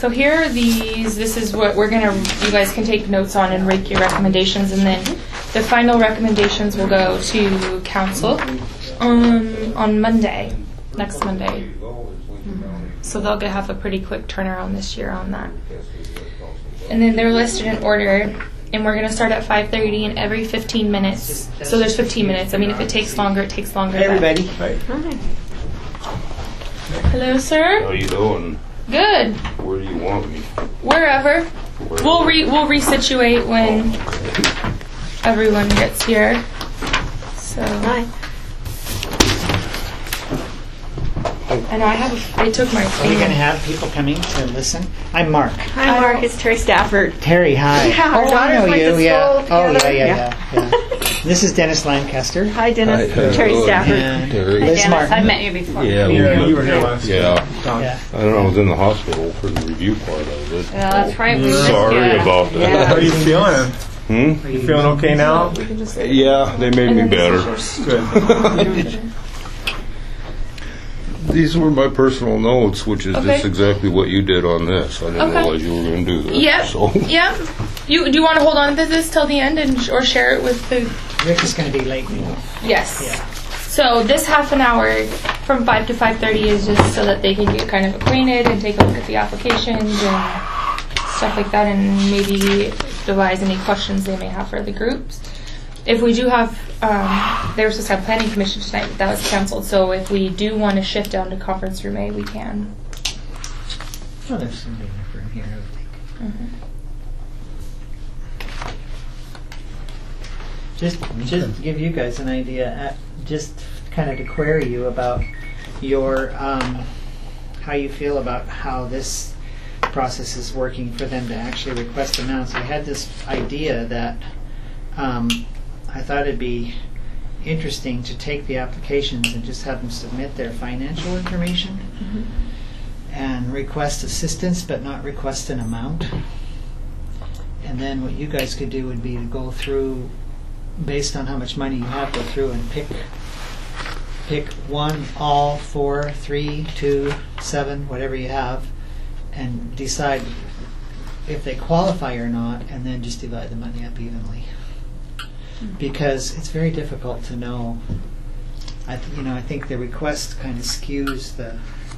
So here are these. This is what we're gonna. You guys can take notes on and rank your recommendations, and then the final recommendations will go to council on Monday, next Monday. So they'll have a pretty quick turnaround this year on that. And then they're listed in order, and we're gonna start at 5:30 and every 15 minutes. So there's 15 minutes. I mean, if it takes longer, it takes longer. Hey, everybody. Hi. Hello, sir. How you doing? Good. Where do you want me? Wherever. We'll resituate when everyone gets here. So. Hi. I know I took my. Are we going to have people coming to listen? I'm Mark. Hi, Mark. It's Terry Stafford. Terry, hi. Yeah, our oh, I daughters know went you. to Yeah. school Oh, together. yeah. This is Dennis Lancaster. Hi, Dennis. Hi. Terry Stafford. And Terry. Liz Dennis, Martin. I met you before. Yeah, You were here last Yeah. Yeah. I don't know. I was in the hospital for the review part of it. Yeah, that's right. We were Sorry about that. Yeah. How are you feeling? Hmm? You feeling okay now? Yeah, they made me better. Good. These were my personal notes, which is just exactly what you did on this. I didn't Okay. realize you were going to do this. Yep. So. Yep. Do you want to hold on to this till the end or share it with the? Rick is going to be late. Yes. Yeah. So this half an hour from 5 to 5:30 is just so that they can get kind of acquainted and take a look at the applications and stuff like that, and maybe devise any questions they may have for the groups. If we do have, they were supposed to have planning commission tonight, but that was canceled. So if we do want to shift down to conference room A, we can. Oh, there's somebody in the room here. I think. Just to give you guys an idea, just kind of to query you about your how you feel about how this process is working for them to actually request amounts. I had this idea that I thought it'd be interesting to take the applications and just have them submit their financial information and request assistance but not request an amount. And then what you guys could do would be to go through, based on how much money you have, go through and pick one, all, 4, 3, 2, 7, whatever you have, and decide if they qualify or not, and then just divide the money up evenly. Because it's very difficult to know. I think the request kind of skews the.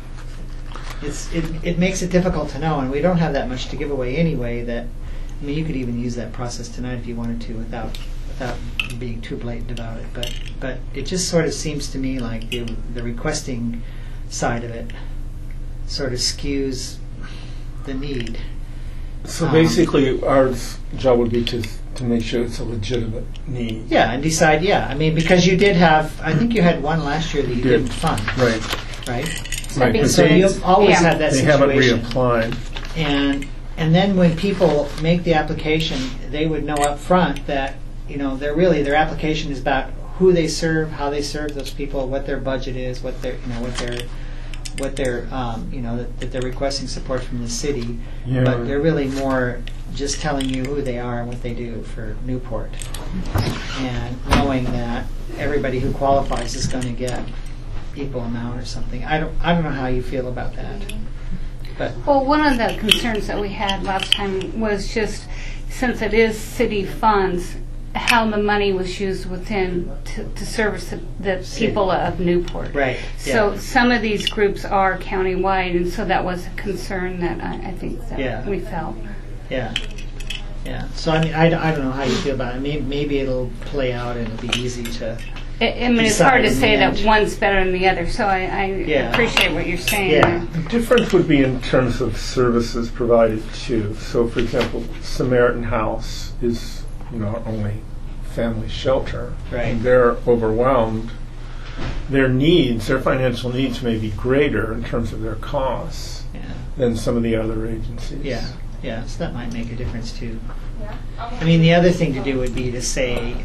It makes it difficult to know, and we don't have that much to give away anyway. You could even use that process tonight if you wanted to, without being too blatant about it. But it just sort of seems to me like the requesting side of it sort of skews the need. So basically, our job would be to make sure it's a legitimate need. Yeah, and decide. Yeah, because you did have. I think you had one last year that you didn't fund. Right. Right. Right. But So you've always had that they situation. haven't reapplied. And then when people make the application, they would know up front that their application is about who they serve, how they serve those people, what their budget is, that they're requesting support from the city. Yeah. But they're really more just telling you who they are and what they do for Newport, and knowing that everybody who qualifies is going to get equal amount or something. I don't know how you feel about that. But Well, one of the concerns that we had last time was just, since it is city funds, how the money was used within to service the people of Newport. right. So some of these groups are countywide, and so that was a concern that I think that we felt. Yeah. So I don't know how you feel about it. Maybe it'll play out and it'll be easy to. It's hard to in say the that end. one's better than the other. So I appreciate what you're saying. Yeah. The difference would be in terms of services provided too. So, for example, Samaritan House is our only family shelter. Right. And they're overwhelmed. Their financial needs may be greater in terms of their costs than some of the other agencies. Yeah, so that might make a difference too. The other thing to do would be to say,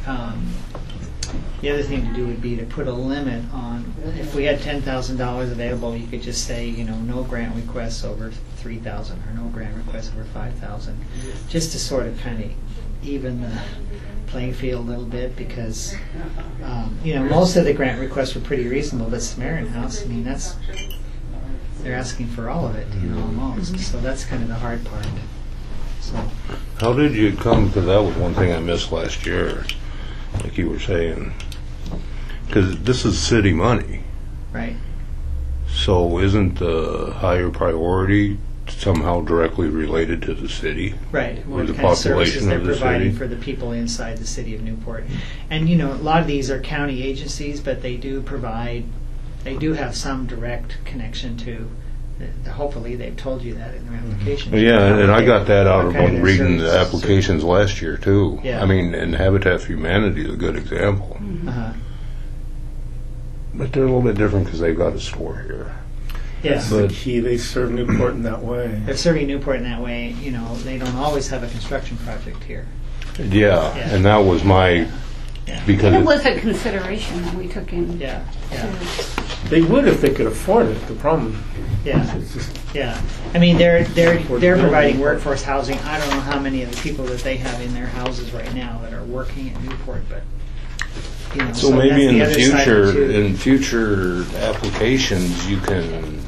to put a limit on, if we had $10,000 available, you could just say, no grant requests over $3,000 or no grant requests over $5,000, just to sort of kind of even the playing field a little bit, because most of the grant requests were pretty reasonable, but Samaritan House, they're asking for all of it, almost. So that's kind of the hard part. So How did you come, because that was one thing I missed last year, like you were saying, because this is city money, right. so isn't the higher priority somehow directly related to the city? Right. Or the What kind of services population they're of the providing city? for the people inside the city of Newport. And, a lot of these are county agencies, but they do have some direct connection to, hopefully they've told you that in their application. Yeah, and I got that out of What kind of reading the services. applications last year, too. Yeah. I mean, and Habitat for Humanity is a good example. Uh-huh. But they're a little bit different because they've got a store here. Yeah. That's the key. They serve Newport in that way. They're serving Newport in that way. They don't always have a construction project here. Yeah, Yeah. and that was my, Yeah. because It it- was a consideration that we took in. Yeah. Yeah. They would if they could afford it. The problem Yeah. is just Yeah. I mean, they're providing workforce housing. I don't know how many of the people that they have in their houses right now that are working at Newport, but so maybe in the that's other side of it, future, too. in future applications, you can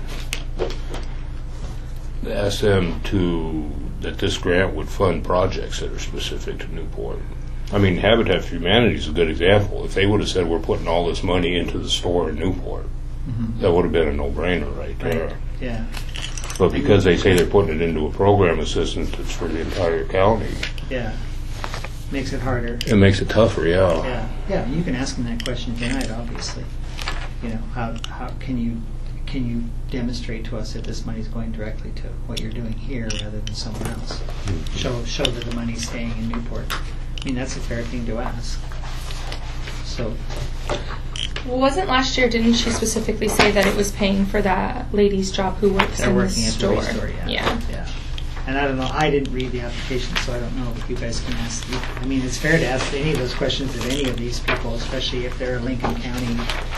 ask them that this grant would fund projects that are specific to Newport. I mean, Habitat for Humanity is a good example. If they would have said, we're putting all this money into the store in Newport, that would have been a no-brainer right there. Right. Yeah. But because they say they're putting it into a program assistance that's for the entire county, Yeah. Makes it harder. it makes it tougher, yeah. Yeah. Yeah. You can ask them that question tonight, obviously. How can you demonstrate to us that this money is going directly to what you're doing here rather than somewhere else? Show that the money's staying in Newport. I mean, that's a fair thing to ask. So, Well, wasn't last year, didn't she specifically say that it was paying for that lady's job who works they're in the working at the store? restore, yeah. And I don't know, I didn't read the application, so I don't know, but you guys can ask. I mean, it's fair to ask any of those questions of any of these people, especially if they're a Lincoln County,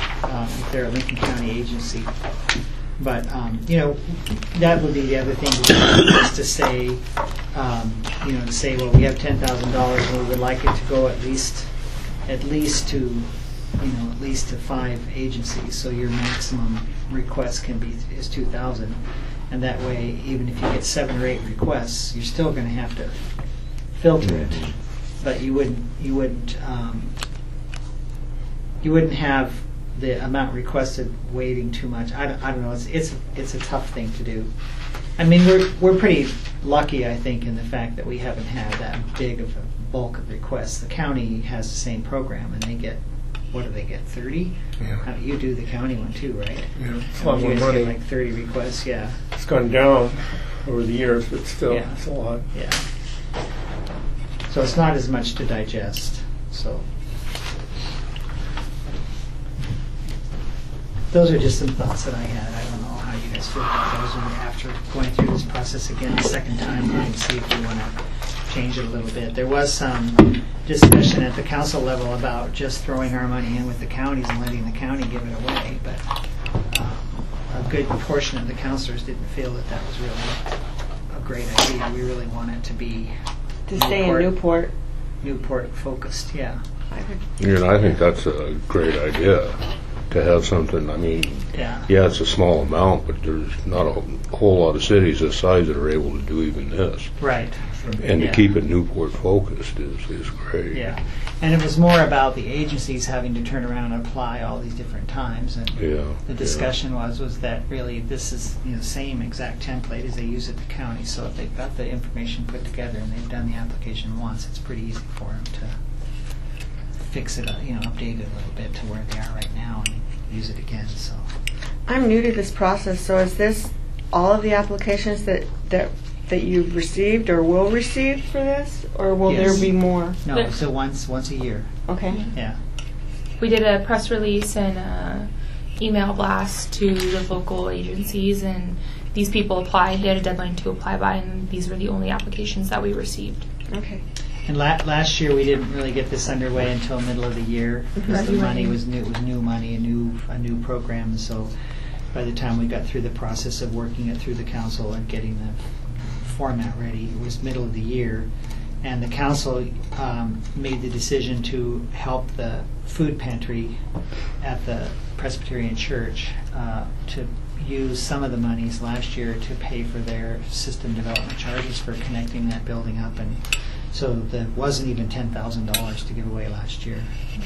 agency. But, that would be the other thing, is to say, well, we have $10,000 and we would like it to go at least to 5 agencies. So your maximum request is 2,000. And that way, even if you get 7 or 8 requests, you're still going to have to filter it. But you wouldn't have the amount requested weighting too much. I don't know. It's a tough thing to do. I mean, we're pretty lucky, I think, in the fact that we haven't had that big of a bulk of requests. The county has the same program, and they get, what do they get, 30? Yeah. You do the county one too, right? Yeah, it's a lot You more guys money. get like 30 requests, yeah. It's gone down over the years, but still, Yeah. it's a lot. Yeah. So it's not as much to digest. So those are just some thoughts that I had. I don't know how you guys feel about those. And after going through this process again the second time, we can see if we want to change it a little bit. There was some discussion at the council level about just throwing our money in with the counties and letting the county give it away, but a good portion of the councilors didn't feel that that was really a great idea. We really want it to be To stay in Newport. Newport focused, yeah. And I think that's a great idea, to have something, I mean, Yeah. yeah, it's a small amount, but there's not a whole lot of cities this size that are able to do even this. Right. And to Yeah. keep it Newport focused is great. Yeah. And it was more about the agencies having to turn around and apply all these different times. And Yeah. the discussion was that really this is the same exact template as they use at the county. So if they've got the information put together and they've done the application once, it's pretty easy for them to fix it, update it a little bit to where they are right now and use it again. So I'm new to this process, so is this all of the applications that you've received or will receive for this, or will Yes. there be more? no, so once a year. Okay. Yeah. We did a press release and a email blast to the local agencies, and these people applied. They had a deadline to apply by, and these were the only applications that we received. Okay. And last year we didn't really get this underway until middle of the year because the money was new. It was new money, a new program. And so by the time we got through the process of working it through the council and getting the format ready, it was middle of the year. And the council made the decision to help the food pantry at the Presbyterian Church to used some of the monies last year to pay for their system development charges for connecting that building up, and so there wasn't even $10,000 to give away last year.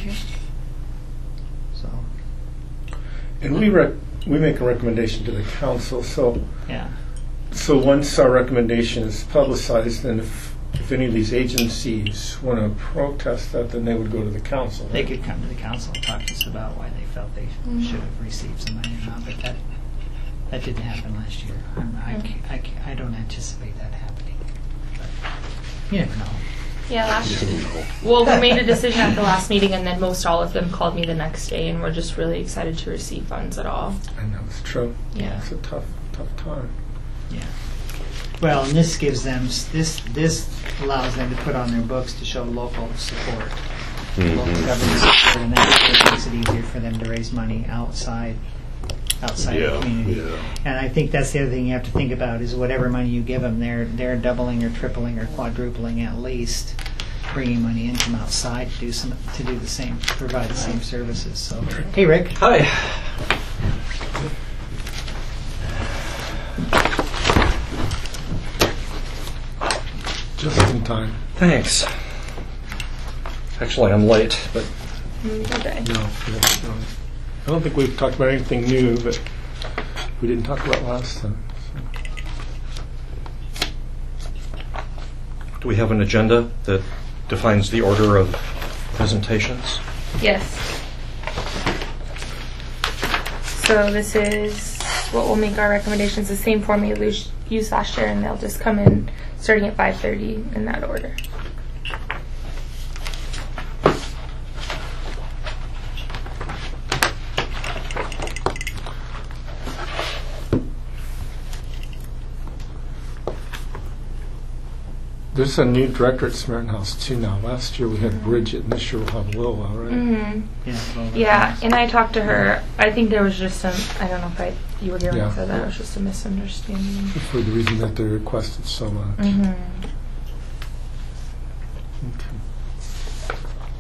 So, And we make a recommendation to the council, so yeah. once our recommendation is publicized, then if any of these agencies want to protest that, then they would go to the council. They right? could come to the council and talk to us about why they felt they should have received some money or not, but that didn't happen last year. I don't anticipate that happening. But you never know. Yeah, last year. Well, we made a decision at the last meeting, and then most all of them called me the next day, and we're just really excited to receive funds at all. I know, it's true. Yeah. It's a tough time. Yeah. Well, and this gives them this allows them to put on their books to show local support, local government support, and that makes it easier for them to raise money outside the community. Yeah. And I think that's the other thing you have to think about is whatever money you give them, they're doubling or tripling or quadrupling at least, bringing money in from outside to do the same, provide the same services. So, hey, Rick. Hi. Just in time. Thanks. Actually, I'm late, but Okay. No. I don't think we've talked about anything new that we didn't talk about last time. do we have an agenda that defines the order of presentations? Yes. So this is what will make our recommendations, the same form we used last year, and they'll just come in starting at 5:30 in that order. There's a new director at Samaritan House too now. Last year we had Bridget, and this year we'll have Willow, right? Mm-hmm. Yeah, well, Yeah, and I talked to her. I think there was just some, I don't know if you were here when I Yeah. said that, it was just a misunderstanding. For the reason that they requested so much. Mm-hmm. Okay.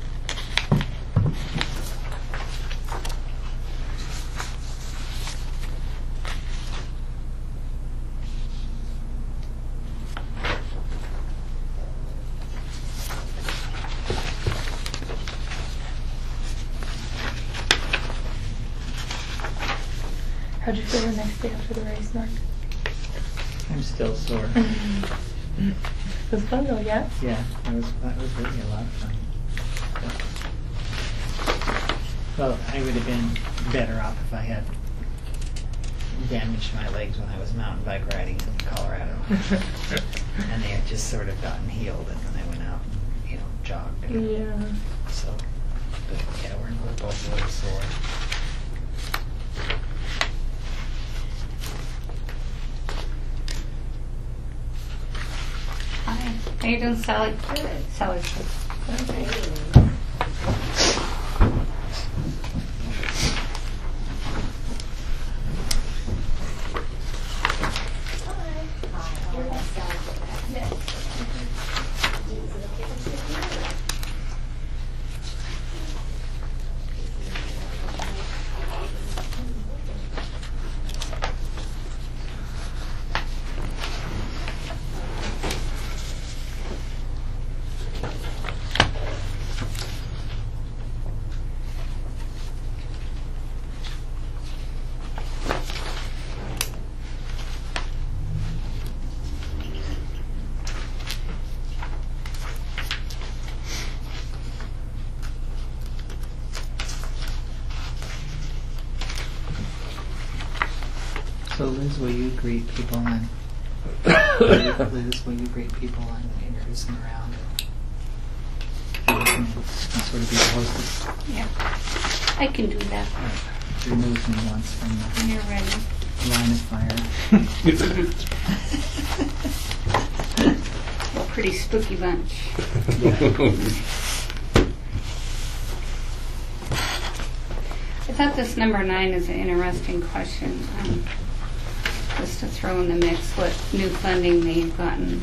How'd you feel the next day after the race, Mark? I'm still sore. It was fun though, yeah? Yeah, that was really a lot of fun. Well, I would have been better off if I had damaged my legs when I was mountain bike riding in Colorado. And they had just sort of gotten healed, and when I went out and, jogged. Yeah. So, but yeah, we're both really sore. Hi. How you doing, Sally? Good. Sally's good. Okay. So Liz, will you greet people and Liz, will you greet people and introduce them around? And sort of be the hostess. Yeah. I can do that Remove me once from when you're ready. the line of fire. A pretty spooky bunch. I thought this number 9 is an interesting question. Just to throw in the mix what new funding they've gotten.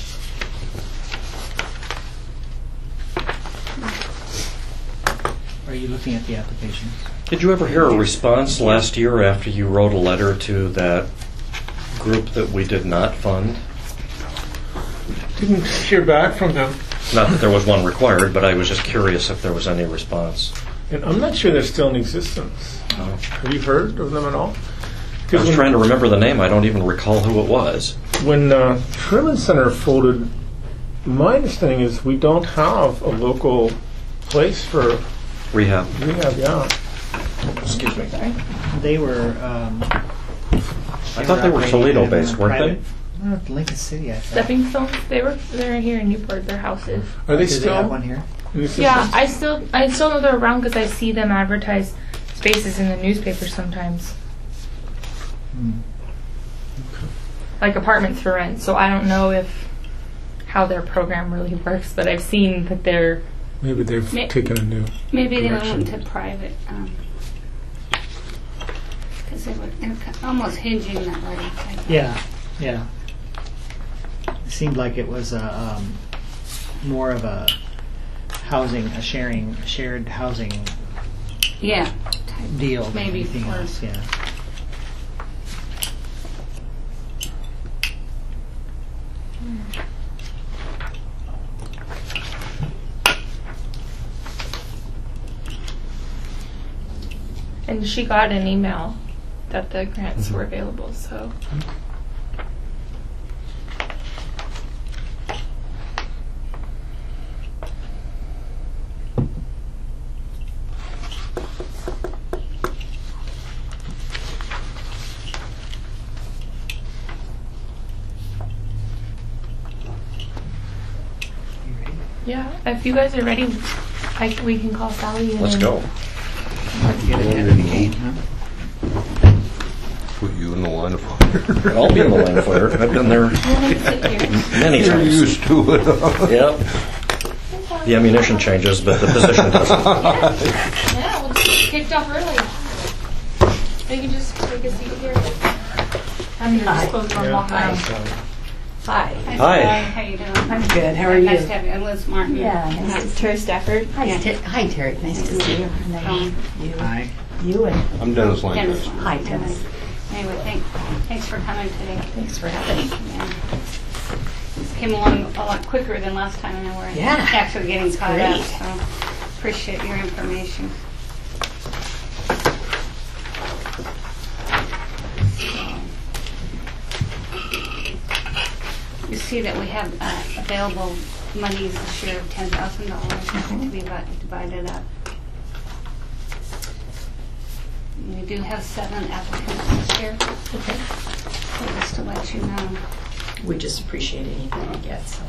Are you looking at the applications? Did you ever hear a response last year after you wrote a letter to that group that we did not fund? Didn't hear back from them. Not that there was one required, but I was just curious if there was any response. And I'm not sure they're still in existence. Oh. Have you heard of them at all? I was trying to remember the name. I don't even recall who it was. When Truman Center folded, my understanding is we don't have a local place for Rehab. rehab. Yeah. Excuse me. They were. I thought they were Toledo-based, weren't they? Lincoln City, I think. Stepping Stones, they're here in Newport, their houses. Are they Do still they have one here? in existence? Yeah, I still know they're around because I see them advertise spaces in the newspaper sometimes. Like apartments for rent. So I don't know how their program really works, but I've seen that they're. Maybe they've Ma- taken a new. Maybe they direction. went to private, because they were almost hinging that way. Yeah, yeah. It seemed like it was more of a housing, shared housing Yeah. deal than Maybe anything for- else. Yeah. And she got an email that the grants were available, so. Yeah, if you guys are ready, we can call Sally. And Let's go. Get ahead of the game, huh? Put you in the line of fire. I'll be in the line of fire. I've been there many You're times. used to it. Yep. The ammunition changes, but the position doesn't. Yeah, we'll just kicked off early. You can just take a seat here. I'm gonna just close one walk around. Hi. Hi. How you doing? I'm good. How are you? Nice to have you. I'm Liz Martin. Yeah, nice to Terry Stafford. Hi, Yeah. Hi, Terry. Nice to see you. And then you, Hi. you and I'm Dennis Langford. Dennis. Hi, Dennis. Anyway, thanks for coming today. Thanks for having me. Yeah. This came along a lot quicker than last time, and we're Yeah. actually getting caught up. Great. So appreciate your information. You see that we have available monies this year of $10,000 to be divided up. We do have 7 applicants this year. Okay. So just to let you know. We just appreciate anything we get. So.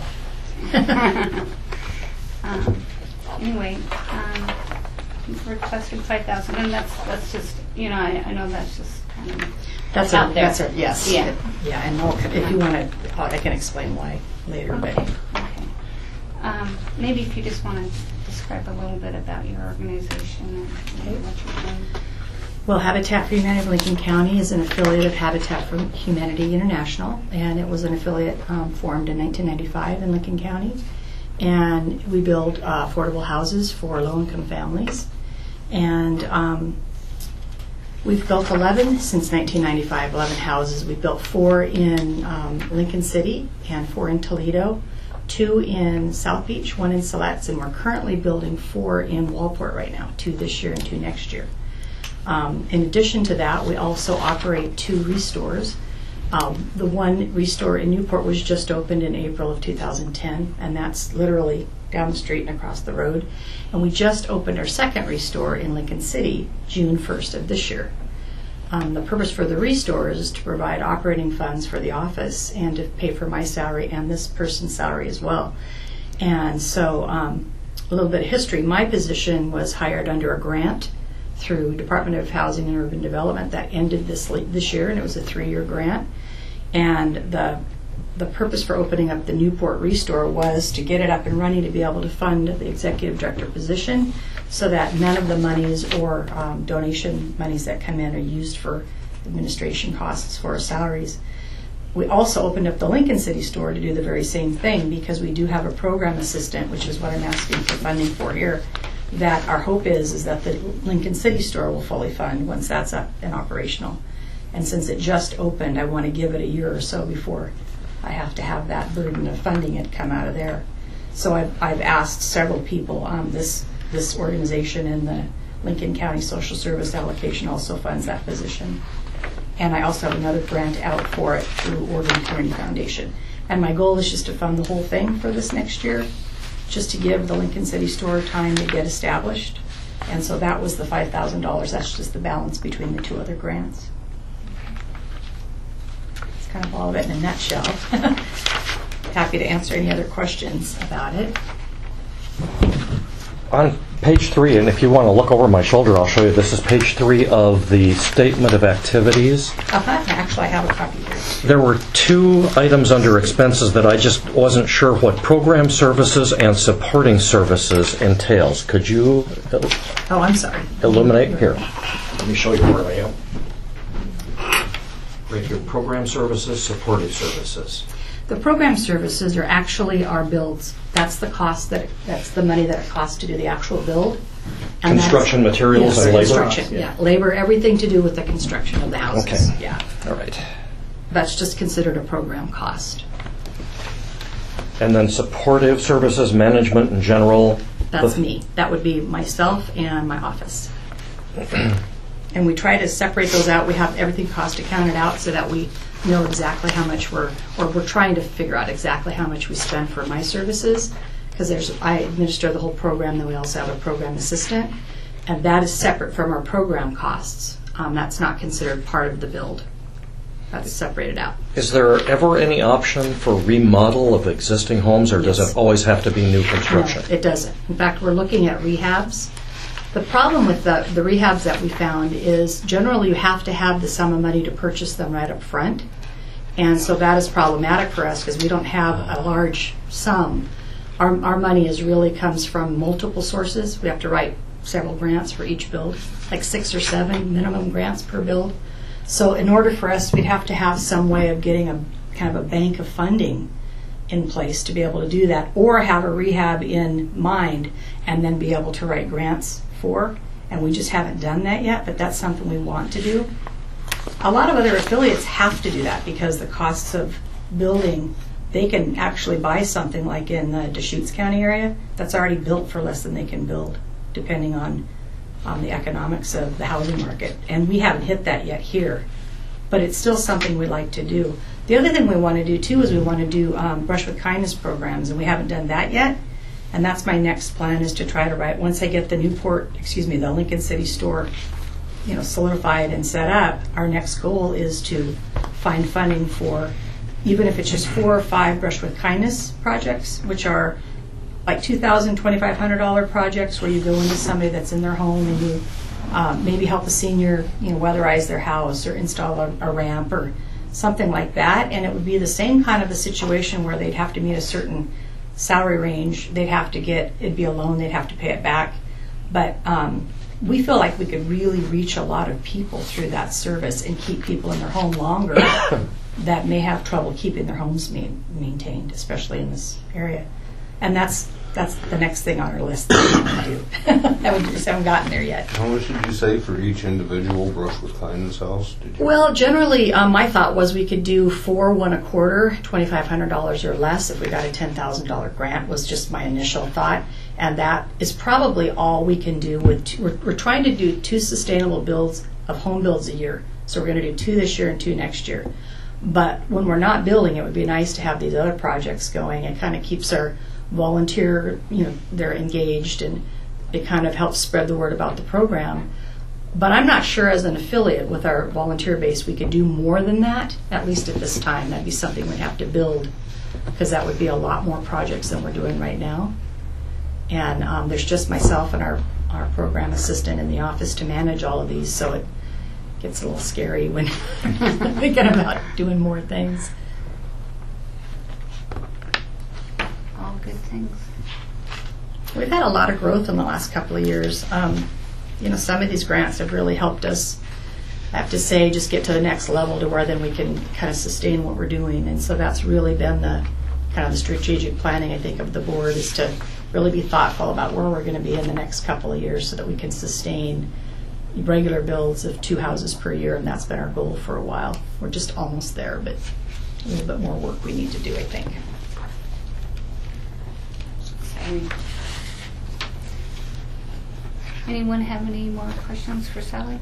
Anyway, you've requested 5,000, and that's just, you know, I know that's just kind of That's out there. That's yes. Yeah. Yeah, and we'll, if you want to, I can explain why later. Okay. But Okay. Maybe if you just want to describe a little bit about your organization and what you're doing. well, Habitat for Humanity of Lincoln County is an affiliate of Habitat for Humanity International, and it was an affiliate formed in 1995 in Lincoln County. And we build affordable houses for low-income families. And we've built 11 since 1995, 11 houses. We built 4 in Lincoln City and 4 in Toledo, 2 in South Beach, 1 in Siletz, and we're currently building 4 in Walport right now, 2 this year and 2 next year. In addition to that, we also operate 2 restores. The one restore in Newport was just opened in April of 2010, and that's literally down the street and across the road. And we just opened our second restore in Lincoln City, June 1st of this year. The purpose for the restore is to provide operating funds for the office and to pay for my salary and this person's salary as well. And so a little bit of history. My position was hired under a grant through Department of Housing and Urban Development that ended this year, and it was a 3-year grant. And the purpose for opening up the Newport Restore was to get it up and running to be able to fund the executive director position so that none of the monies or donation monies that come in are used for administration costs for our salaries. We also opened up the Lincoln City store to do the very same thing because we do have a program assistant, which is what I'm asking for funding for here, that our hope is that the Lincoln City store will fully fund once that's up and operational. And since it just opened, I want to give it a year or so before I have to have that burden of funding it come out of there. So I've asked several people, this organization in the Lincoln County Social Service allocation also funds that position. And I also have another grant out for it through Oregon Community Foundation. And my goal is just to fund the whole thing for this next year, just to give the Lincoln City store time to get established. And so that was the $5,000. That's just the balance between the two other grants. That's kind of all of it in a nutshell. Happy to answer any other questions about it. On page 3, and if you want to look over my shoulder, I'll show you. This is page 3 of the Statement of Activities. Actually, I have a copy here. There were 2 items under expenses that I just wasn't sure what program services and supporting services entails. Could you I'm sorry. illuminate? Here, let me show you where I am. Right here, program services, supporting services. The program services are actually our builds. That's the cost that's the money that it costs to do the actual build. And Construction materials yes, and labor? Construction, yeah. Labor, everything to do with the construction of the houses. Okay. Yeah. All right. That's just considered a program cost. And then supportive services, management in general? That's me. That would be myself and my office. And we try to separate those out. We have everything cost accounted out so that we know exactly how much we're trying to figure out exactly how much we spend for my services, because I administer the whole program, then we also have a program assistant, and that is separate from our program costs. That's not considered part of the build. That's separated out. Is there ever any option for remodel of existing homes, or does it always have to be new construction? No, it doesn't. In fact, we're looking at rehabs. The problem with the rehabs that we found is generally you have to have the sum of money to purchase them right up front. And so that is problematic for us because we don't have a large sum. Our money really comes from multiple sources. We have to write several grants for each build, like 6 or 7 minimum grants per build. So in order for us, we'd have to have some way of getting a kind of a bank of funding in place to be able to do that, or have a rehab in mind and then be able to write grants for. And we just haven't done that yet, but that's something we want to do. A lot of other affiliates have to do that because the costs of building, they can actually buy something like in the Deschutes County area that's already built for less than they can build, depending on the economics of the housing market. And we haven't hit that yet here, but it's still something we like to do. The other thing we want to do too is we want to do Brush with Kindness programs, and we haven't done that yet. And that's my next plan, is to try to write, once I get the the Lincoln City store, solidified and set up, our next goal is to find funding for, even if it's just 4 or 5 Brush with Kindness projects, which are like $2,000, $2,500 projects where you go into somebody that's in their home and you maybe help a senior, weatherize their house or install a ramp or something like that. And it would be the same kind of a situation where they'd have to meet a certain salary range. It'd be a loan, they'd have to pay it back. But we feel like we could really reach a lot of people through that service and keep people in their home longer that may have trouble keeping their homes maintained, especially in this area. And that's the next thing on our list that we want to do. That we just haven't gotten there yet. How much did you say for each individual Brush with Kindness house? Well, generally, my thought was we could do 4, 1 a quarter, $2,500 or less if we got a $10,000 grant, was just my initial thought. And that is probably all we can do. We're trying to do 2 sustainable builds of home builds a year. So we're going to do 2 this year and 2 next year. But when we're not building, it would be nice to have these other projects going. It kind of keeps our volunteer, they're engaged, and it kind of helps spread the word about the program. But I'm not sure as an affiliate with our volunteer base we could do more than that, at least at this time. That'd be something we'd have to build, because that would be a lot more projects than we're doing right now. And there's just myself and our program assistant in the office to manage all of these, so it gets a little scary when thinking about doing more things. All good things. We've had a lot of growth in the last couple of years. Some of these grants have really helped us, I have to say, just get to the next level to where then we can kind of sustain what we're doing. And so that's really been the kind of the strategic planning, I think, of the board, is to really be thoughtful about where we're going to be in the next couple of years so that we can sustain regular builds of 2 houses per year, and that's been our goal for a while. We're just almost there, but a little bit more work we need to do, I think. Exciting. Anyone have any more questions for Sally?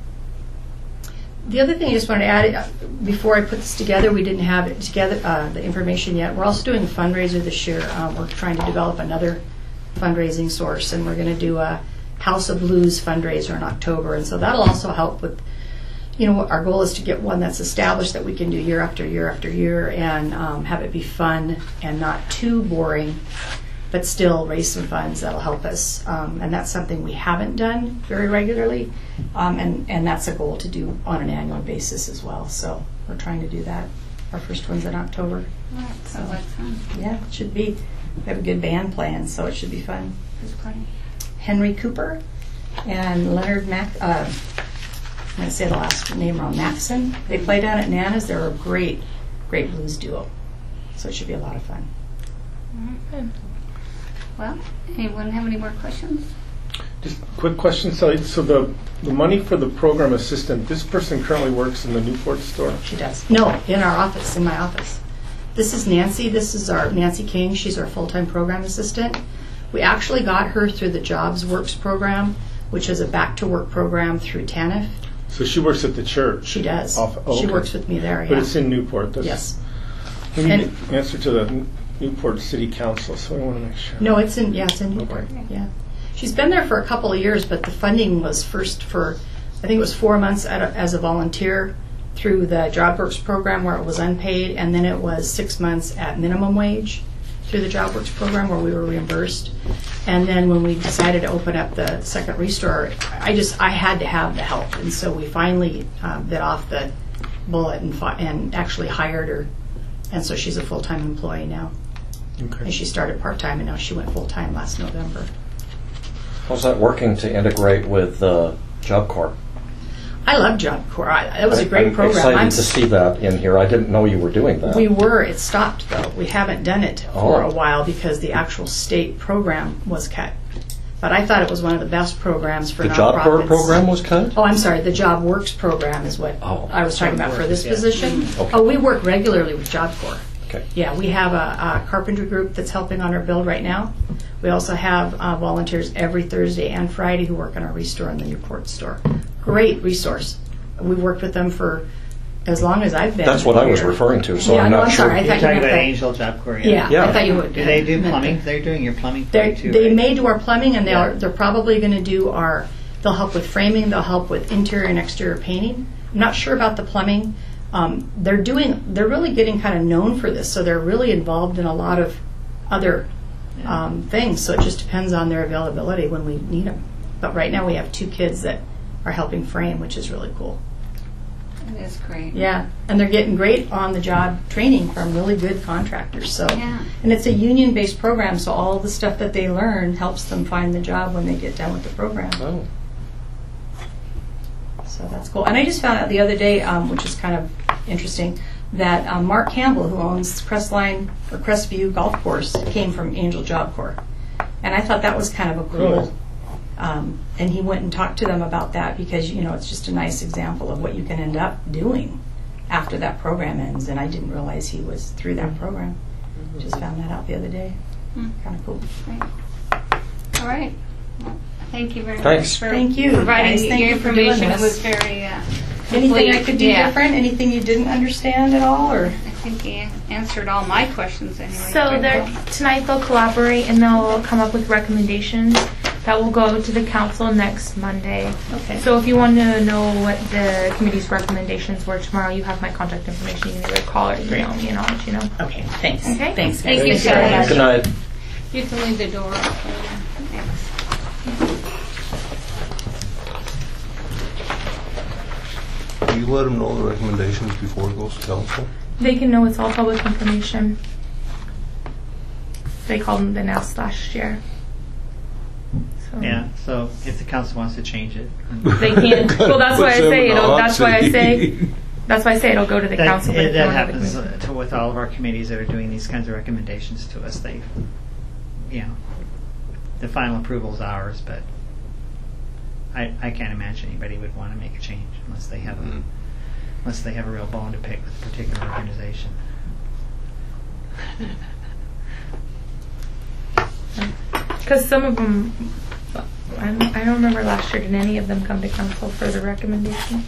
The other thing I just wanted to add, before I put this together, we didn't have it together, the information yet. We're also doing a fundraiser this year. We're trying to develop another fundraising source, and we're going to do a House of Blues fundraiser in October. And so that'll also help with, our goal is to get one that's established that we can do year after year after year and have it be fun and not too boring, but still raise some funds that'll help us. And that's something we haven't done very regularly. And that's a goal to do on an annual basis as well. So we're trying to do that. Our first one's in October. That sounds like fun. Yeah, it should be. We have a good band playing, so it should be fun. Who's playing? Henry Cooper and Leonard I'm going to say the last name wrong, Matheson. They play down at Nana's. They're a great, great blues duo. So it should be a lot of fun. Good. Well, anyone have any more questions? Just a quick question, Sally. So the money for the program assistant, this person currently works in the Newport store? She does. No, in our office, in my office. This is Nancy. This is our Nancy King. She's our full-time program assistant. We actually got her through the Jobs Works program, which is a back-to-work program through TANF. So she works at the church? She does. She She works with me there, But yeah. it's in Newport? Yes. We need to answer to the Newport City Council, so I want to make sure. No, it's in Newport. Okay. Yeah. She's been there for a couple of years, but the funding was first for, I think it was 4 months as a volunteer through the JobWorks program where it was unpaid, and then it was 6 months at minimum wage through the JobWorks program where we were reimbursed. And then when we decided to open up the second restore, I had to have the help, and so we finally bit off the bullet and actually hired her, and so she's a full-time employee now. Okay. And she started part-time, and now she went full-time last November. How's that working to integrate with Job Corps? I love Job Corps. It was a great I'm program. excited to see that in here. I didn't know you were doing that. We were. It stopped, though. We haven't done it for Oh. a while because the actual state program was cut. But I thought it was one of the best programs for The nonprofits. Job Corps program was cut? Oh, I'm sorry. The Job Works program is what Oh. I was talking about for this Yeah. position. Okay. Oh, we work regularly with Job Corps. Okay. Yeah, we have a carpentry group that's helping on our build right now. We also have volunteers every Thursday and Friday who work on our restore in the Newport store. Great resource. We've worked with them for as long as I've been That's what I was here. referring to, so Yeah, I'm no, not I'm sure. sorry. I You're thought you talking meant about that. Angel Job Corps, Yeah, Yeah. I thought you would. Do they do meant plumbing? that. They're doing your plumbing for you too, They right? may do our plumbing, and Yeah. they're probably going to do they'll help with framing, they'll help with interior and exterior painting. I'm not sure about the plumbing. They're really getting kind of known for this, so they're really involved in a lot of other things, so it just depends on their availability when we need them. But right now we have 2 kids that are helping frame, which is really cool. It is great. Yeah, and they're getting great on-the-job training from really good contractors. So, Yeah. and it's a union-based program, so all the stuff that they learn helps them find the job when they get done with the program. Oh. So that's cool. And I just found out the other day, which is kind of interesting, that Mark Campbell, who owns Crestview Golf Course, came from Angel Job Corps, and I thought that was kind of a cool. Really? And he went and talked to them about that because it's just a nice example of what you can end up doing after that program ends. And I didn't realize he was through that program. Just found that out the other day. Kind of cool. Great. All right. Well, thank you very Thanks. much for Thank you, providing guys. Thank your you for doing information. It this. was very Anything I could do Yeah. different? Anything you didn't understand at all, or? I think he answered all my questions anyway. So tonight they'll collaborate and they'll come up with recommendations that will go to the council next Monday. Okay. So if you want to know what the committee's recommendations were tomorrow, you have my contact information. You can either call or email me and I'll let you know. Okay, thanks. Okay. Thanks, guys. Thank you, very Sarah. much. Good night. You can leave the door open. Thanks. Do you let them know the recommendations before it goes to council? They can know it's all public information. They called them the nest last year. So Yeah, so if the council wants to change it. They can't. Well, that's why I Puts them say in the it'll. hot That's why I seat. say. That's why I say it'll go to the council. But if they That don't have the happens committee- with all of our committees that are doing these kinds of recommendations to us. They, the final approval is ours, but I can't imagine anybody would want to make a change unless they have a real bone to pick with a particular organization. Because some of them, I don't remember last year, did any of them come to council for the recommendation?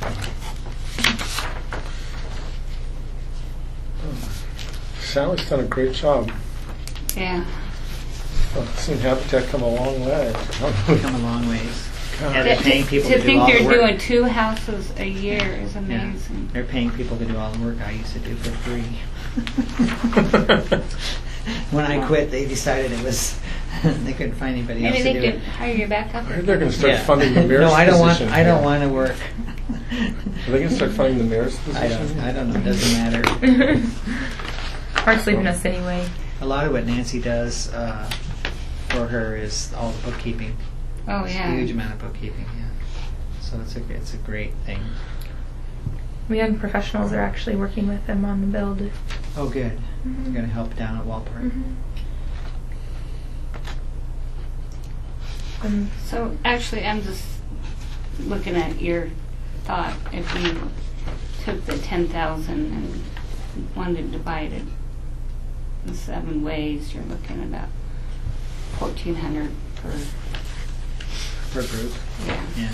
Sally's done a great job. Yeah. I've seen Habitat come a long way. We've come a long ways. God. Yeah, they're paying people to to do think all the they're work. doing 2 houses a year is Yeah. amazing. They're paying people to do all the work I used to do for free. When I quit, they decided it was they couldn't find anybody else Maybe to they do could it. hire you back up. I heard they're going to start Yeah. funding the mayor's No, I don't want. position. I don't want to work. Are they going to start funding the mayor's position? I don't know. It doesn't matter. Mark's leaving us anyway. A lot of what Nancy does for her is all the bookkeeping. Oh, It's yeah. a huge amount of bookkeeping. Yeah. So it's a great thing. We young professionals are actually working with them on the build. Oh, good. Mhm. You're going to help down at Walport. So actually, I'm just looking at your thought. If you took the 10,000 and wanted to divide it in 7 ways, you're looking at about 1,400 per. For a group. Yeah. Yeah.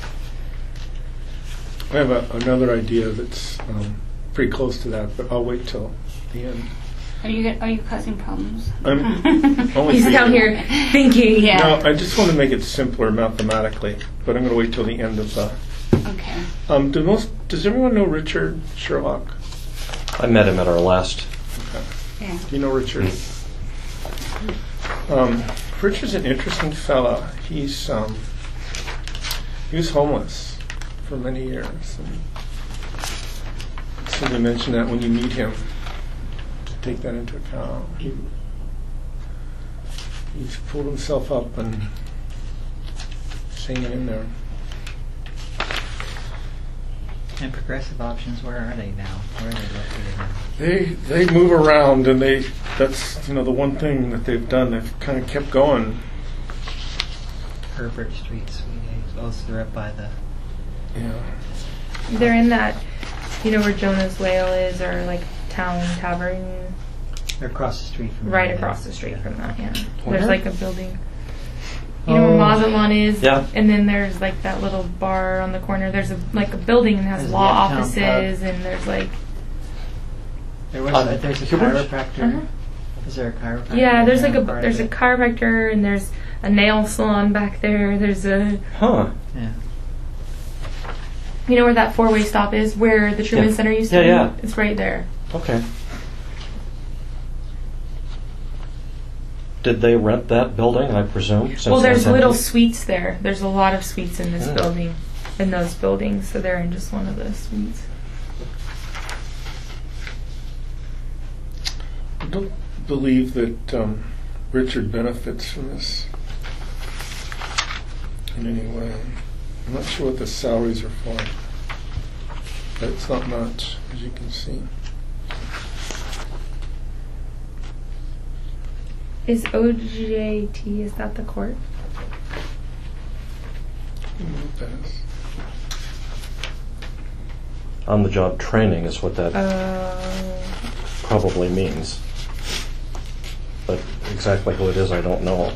I have another idea that's pretty close to that, but I'll wait till the end. Are you causing problems? I'm only He's thinking- down here thinking. Yeah. No, I just want to make it simpler mathematically, but I'm going to wait till the end of the. Okay. Does everyone know Richard Sherlock? I met him at our last. Yeah. Do you know Richard? Richard's an interesting fella. He was homeless for many years. And so they mention that when you meet him, to take that into account. He's pulled himself up and is hanging in there. And Progressive Options, where are they now? Where are they located now? They move around, and that's the one thing that they've done. They've kind of kept going. Herbert Street, Sweet Eggs. Oh, so they're up by the. Yeah. They're in that, where Jonah's Whale is, or like Town Tavern, They're across the street from. right there. across the street Yeah. from that. Yeah. Where? There's like a building. You know where Mazatlan is? Yeah. And then there's like that little bar on the corner. There's a building and has There's law the Uptown offices, and there's like. There's a Hubert's? chiropractor. Uh-huh. Is there a chiropractor? Yeah, there's in like that part there's a of it? chiropractor, and there's a nail salon back there. There's a. Huh. Yeah. You know where that 4-way stop is, where the Truman Yeah. Center used to Yeah, be? yeah. It's right there. Okay. Did they rent that building, I presume? since Well, there's that's little empty? suites there. There's a lot of suites in this Yeah. building, in those buildings, so they're in just one of the suites. I don't believe that Richard benefits from this in any way. I'm not sure what the salaries are for, but it's not much, as you can see. Is OJT, is that the court? I don't know what that is. On-the-job training is what that Uh, probably means. But exactly who it is, I don't know.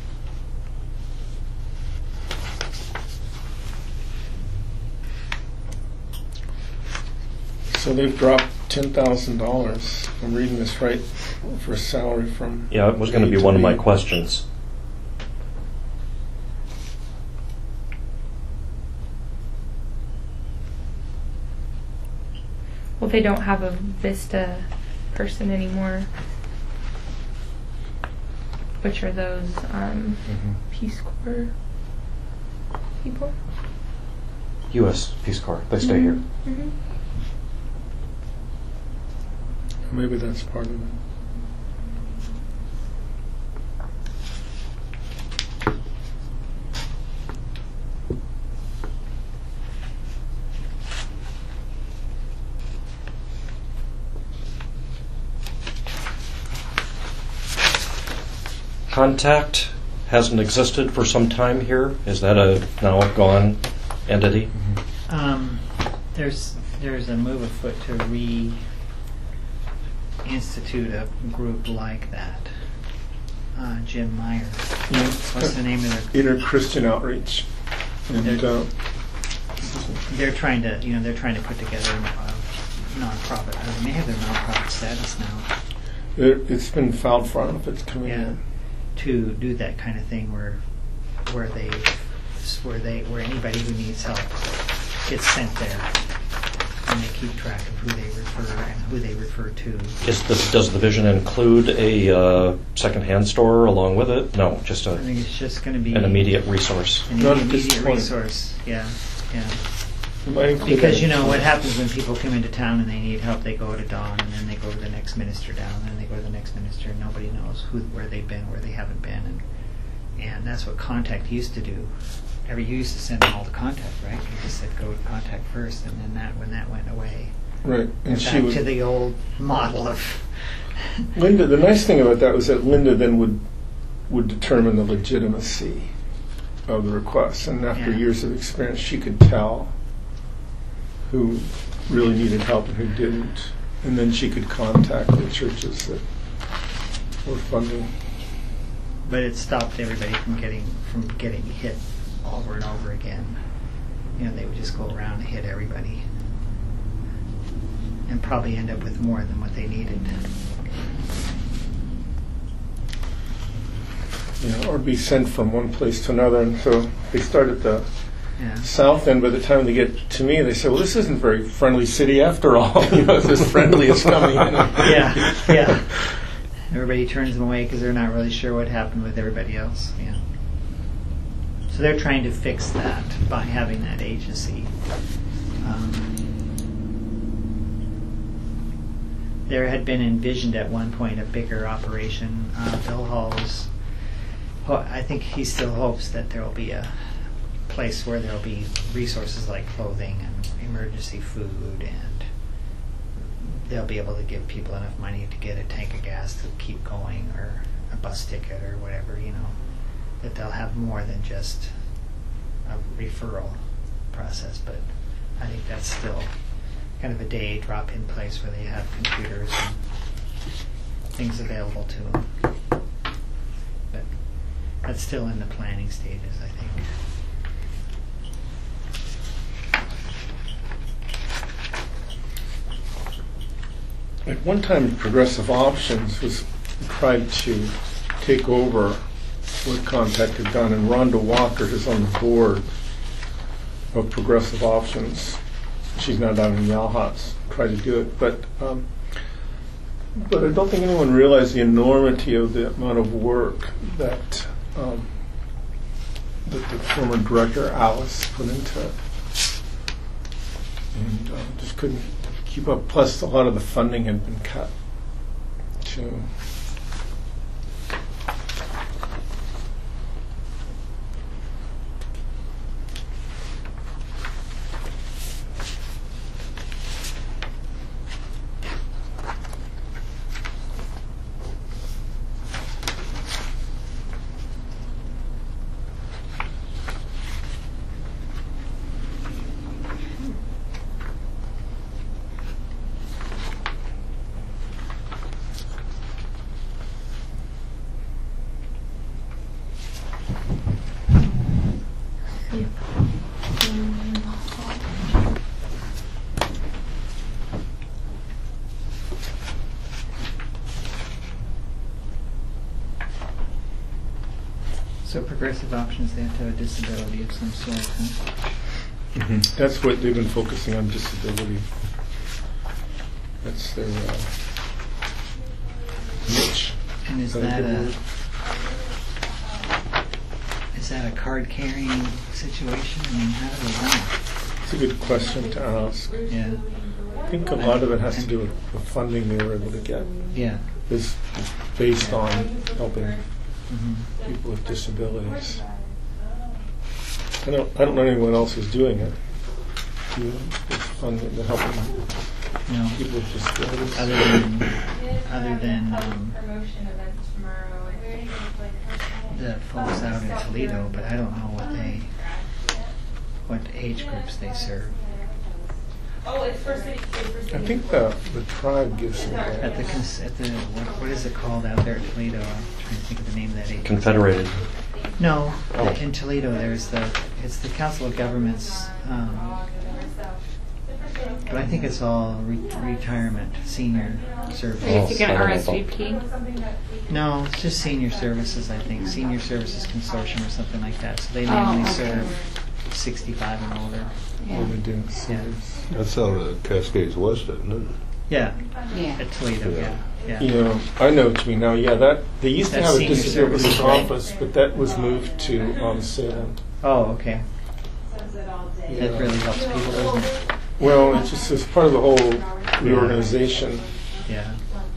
So they've dropped $10,000. I'm reading this right for a salary from. Yeah, it was going to be one of my questions. well, they don't have a Vista person anymore. Which are those Peace Corps people? U.S. Peace Corps. They stay here. Mm-hmm. Maybe that's part of it. Contact hasn't existed for some time here? Is that a now gone entity? There's a move afoot to re-institute a group like that. Jim Meyer. What's the name of the? Inter-Christian Outreach. And They're trying to put together a nonprofit. They have their nonprofit status now. it's been filed for. I don't know if it's coming in. To do that kind of thing where anybody who needs help gets sent there, and they keep track of who they refer and who they refer to. Does the vision include a secondhand store along with it? No, just I think it's just going to be an immediate resource. An Not at this immediate point. resource, yeah. It might include Because that. what happens when people come into town and they need help, they go to Don, and then they go to the next minister down, and then they go to the next minister, and nobody knows where they've been, where they haven't been, and that's what Contact used to do. You used to send them all to Contact, right? You just said go to Contact first, and then when that went away, Right, and back she would. to the old model of Linda, the nice thing about that was that Linda then would determine the legitimacy of the request, and after Yeah. years of experience, she could tell who really needed help and who didn't, and then she could contact the churches that were funding. but it stopped everybody from getting hit over and over again. They would just go around and hit everybody, and probably end up with more than what they needed. Or be sent from one place to another, and so they start at the Yeah. south end. By the time they get to me, they say, "Well, this isn't a very friendly city after all. It's as friendly as coming in." Yeah. Everybody turns them away because they're not really sure what happened with everybody else. Yeah. So they're trying to fix that by having that agency. There had been envisioned at one point a bigger operation. Bill Hall I think he still hopes that there will be a place where there will be resources like clothing and emergency food, and they'll be able to give people enough money to get a tank of gas to keep going, or a bus ticket or whatever, that they'll have more than just a referral process. But I think that's still kind of a day drop-in place where they have computers and things available to them. But that's still in the planning stages, I think. At one time, Progressive Options tried to take over what Contact had done, and Rhonda Walker is on the board of Progressive Options. She's now down in Yalhats, tried to do it, but I don't think anyone realized the enormity of the amount of work that the former director Alice put into it, and just couldn't keep up. Plus, a lot of the funding had been cut too. So Progressive Options, they have to have a disability of some sort, huh? That's what they've been focusing on, disability. That's their niche. And is Is that a good word? that a card-carrying situation? I mean, how do they run It's a good question to ask. it? Yeah. I think a lot of it has to do with the funding they were able to get. Yeah. Is based on helping Mhm. people with disabilities. I don't know anyone else who's doing it. It's funding, they're helping No. people with disabilities. Other than promotion event tomorrow. the folks out in Toledo, but I don't know what age groups they serve. Oh, it's for city. I think the tribe gives them At the what is it called out there at Toledo? I'm trying to think of the name of that agency. Confederated. No, Oh. in Toledo it's the Council of Governments, but I think it's all retirement, senior Are you services. thinking I don't know. RSVP? No, it's just senior services, I think. Senior Services Consortium or something like that. So they Oh, mainly okay. serve 65 and older. what we do. Yeah. That's out of Cascades West, isn't it? Yeah, Yeah. at Toledo, yeah. Yeah, I know what you mean now. Yeah, that they used to That's have a senior disability services, right? office, but that was moved to Salem. Oh, okay. That really helps people, doesn't it? Well, it's just as part of the whole reorganization. Yeah.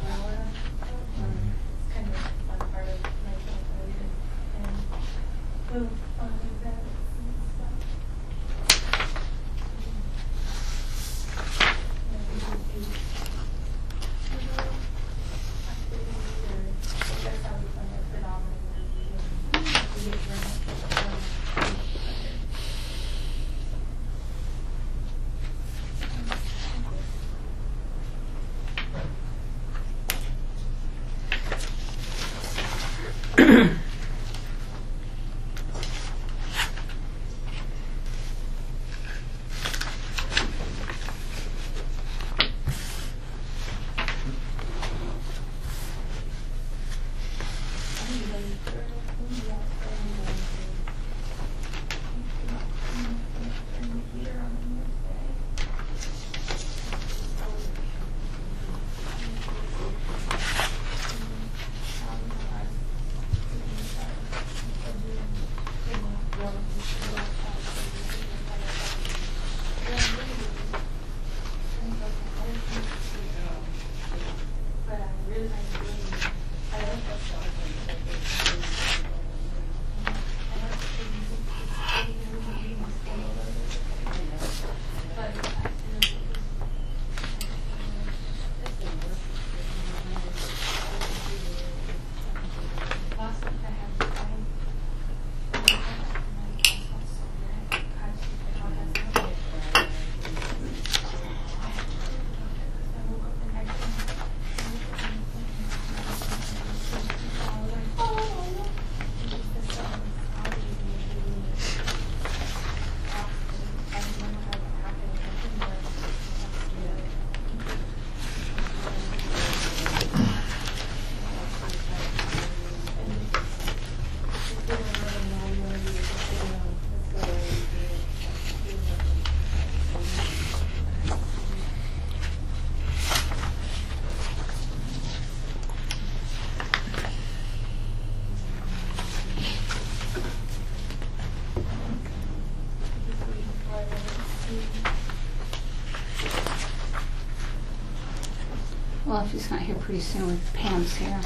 Well, if he's not here pretty soon, Pam's here.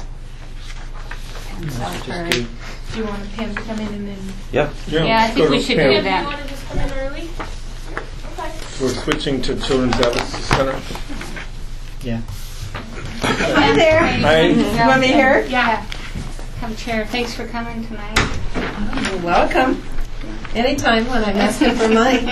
Pam's Let's out just for. Do you want Pam to come in and then? Yeah. Yeah, I let's think go we to should Pam. do Do you that. want to just come in early? Okay. We're switching to Children's Advocacy Center. Yeah. Hi there. Hi. You want me here? Yeah. Come chair. Thanks for coming tonight. You're welcome. Anytime when I'm asking for money.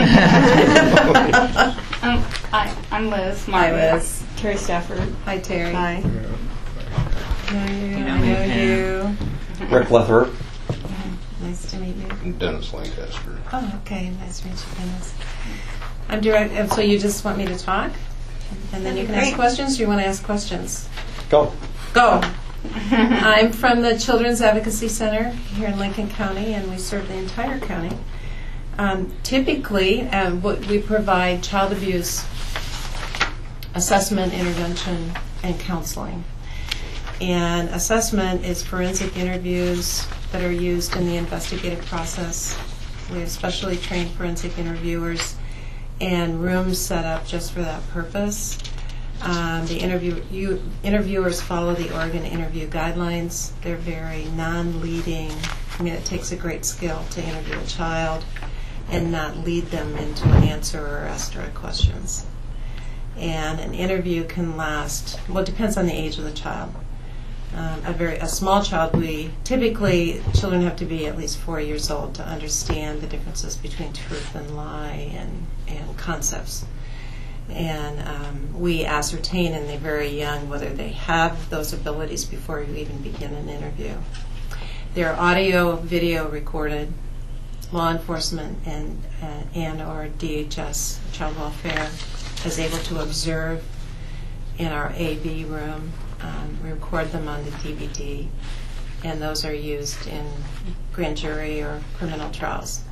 I'm Liz. Hi, Martin. Liz. Terry Stafford. Hi, Terry. Hi. Know you. know I me, know you. Rick Lethbert. Nice to meet you. Dennis Lancaster. Oh, okay. Nice to meet you, Dennis. I'm direct. So you just want me to talk, and then you can ask questions. Do you want to ask questions? Go. Go. I'm from the Children's Advocacy Center here in Lincoln County, and we serve the entire county. Typically, we provide child abuse assessment, intervention, and counseling. And assessment is forensic interviews that are used in the investigative process. We have specially trained forensic interviewers and rooms set up just for that purpose. The interviewers follow the Oregon interview guidelines. They're very non-leading. I mean, it takes a great skill to interview a child and not lead them into an answer or ask direct questions. And an interview can last, well, it depends on the age of the child. a small child, typically children have to be at least 4 years old to understand the differences between truth and lie and concepts. And we ascertain in the very young whether they have those abilities before you even begin an interview. They're audio, video recorded. Law enforcement and or DHS, Child Welfare, is able to observe in our AV room. We record them on the DVD, and those are used in grand jury or criminal trials.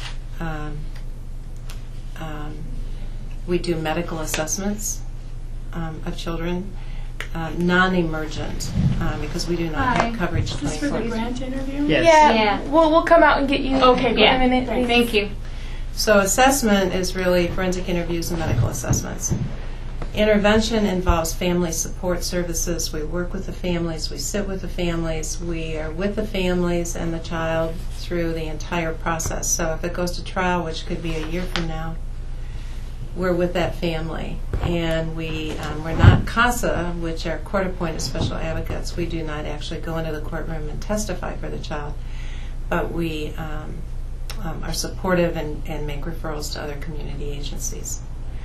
We do medical assessments of children, non-emergent, because we do not have coverage. Is this for the grant interview? Yes. Yeah. We'll come out and get you. Okay, Yeah. great. In a minute, please. Thank you. So assessment is really forensic interviews and medical assessments. Intervention involves family support services. We work with the families, we sit with the families, we are with the families and the child through the entire process. So if it goes to trial, which could be a year from now, we're with that family. And we're not CASA, which are court-appointed special advocates. We do not actually go into the courtroom and testify for the child, but we are supportive and make referrals to other community agencies.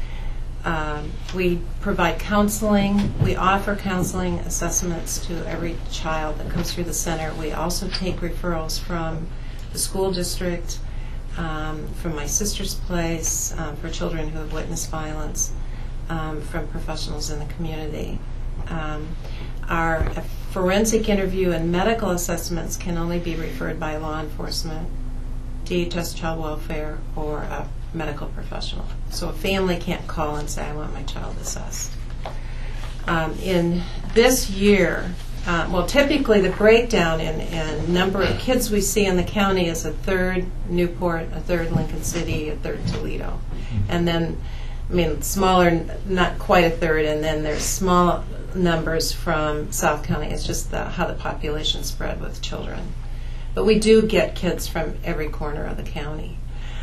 We provide counseling. We offer counseling assessments to every child that comes through the center. We also take referrals from the school district, from my sister's place, for children who have witnessed violence, from professionals in the community. Our forensic interview and medical assessments can only be referred by law enforcement, DHS Child Welfare, or a medical professional. So a family can't call and say, I want my child assessed. In this year, typically the breakdown in number of kids we see in the county is a third Newport, a third Lincoln City, a third Toledo. And then, smaller, not quite a third, and then there's small numbers from South County. It's just how the population spread with children. But we do get kids from every corner of the county.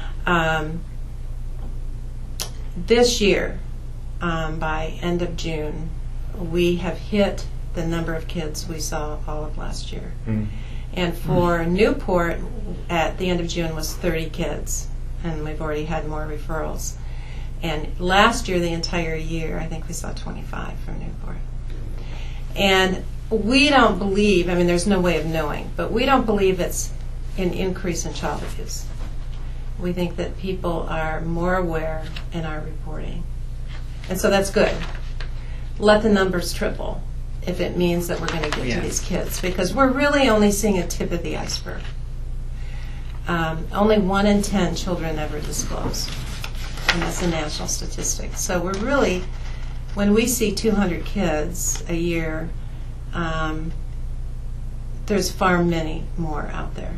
This year, by end of June, we have hit the number of kids we saw all of last year. And for Newport, at the end of June, was 30 kids, and we've already had more referrals. And last year, the entire year, I think we saw 25 from Newport. And we don't believe, there's no way of knowing, but we don't believe it's an increase in child abuse. We think that people are more aware in our reporting. And so that's good. Let the numbers triple if it means that we're going to get to these kids, because we're really only seeing a tip of the iceberg. Only 1 in 10 children ever disclose, and that's a national statistic. So we're really, when we see 200 kids a year, there's far many more out there.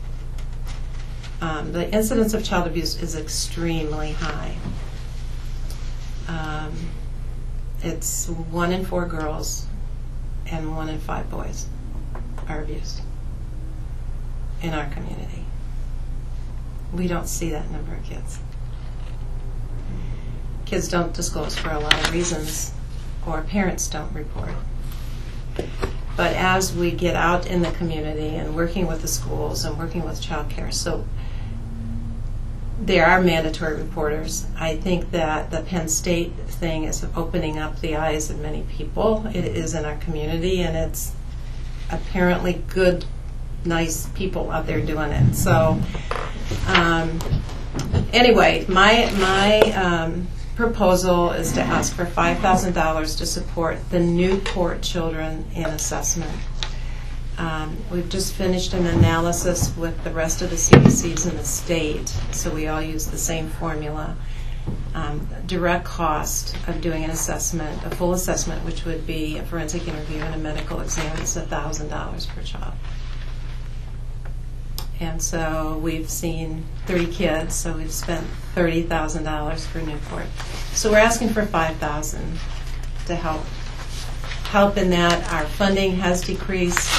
The incidence of child abuse is extremely high. It's 1 in 4 girls and 1 in 5 boys are abused in our community. We don't see that number of kids. Kids don't disclose for a lot of reasons, or parents don't report. But as we get out in the community and working with the schools and working with child care, so there are mandatory reporters. I think that the Penn State thing is opening up the eyes of many people. It is in our community, and it's apparently good, nice people out there doing it. So anyway, my proposal is to ask for $5,000 to support the Newport children in assessment. We've just finished an analysis with the rest of the CDCs in the state, so we all use the same formula. Direct cost of doing an assessment, a full assessment, which would be a forensic interview and a medical exam, is $1,000 per child. And so we've seen 30 kids, so we've spent $30,000 for Newport. So we're asking for $5,000 to help in that. Our funding has decreased.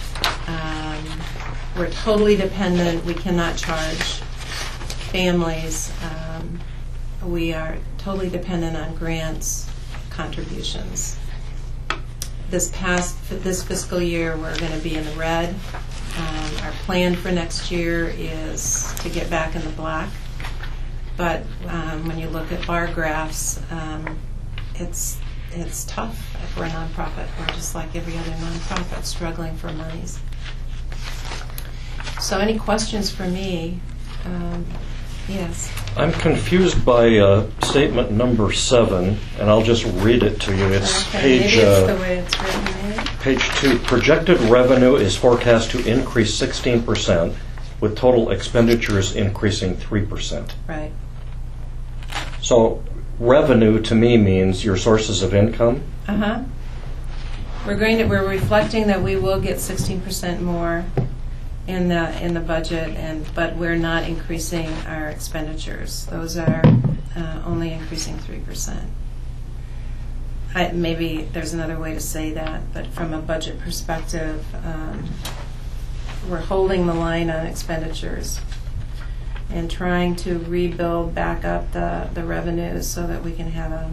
We're totally dependent. We cannot charge families. We are totally dependent on grants, contributions. this fiscal year, we're going to be in the red. Our plan for next year is to get back in the black. But when you look at bar graphs, it's tough if we're a nonprofit. We're just like every other nonprofit, struggling for monies. So any questions for me? Yes. I'm confused by statement number 7, and I'll just read it to you. It's Okay, page, maybe it's the way it's written, maybe. page 2. Projected revenue is forecast to increase 16%, with total expenditures increasing 3%. Right. So revenue to me means your sources of income. Uh-huh. We're reflecting that we will get 16% more in the budget, but we're not increasing our expenditures. Those are only increasing 3%. Maybe there's another way to say that, but from a budget perspective, we're holding the line on expenditures and trying to rebuild back up the revenues so that we can have a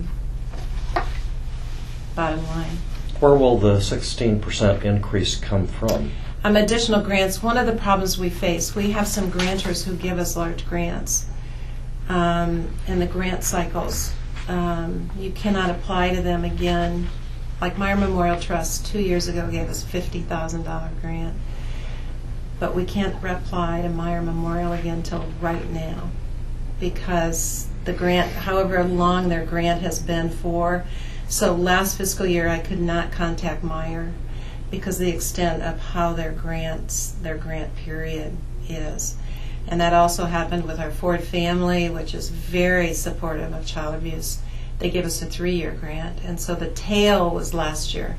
bottom line. Where will the 16% increase come from? Additional grants. One of the problems we face, we have some grantors who give us large grants. In the grant cycles, you cannot apply to them again. Like Meyer Memorial Trust 2 years ago gave us a $50,000 grant. But we can't apply to Meyer Memorial again until right now because the grant, however long their grant has been for. So last fiscal year I could not contact Meyer because of the extent of how their grant period is. And that also happened with our Ford family, which is very supportive of child abuse. They gave us a 3-year grant, and so the tail was last year.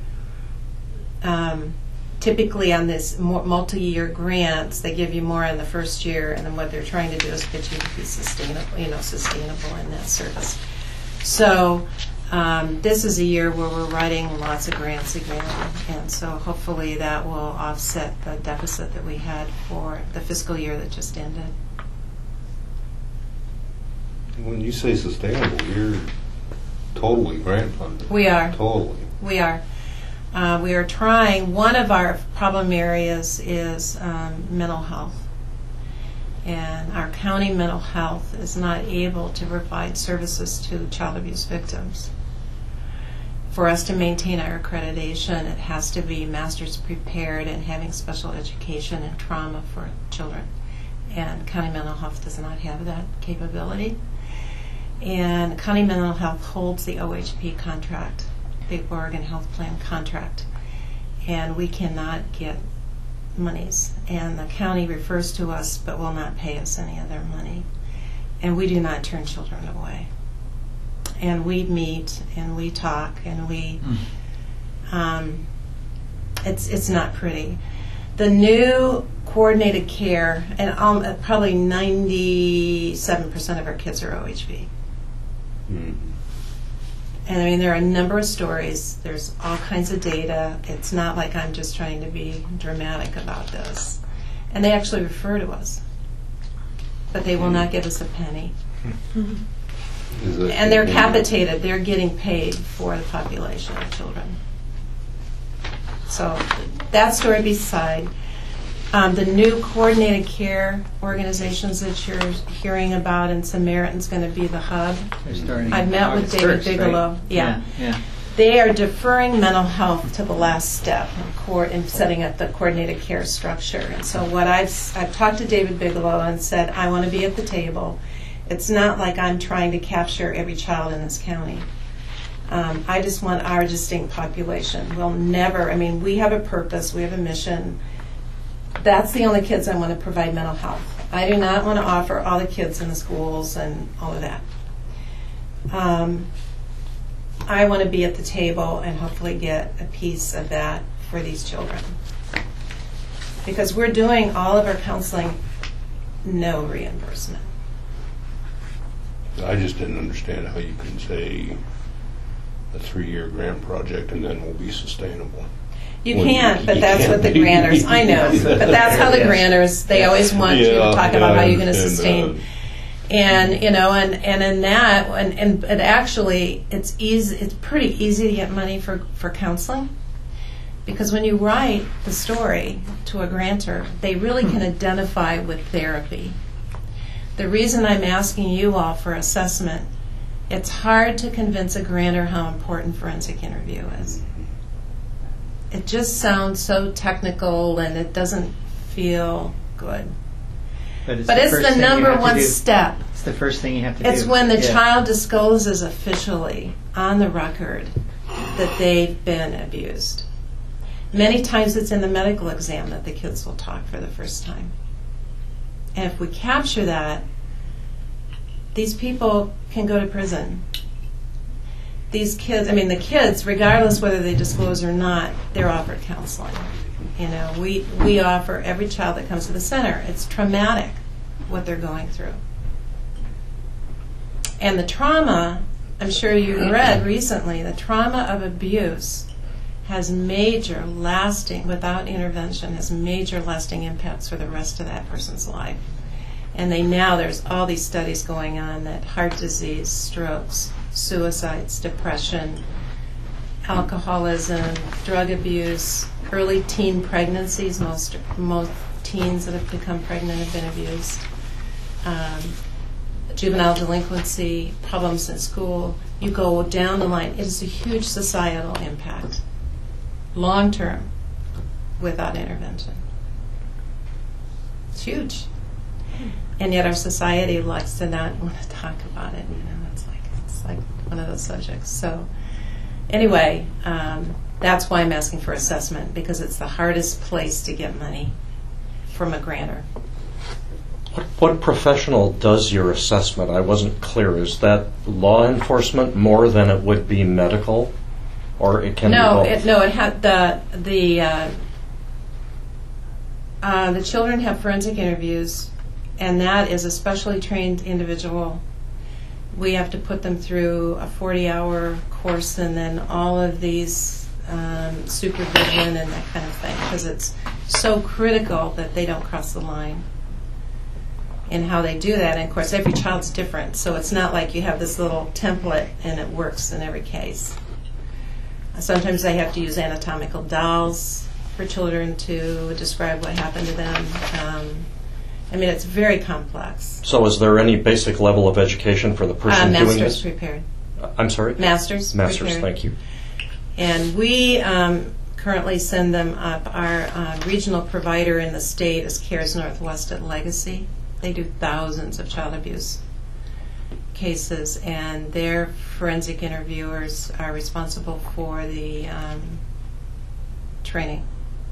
Typically on this multi-year grants, they give you more in the first year, and then what they're trying to do is get you to be sustainable in that service. So this is a year where we're writing lots of grants again, and so hopefully that will offset the deficit that we had for the fiscal year that just ended. When you say sustainable, you're totally grant funded. We are. Totally. We are. We are trying. One of our problem areas is mental health. And our county mental health is not able to provide services to child abuse victims. For us to maintain our accreditation, it has to be master's prepared and having special education and trauma for children. And county mental health does not have that capability. And county mental health holds the OHP contract, the Oregon Health Plan contract, and we cannot get monies. And the county refers to us but will not pay us any other money. And we do not turn children away. And we meet and we talk and we, it's not pretty. The new coordinated care, and probably 97% of our kids are OHP. And I mean, there are a number of stories. There's all kinds of data. It's not like I'm just trying to be dramatic about this. And they actually refer to us. But they will not give us a penny. And they're capitated. They're getting paid for the population of children. So that story beside. The new coordinated care organizations that you're hearing about, and Samaritan's going to be the hub. I've met with David Bigelow. Right? Yeah. Yeah. They are deferring mental health to the last step in setting up the coordinated care structure. And so what I've talked to David Bigelow and said, I want to be at the table. It's not like I'm trying to capture every child in this county. I just want our distinct population. We'll never, I mean, we have a purpose, we have a mission. That's the only kids I want to provide mental health. I do not want to offer all the kids in the schools and all of that. I want to be at the table and hopefully get a piece of that for these children. Because we're doing all of our counseling, no reimbursement. I just didn't understand how you can say a 3-year grant project and then will be sustainable. You can't, but that's what the granters, I know, but that's how the granters, they always want you to talk about how you're going to sustain. And, you know, and in that, and actually, it's pretty easy to get money for counseling. Because when you write the story to a grantor, they really can identify with therapy. The reason I'm asking you all for assessment, it's hard to convince a grantor how important forensic interview is. It just sounds so technical and it doesn't feel good. But it's the number one step. It's the first thing you have to do. It's when the child discloses officially on the record that they've been abused. Many times it's in the medical exam that the kids will talk for the first time. And if we capture that, these people can go to prison. These kids, the kids, regardless whether they disclose or not, they're offered counseling. We offer every child that comes to the center. It's traumatic what they're going through. And the trauma, I'm sure you've read recently, the trauma of abuse has major lasting, without intervention, has major lasting impacts for the rest of that person's life. And there's all these studies going on that heart disease, strokes, suicides, depression, alcoholism, drug abuse, early teen pregnancies, most teens that have become pregnant have been abused, juvenile delinquency, problems in school. You go down the line. It is a huge societal impact, long term, without intervention. It's huge. And yet our society likes to not want to talk about it. It's like one of those subjects. So anyway, that's why I'm asking for assessment, because it's the hardest place to get money from a grantor. What professional does your assessment? I wasn't clear. Is that law enforcement more than it would be medical, or it can be both? It had the children have forensic interviews, and that is a specially trained individual. We have to put them through a 40-hour course and then all of these supervision and that kind of thing, because it's so critical that they don't cross the line in how they do that. And of course, every child's different, so it's not like you have this little template and it works in every case. Sometimes they have to use anatomical dolls for children to describe what happened to them. It's very complex. So is there any basic level of education for the person doing this? Master's prepared. I'm sorry? Master's prepared. Thank you. And we currently send them up. Our regional provider in the state is CARES Northwest at Legacy. They do thousands of child abuse cases, and their forensic interviewers are responsible for the training.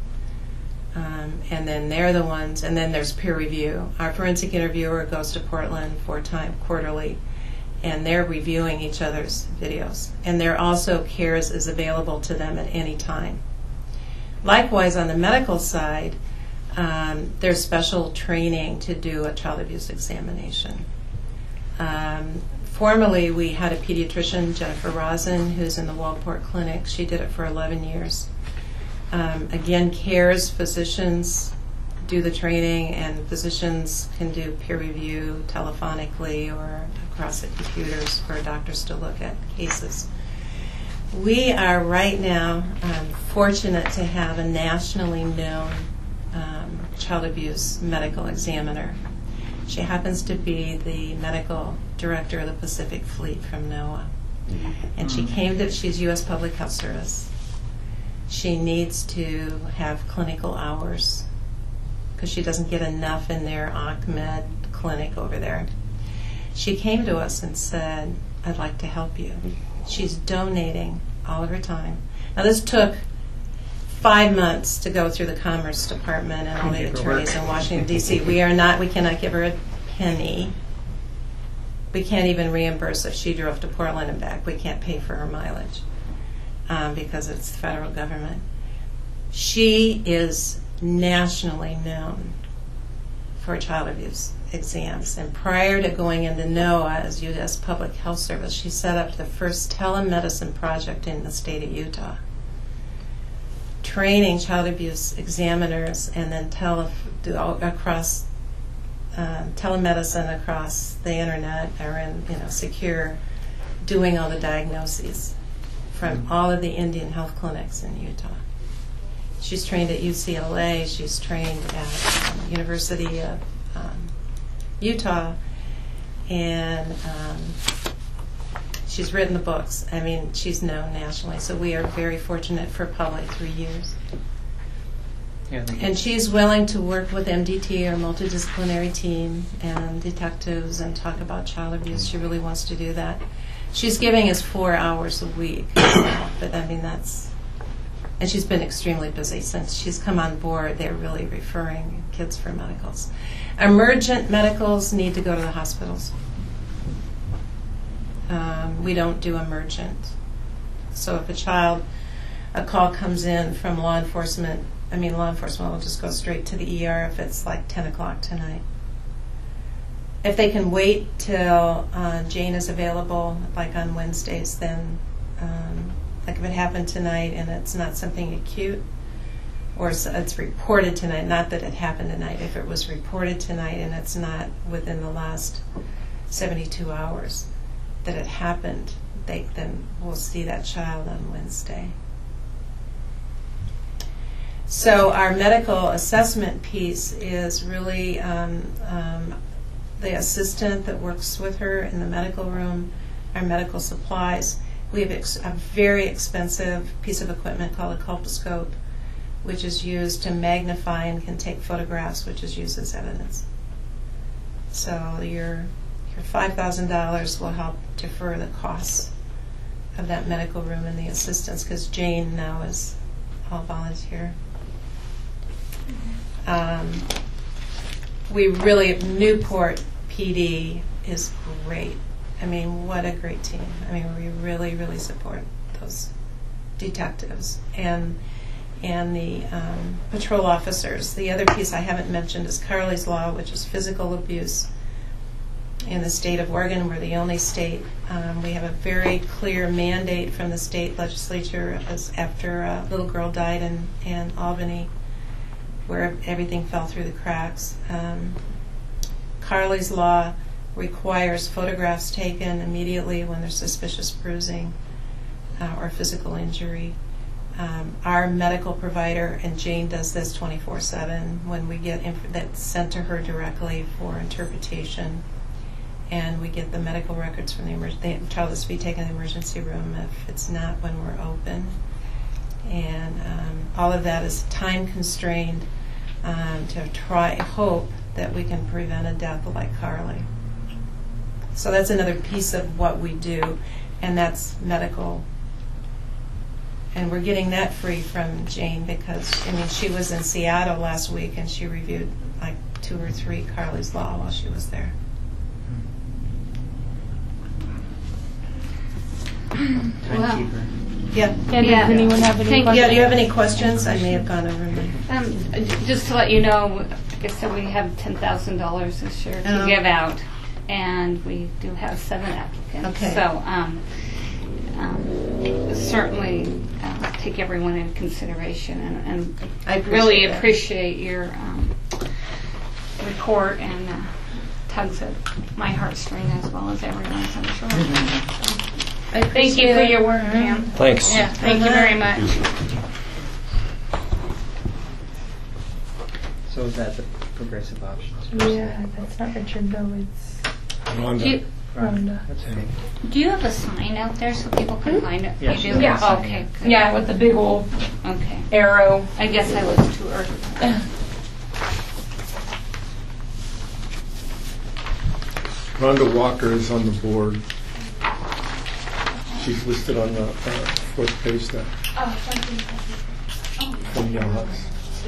And then they're the ones, and then there's peer review. Our forensic interviewer goes to Portland 4 times quarterly, and they're reviewing each other's videos. And they're also, CARES is available to them at any time. Likewise, on the medical side, there's special training to do a child abuse examination. Formerly, we had a pediatrician, Jennifer Rosen, who's in the Waldport Clinic. She did it for 11 years. Again, CARES physicians do the training, and physicians can do peer review telephonically or across the computers for doctors to look at cases. We are right now fortunate to have a nationally known child abuse medical examiner. She happens to be the medical director of the Pacific Fleet from NOAA. And she's U.S. Public Health Service. She needs to have clinical hours because she doesn't get enough in their Ahmed clinic over there. She came to us and said, I'd like to help you. She's donating all of her time. Now, this took 5 months to go through the Commerce Department and all the attorneys in Washington, D.C. We cannot give her a penny. We can't even reimburse if she drove to Portland and back. We can't pay for her mileage because it's the federal government. She is nationally known for child abuse exams. And prior to going into NOAA as U.S. Public Health Service, she set up the first telemedicine project in the state of Utah, training child abuse examiners and then telemedicine across the internet or in secure, doing all the diagnoses from all of the Indian health clinics in Utah. She's trained at UCLA. She's trained at University of Utah, and she's written the books. I mean, she's known nationally. So we are very fortunate for probably 3 years. Yeah, And she's willing to work with MDT, our multidisciplinary team, and detectives and talk about child abuse. She really wants to do that. She's giving us 4 hours a week. But I mean, and she's been extremely busy since she's come on board. They're really referring kids for medicals. Emergent medicals need to go to the hospitals. We don't do emergent. So if a call comes in from law enforcement will just go straight to the ER if it's like 10 o'clock tonight. If they can wait till Jane is available, like on Wednesdays, then like if it happened tonight and it's not something acute, or it's reported tonight, not that it happened tonight, if it was reported tonight and it's not within the last 72 hours that it happened, then we'll see that child on Wednesday. So our medical assessment piece is really the assistant that works with her in the medical room, our medical supplies. We have a very expensive piece of equipment called a colposcope, which is used to magnify and can take photographs, which is used as evidence. So your $5,000 will help defer the costs of that medical room and the assistants, because Jane now is all volunteer. Newport PD is great. I mean, what a great team. I mean, we really, really support those detectives and the patrol officers. The other piece I haven't mentioned is Carly's Law, which is physical abuse in the state of Oregon. We're the only state. We have a very clear mandate from the state legislature after a little girl died in Albany, where everything fell through the cracks. Carly's Law requires photographs taken immediately when there's suspicious bruising or physical injury. Our medical provider, and Jane does this 24/7, when we get that's sent to her directly for interpretation, and we get the medical records from the child is to be taken in the emergency room if it's not when we're open. And all of that is time constrained to hope that we can prevent a death like Carly. So that's another piece of what we do, and that's medical. And we're getting that free from Jane because, I mean, she was in Seattle last week and she reviewed like 2 or 3 Carly's Law while she was there. Timekeeper. Yeah. And does anyone have any questions? Yeah, do you have any questions? I may have gone over mine. Just to let you know, like I said, we have $10,000 this year to give out, and we do have 7 applicants. Okay. So certainly take everyone into consideration, and I really that. appreciate your report, and tugs at my heartstring as well as everyone's, I'm sure. So, thank you for your work, Pam. Thanks. Yeah, thank you very much. So is that the progressive options? Yeah, that's not Richard though. It's Rhonda. Rhonda. That's okay. Do you have a sign out there so people can find it? Yeah, You she do? has a sign, Okay. yeah. Good. Yeah, with the big old Okay. arrow. I guess I was too early. Rhonda Walker is on the board. She's listed on the 4th page there. From Young's.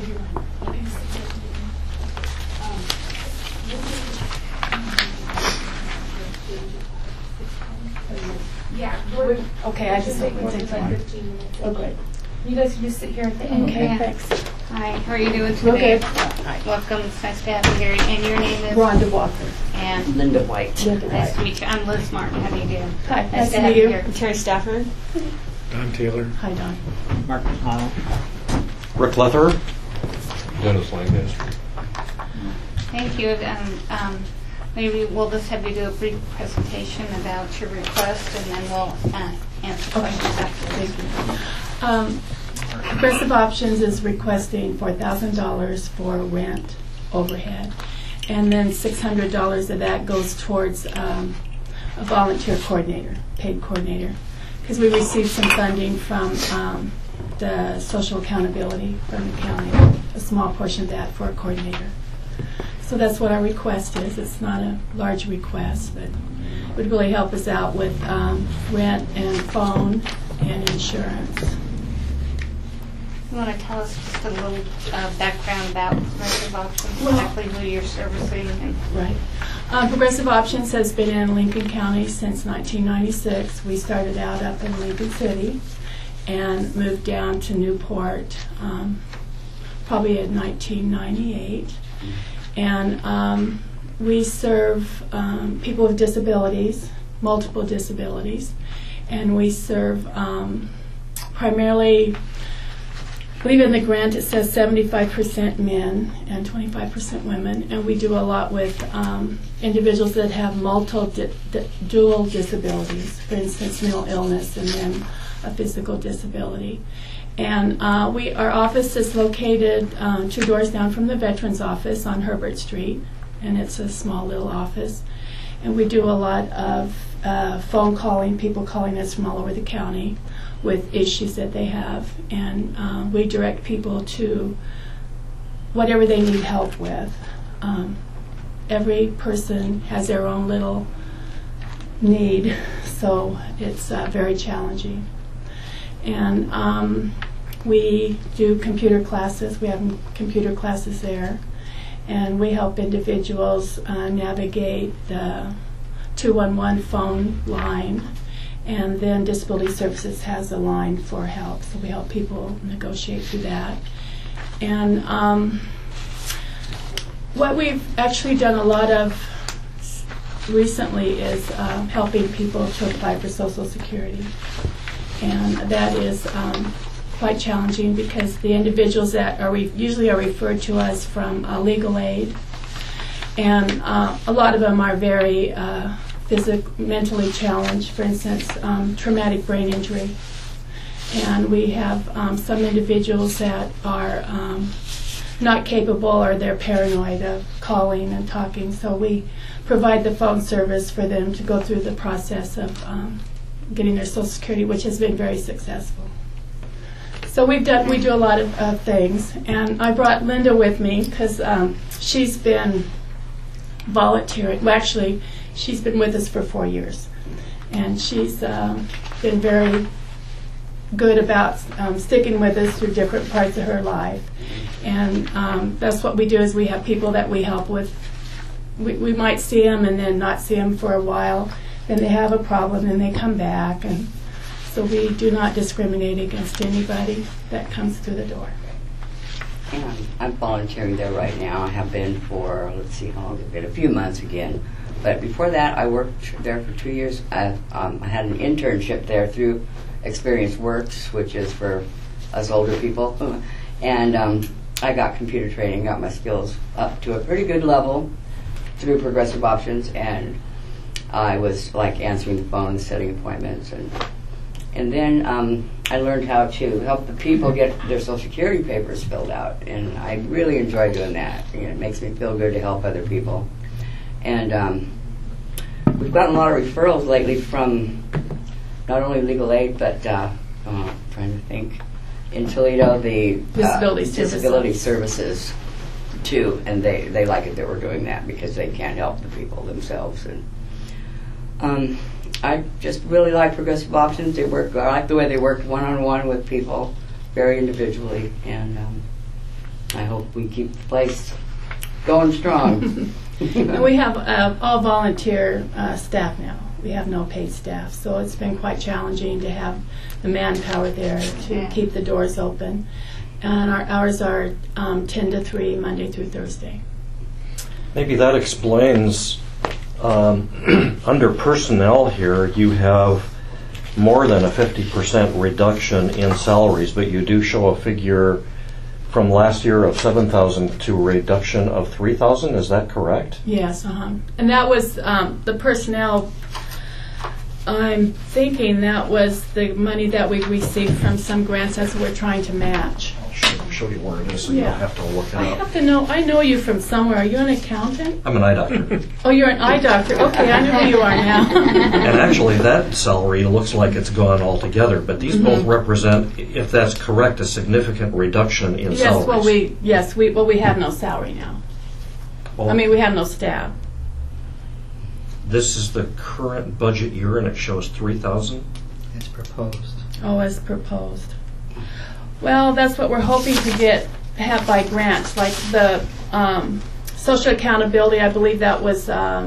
Yeah. Okay, I just think we'll take like 15 minutes. Okay. You guys can just sit here at the end. Okay. Thanks. Hi, how are you doing today? Okay. Welcome. It's nice to have you here. And your name is? Rhonda Walker. And Linda White. nice to meet you. I'm Liz Martin. How do you do? Hi. Nice to have you here. Terry Stafford. Don Taylor. Hi, Don. Mark McConnell. Rick Leather. Dennis Lancaster. Thank you. Maybe we'll just have you do a brief presentation about your request, and then we'll answer questions afterwards. Progressive Options is requesting $4,000 for rent overhead, and then $600 of that goes towards a volunteer coordinator, paid coordinator, because we received some funding from the social accountability from the county, a small portion of that for a coordinator. So that's what our request is. It's not a large request, but it would really help us out with rent and phone and insurance. You want to tell us just a little background about Progressive Options, Well- exactly who you're servicing? And Right. Progressive Options has been in Lincoln County since 1996. We started out up in Lincoln City and moved down to Newport probably in 1998. And we serve people with disabilities, multiple disabilities, and we serve primarily, I believe in the grant it says 75% men and 25% women, and we do a lot with individuals that have dual disabilities, for instance, mental illness and then a physical disability. And our office is located 2 doors down from the Veterans Office on Herbert Street, and it's a small little office. And we do a lot of phone calling, people calling us from all over the county with issues that they have, and we direct people to whatever they need help with. Every person has their own little need, so it's very challenging. And we do computer classes. We have computer classes there, and we help individuals navigate the 211 phone line. And then Disability Services has a line for help, so we help people negotiate through that. And what we've actually done a lot of recently is helping people to apply for Social Security. And that is quite challenging because the individuals that usually are referred to us from legal aid, and a lot of them are very mentally challenged, for instance, traumatic brain injury. And we have some individuals that are not capable or they're paranoid of calling and talking, so we provide the phone service for them to go through the process of getting their Social Security, which has been very successful. So we do a lot of things, and I brought Linda with me because she's been volunteering. Well, actually, she's been with us for 4 years, and she's been very good about sticking with us through different parts of her life. And that's what we do is we have people that we help with. We might see them and then not see them for a while, then they have a problem and they come back, and so we do not discriminate against anybody that comes through the door. And I'm volunteering there right now. I have been for, let's see how long it's been, a few months again. But before that, I worked there for 2 years. I had an internship there through Experience Works, which is for us older people. And I got computer training, got my skills up to a pretty good level through Progressive Options. And I was like answering the phone, setting appointments. And then I learned how to help the people get their Social Security papers filled out. And I really enjoy doing that. It makes me feel good to help other people. And we've gotten a lot of referrals lately from not only legal aid, but trying to think, in Toledo, the disability services too, and they like it that we're doing that because they can't help the people themselves. And I just really like Progressive Options. I like the way they work one-on-one with people, very individually, and I hope we keep the place going strong. And we have all volunteer staff now. We have no paid staff, so it's been quite challenging to have the manpower there to keep the doors open. And our hours are 10 to 3, Monday through Thursday. Maybe that explains, under personnel here, you have more than a 50% reduction in salaries, but you do show a figure from last year of 7,000 to a reduction of 3,000. Is that correct? Yes, And that was the personnel I'm thinking that was the money that we received from some grants as we're trying to match. I'll show you where it is, so you Yeah. don't have to look it I up. have to know, I know you from somewhere. Are you an accountant? I'm an eye doctor. Oh, you're an eye doctor. Okay, I know who you are now. And actually, that salary looks like it's gone altogether, but these both represent, if that's correct, a significant reduction in salaries. We have no salary now. Well, I mean, we have no staff. this is the current budget year, and it shows 3,000. It's proposed. Oh, as proposed. Well, that's what we're hoping to have by grants, like the social accountability. I believe that was.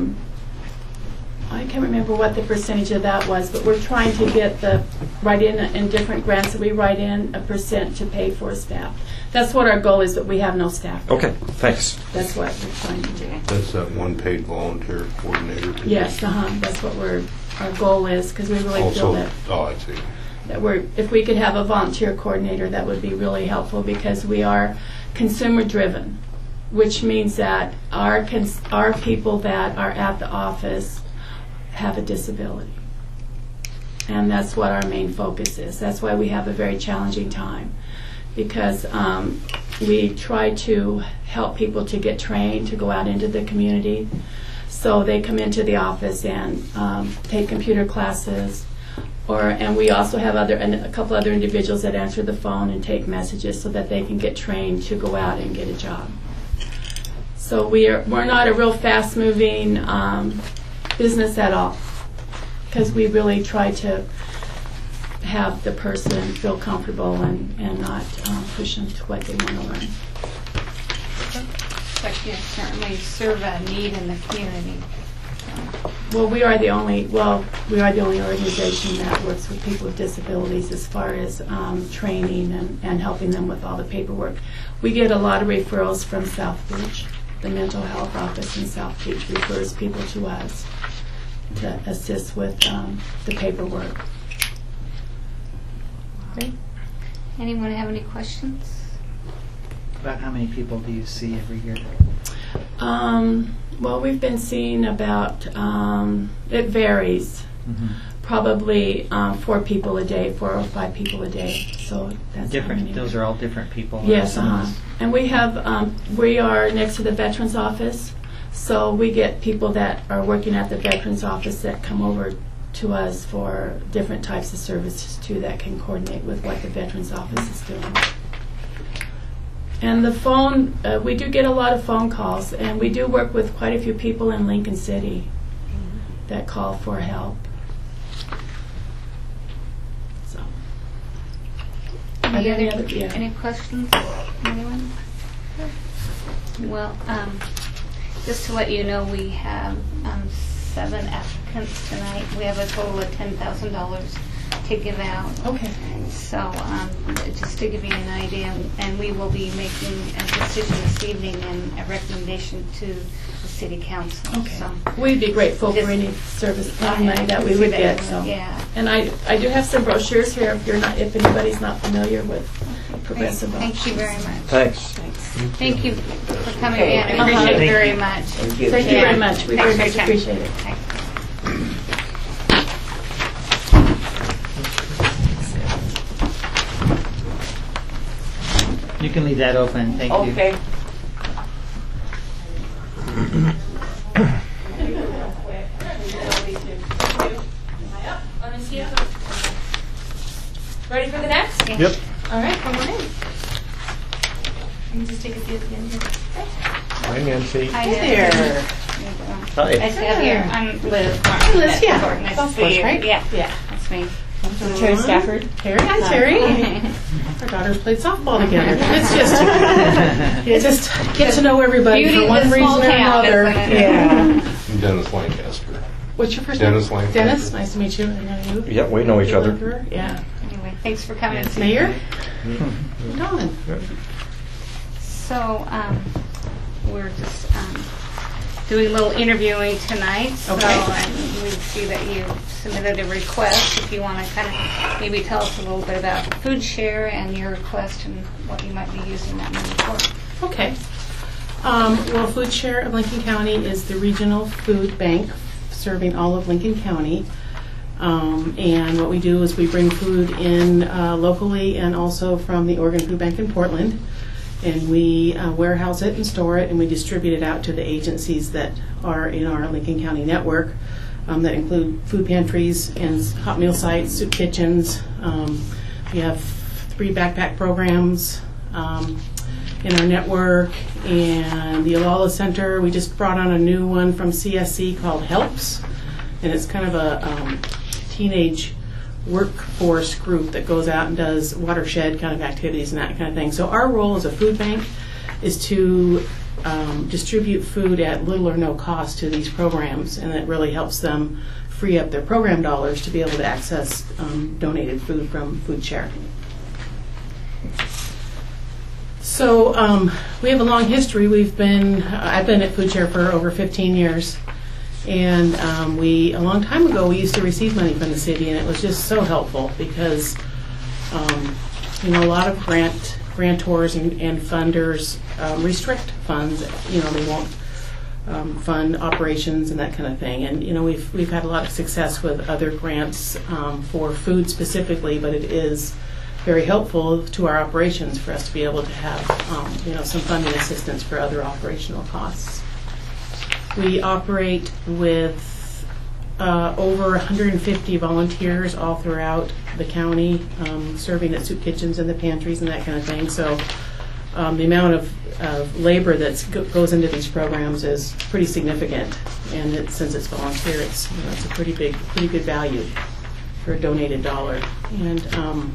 I can't remember what the percentage of that was, but we're trying to get write in different grants that we write in a percent to pay for staff. That's what our goal is, but we have no staff. Okay, thanks. That's what we're trying to do. That's that one paid volunteer coordinator position. Yes, that's what our goal is, because we really feel that. Oh, I see. If we could have a volunteer coordinator, that would be really helpful, because we are consumer driven, which means that our people that are at the office have a disability. And that's what our main focus is. That's why we have a very challenging time, because we try to help people to get trained, to go out into the community. So they come into the office and take computer classes, and we also have a couple other individuals that answer the phone and take messages so that they can get trained to go out and get a job. So we're not a real fast-moving business at all, because we really try to have the person feel comfortable and not push them to what they want to learn. But you certainly serve a need in the community. Well, we are the only organization that works with people with disabilities as far as training and helping them with all the paperwork. We get a lot of referrals from South Beach. The mental health office in South Beach refers people to us to assist with the paperwork. Okay. Anyone have any questions? About how many people do you see every year? Well, we've been seeing about, it varies, probably 4 people a day, 4 or 5 people a day. So that's Different. how many. Those are all different people. Yes, and we are next to the Veterans Office, so we get people that are working at the Veterans Office that come over to us for different types of services too, that can coordinate with what the Veterans Office is doing. And the phone, we do get a lot of phone calls, and we do work with quite a few people in Lincoln City that call for help. So. Any questions? Anyone? Well, just to let you know, we have 7 applicants tonight. We have a total of $10,000 to give out. Okay. So just to give you an idea, and we will be making a decision this evening and a recommendation to the City Council. Okay. So, we'd be grateful for any service money that we would get. So. Yeah. And I do have some brochures here if anybody's not familiar with Progressive. Thank you very much. Thanks. Thank you for coming in. I appreciate it very much. Thank you very much. We very much appreciate it. Thanks. You can leave that open. Thank you. Okay. Ready for the next? Yep. All right, come on in. You can just take a seat at the end here. Hi, Nancy. Hi there. Hi. Nice to have you. I'm Liz. Hi, Liz. Yeah. Nice That's to see Liz, you. right? Yeah. Yeah. That's me. Terry Stafford. Terry, hi Terry. Our daughters played softball together. It's just, you just get to know everybody Beauty for of one the reason small or town, another. isn't it? Yeah. Dennis Lancaster. What's your first Dennis name? Lancaster. Dennis. Nice to meet you. I know you. Yeah, we know each other. Yeah. Anyway, thanks for coming. Mayor. Dawn. So we're just doing a little interviewing tonight. So Okay. and we see that you submitted a request. If you want to kind of maybe tell us a little bit about Food Share and your request and what you might be using that money for. Okay. Well, Food Share of Lincoln County is the regional food bank serving all of Lincoln County. And what we do is we bring food in locally and also from the Oregon Food Bank in Portland. And we warehouse it and store it, and we distribute it out to the agencies that are in our Lincoln County network that include food pantries and hot meal sites, soup kitchens. We have 3 backpack programs in our network, and the Olala Center, we just brought on a new one from CSC called HELPS, and it's kind of a teenage workforce group that goes out and does watershed kind of activities and that kind of thing. So our role as a food bank is to distribute food at little or no cost to these programs, and it really helps them free up their program dollars to be able to access donated food from FoodShare. So we have a long history. I've been at FoodShare for over 15 years. And a long time ago, we used to receive money from the city, and it was just so helpful because, a lot of grantors and funders restrict funds. They won't fund operations and that kind of thing. And we've had a lot of success with other grants for food specifically, but it is very helpful to our operations for us to be able to have some funding assistance for other operational costs. We operate with over 150 volunteers all throughout the county, serving at soup kitchens and the pantries and that kind of thing. So the amount of labor that goes into these programs is pretty significant, and since it's volunteer, it's a pretty good value for a donated dollar. And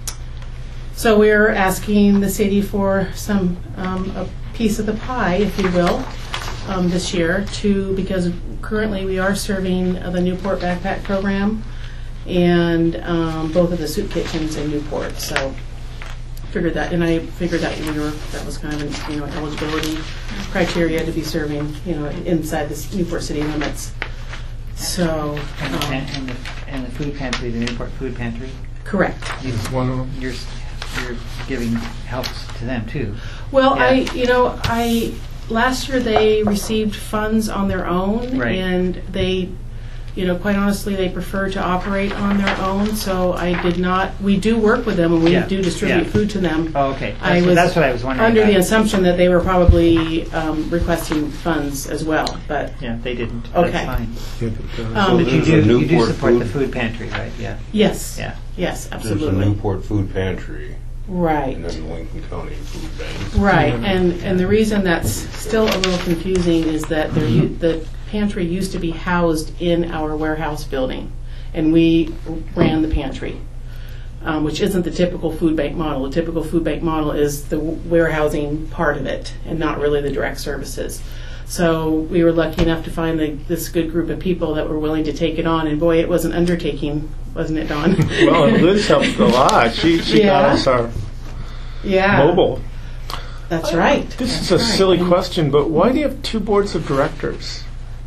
so we're asking the city for a piece of the pie, if you will. This year because currently we are serving the Newport Backpack Program and both of the soup kitchens in Newport. So I figured that that was kind of an eligibility criteria to be serving inside the Newport city limits. So and the food pantry, the Newport Food Pantry. Correct. One of them. You're giving helps to them too. Well, yeah. Last year they received funds on their own, right. And they, quite honestly, they prefer to operate on their own. So I did not. We do work with them, and we do distribute food to them. Oh, okay. That's what I was wondering. Under the assumption that they were probably requesting funds as well, but yeah, they didn't. Okay. That's fine. So but you do support food. The food pantry, right? Yeah. Yes. Yeah. Yes, absolutely. There's a Newport Food Pantry. Right. And then the Lincoln County Food Bank. Right, and the reason that's still a little confusing is that the pantry used to be housed in our warehouse building, and we ran the pantry, which isn't the typical food bank model. The typical food bank model is the warehousing part of it, and not really the direct services. So we were lucky enough to find this good group of people that were willing to take it on, and boy, it was an undertaking, wasn't it, Dawn? Well, and Liz helped a lot. She got us our mobile. That's right. This is a silly question, but why do you have 2 boards of directors?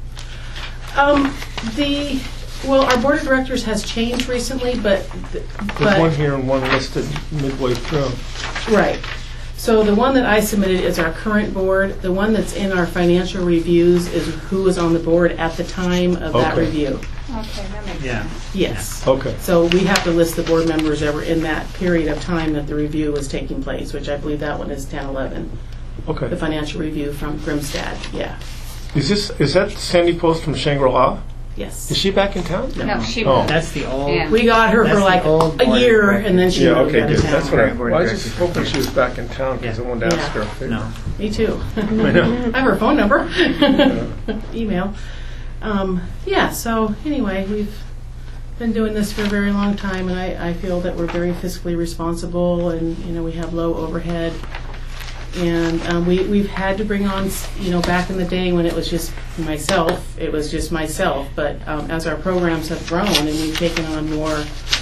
Our board of directors has changed recently, but There's one here and one listed midway through. Right. So the one that I submitted is our current board. The one that's in our financial reviews is who was on the board at the time of that review. Okay, that makes sense. Yes. Okay. So we have to list the board members that were in that period of time that the review was taking place, which I believe that one is 10/11. Okay. The financial review from Grimstad. Yeah. Is that Sandy Post from Shangri-La? Yes. Is she back in town? No, she That's the old. Yeah. We got her for like a year, and then she moved out of town. That's what I Board was of just directors. hoping she was back in town because I wanted to ask her. If No. Me too. I know. I have her phone number. Email. So anyway, we've been doing this for a very long time, and I feel that we're very fiscally responsible, and we have low overhead. And we've had to bring on, back in the day when it was just myself, But as our programs have grown and we've taken on more,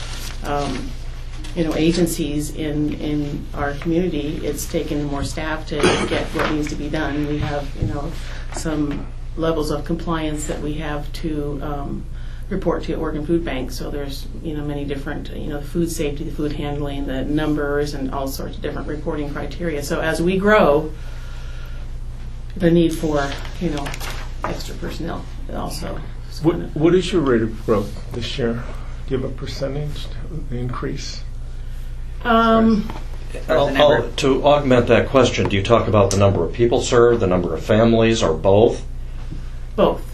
agencies in our community, it's taken more staff to get what needs to be done. We have, some levels of compliance that we have to report to Oregon Food Bank. So there's, many different, the food safety, the food handling, the numbers, and all sorts of different reporting criteria. So as we grow, the need for, extra personnel also. What is your rate of growth this year? give a percentage increase? To augment that question, do you talk about the number of people served, the number of families, or both? Both.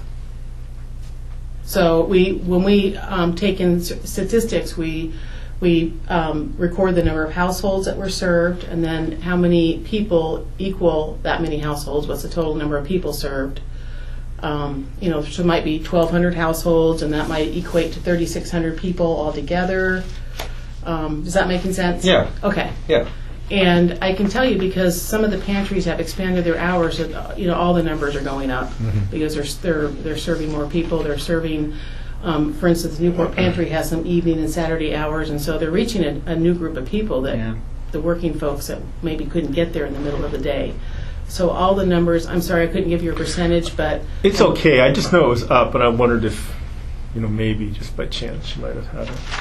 So when we take in statistics, we record the number of households that were served, and then how many people equal that many households. What's the total number of people served? So it might be 1,200 households, and that might equate to 3,600 people altogether. Is that making sense? Yeah. Okay. Yeah. And I can tell you, because some of the pantries have expanded their hours, that all the numbers are going up because they're serving more people. They're serving, for instance, the Newport Pantry has some evening and Saturday hours, and so they're reaching a new group of people that the working folks that maybe couldn't get there in the middle of the day. So all the numbers. I'm sorry, I couldn't give you a percentage, but it's okay. I just know it was up, and I wondered if, maybe just by chance you might have had it.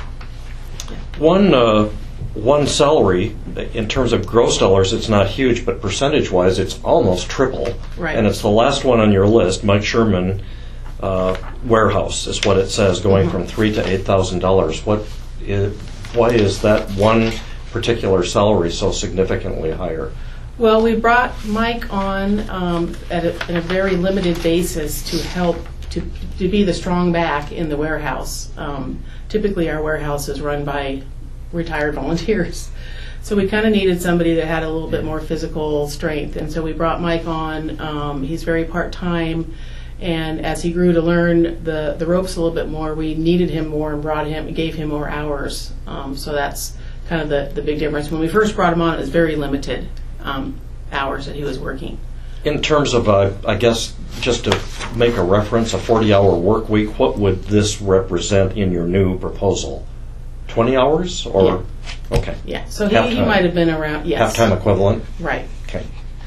One salary, in terms of gross dollars, it's not huge, but percentage-wise, it's almost triple. Right. And it's the last one on your list, Mike Sherman warehouse, is what it says, going from $3,000 to $8,000. Why is that one particular salary so significantly higher? Well, we brought Mike on in a very limited basis to help to be the strong back in the warehouse. Typically, our warehouse is run by retired volunteers. So we kind of needed somebody that had a little bit more physical strength. And so we brought Mike on. He's very part-time. And as he grew to learn the ropes a little bit more, we needed him more and gave him more hours. So that's kind of the big difference. When we first brought him on, it was very limited hours that he was working. In terms of, I guess, just to make a reference, a 40-hour work week, what would this represent in your new proposal? 20 hours? Or okay. Yeah, so he might have been around, yes. Half-time equivalent? Right. Okay.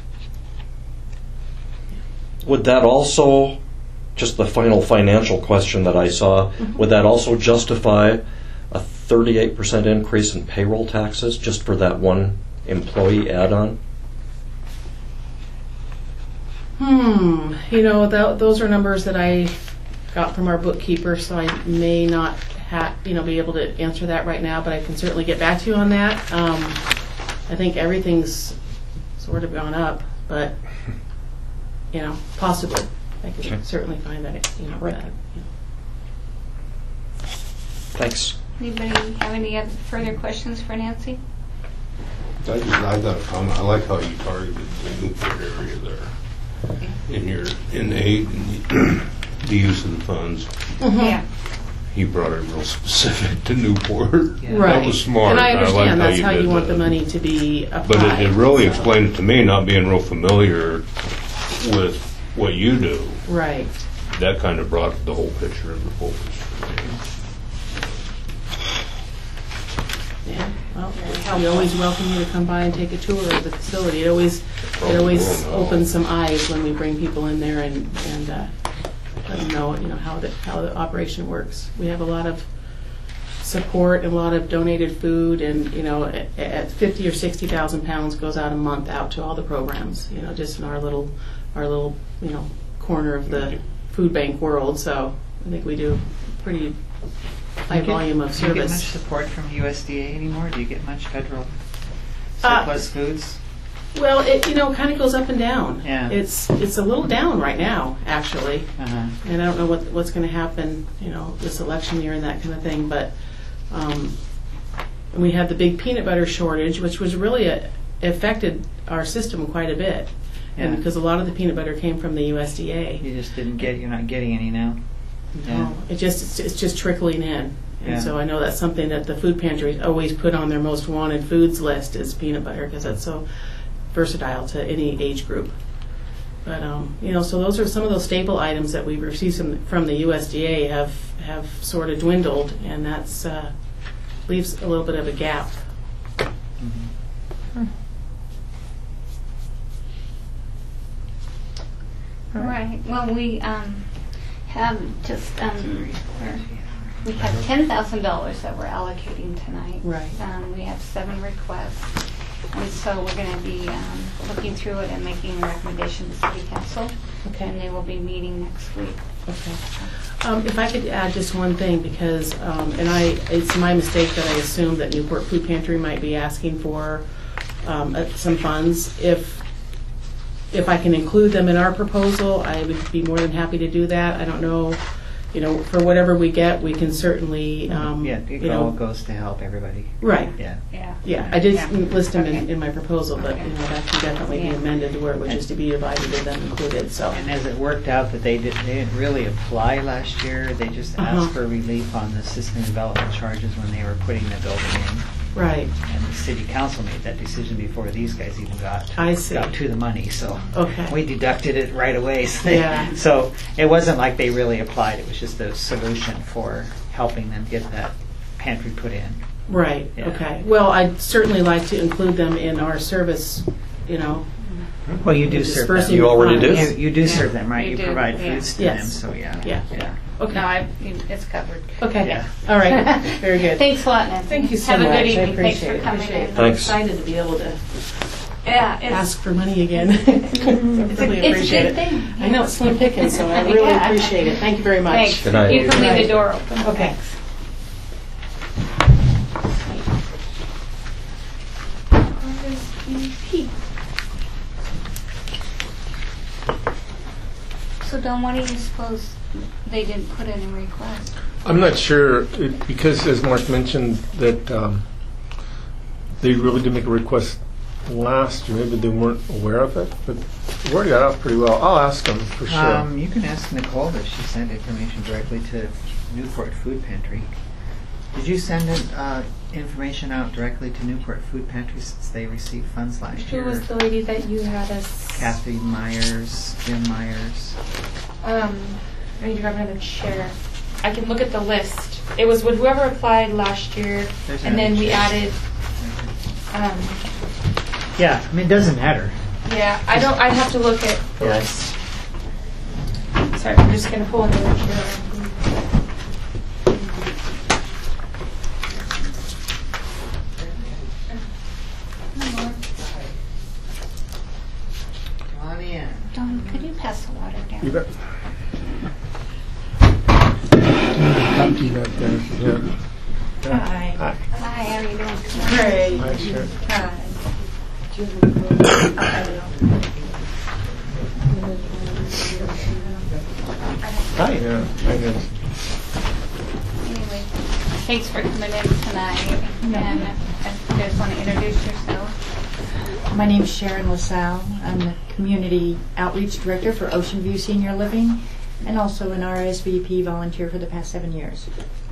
Would that also, just the final financial question that I saw, would that also justify a 38% increase in payroll taxes just for that one employee add-on? Those are numbers that I got from our bookkeeper, so I may not be able to answer that right now, but I can certainly get back to you on that. I think everything's sort of gone up, but possibly I could certainly find that. Thanks. Anybody have any other further questions for Nancy? I've got a comment. I like how you targeted the Newport area there in the aid and the use of the funds. Yeah. He brought it real specific to Newport. Yeah. Right. That was smart. And I understand like that's how you want that. the money to be applied. But it really explained it to me, not being real familiar with what you do. Right. That kind of brought the whole picture into focus for me. Yeah. Well, we always welcome you to come by and take a tour of the facility. It always opens some eyes when we bring people in there and let them know how the operation works. We have a lot of support and a lot of donated food, and at 50 or 60,000 pounds goes out a month out to all the programs. Just in our little corner of the food bank world. So I think we do pretty high volume of service. Do you get much support from USDA anymore? Do you get much federal surplus foods? Well, it kind of goes up and down. Yeah. It's a little down right now, actually, and I don't know what's going to happen, this election year and that kind of thing. But we had the big peanut butter shortage, which was really affected our system quite a bit, and because a lot of the peanut butter came from the USDA. You're not getting any now. No, it's just trickling in. And so I know that's something that the food pantries always put on their most wanted foods list is peanut butter, because that's so versatile to any age group. But so those are some of those staple items that we've received from the USDA have sort of dwindled, and that's leaves a little bit of a gap. All right. Well, we have just we have $10,000 that we're allocating tonight. Right. We have 7 requests, And so we're going to be looking through it and making a recommendation to City Council. Okay. And they will be meeting next week. Okay. If I could add just one thing, because, it's my mistake that I assumed that Newport Food Pantry might be asking for some funds. If I can include them in our proposal, I would be more than happy to do that. I don't know, for whatever we get, we can certainly, It all goes to help everybody. Right. Yeah. Yeah, I did list them in my proposal, but that can definitely be amended to where it would just be divided and then included. So. And as it worked out that they didn't really apply last year, they just asked for relief on the system development charges when they were putting the building in. Right. And the city council made that decision before these guys even got to the money. So we deducted it right away. So it wasn't like they really applied. It was just a solution for helping them get that pantry put in. Right. Yeah. Okay. Well, I'd certainly like to include them in our service. Well, you do serve them. You already do. You do serve them, right? You do, provide foods to them. So yeah. Okay. No, it's covered. Okay. Yeah. All right. Very good. Thanks a lot, Nancy. Thank you so Have much. a good evening. I appreciate Thanks for coming in. I'm Thanks. excited to be able to Yeah, ask for money again. I really it's appreciate a good it. thing. I know it's slim pickings, so I really Yeah. appreciate it. Thank you very much. Thanks. Good night. You can leave the door open. Okay. So, Don, why do you suppose they didn't put in a request? I'm not sure, because as Mark mentioned, that they really did make a request last year. Maybe they weren't aware of it, but it worked out pretty well. I'll ask them for sure. You can ask Nicole if she sent information directly to Newport Food Pantry. Did you send information out directly to Newport Food Pantry since they received funds last year? Who was the lady that you had us? Kathy Myers, Jim Myers. I need to grab another chair. I can look at the list. It was with whoever applied last year, There's and then another we chair. added. Yeah, I mean, it doesn't matter. Yeah, I'd have to look at the Yeah. list. Sorry, I'm just gonna pull another chair. Come on in. Don, could you pass the water down? You bet. Copy that there. Yeah. Hi. Hi. Hi, how are you doing? Great. Hi, sure. Hi. Hi. Yeah. Hi, Nancy. Anyway, thanks for coming in tonight. And if you guys want to introduce yourself. My name is Sharon LaSalle. I'm the Community Outreach Director for Ocean View Senior Living and also an RSVP volunteer for the past 7 years.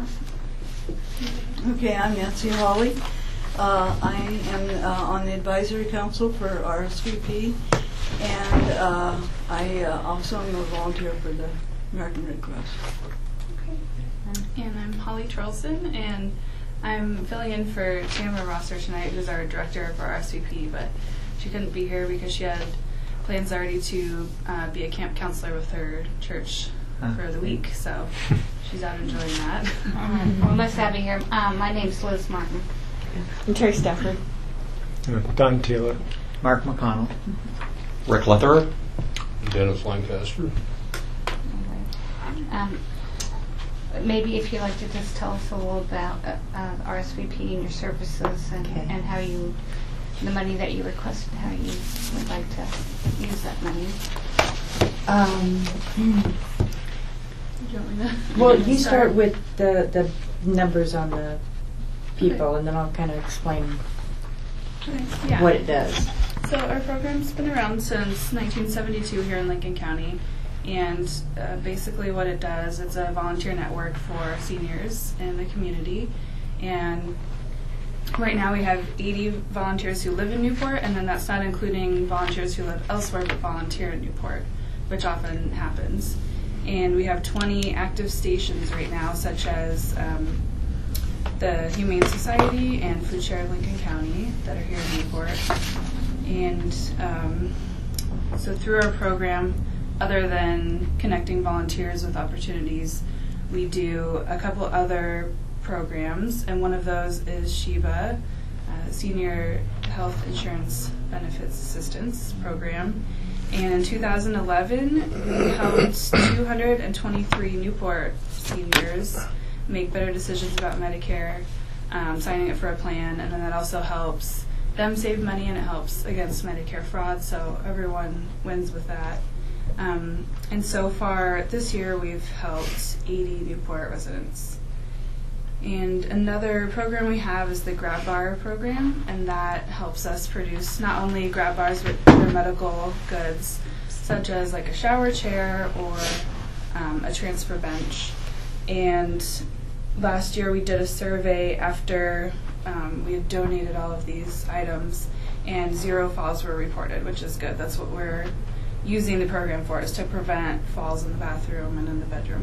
Okay, I'm Nancy Hawley. I am on the advisory council for RSVP, and I also am a volunteer for the American Red Cross. And I'm Holly Charleston, and I'm filling in for Tamara Rosser tonight, who's our director for RSVP, but she couldn't be here because she had plans already to be a camp counselor with her church for the week, so she's out enjoying that. Well, nice to have you here. My name's Liz Martin. I'm Terry Stafford. Don Taylor. Mark McConnell. Rick Letherer. Dennis Lancaster. Maybe if you'd like to just tell us a little about RSVP and your services and how you, the money that you requested, how you would like to use that money. Well, you start with the numbers on the people, and then I'll kind of explain what it does. So our program's been around since 1972 here in Lincoln County, and basically what it does, it's a volunteer network for seniors in the community, and right now we have 80 volunteers who live in Newport, and then that's not including volunteers who live elsewhere but volunteer in Newport, which often happens. And we have 20 active stations right now, such as the Humane Society and Food Share of Lincoln County that are here in Newport. And so through our program, other than connecting volunteers with opportunities, we do a couple other programs, and one of those is Shiva, Senior health insurance benefits assistance program. And in 2011, we helped 223 Newport seniors make better decisions about Medicare, signing up for a plan, and then that also helps them save money, and it helps against Medicare fraud, so everyone wins with that. And so far this year, we've helped 80 Newport residents. And another program we have is the Grab Bar program, and that helps us produce not only grab bars but other medical goods, such as like a shower chair or a transfer bench. And last year we did a survey after we had donated all of these items, and 0 falls were reported, which is good. That's what we're using the program for, is to prevent falls in the bathroom and in the bedroom.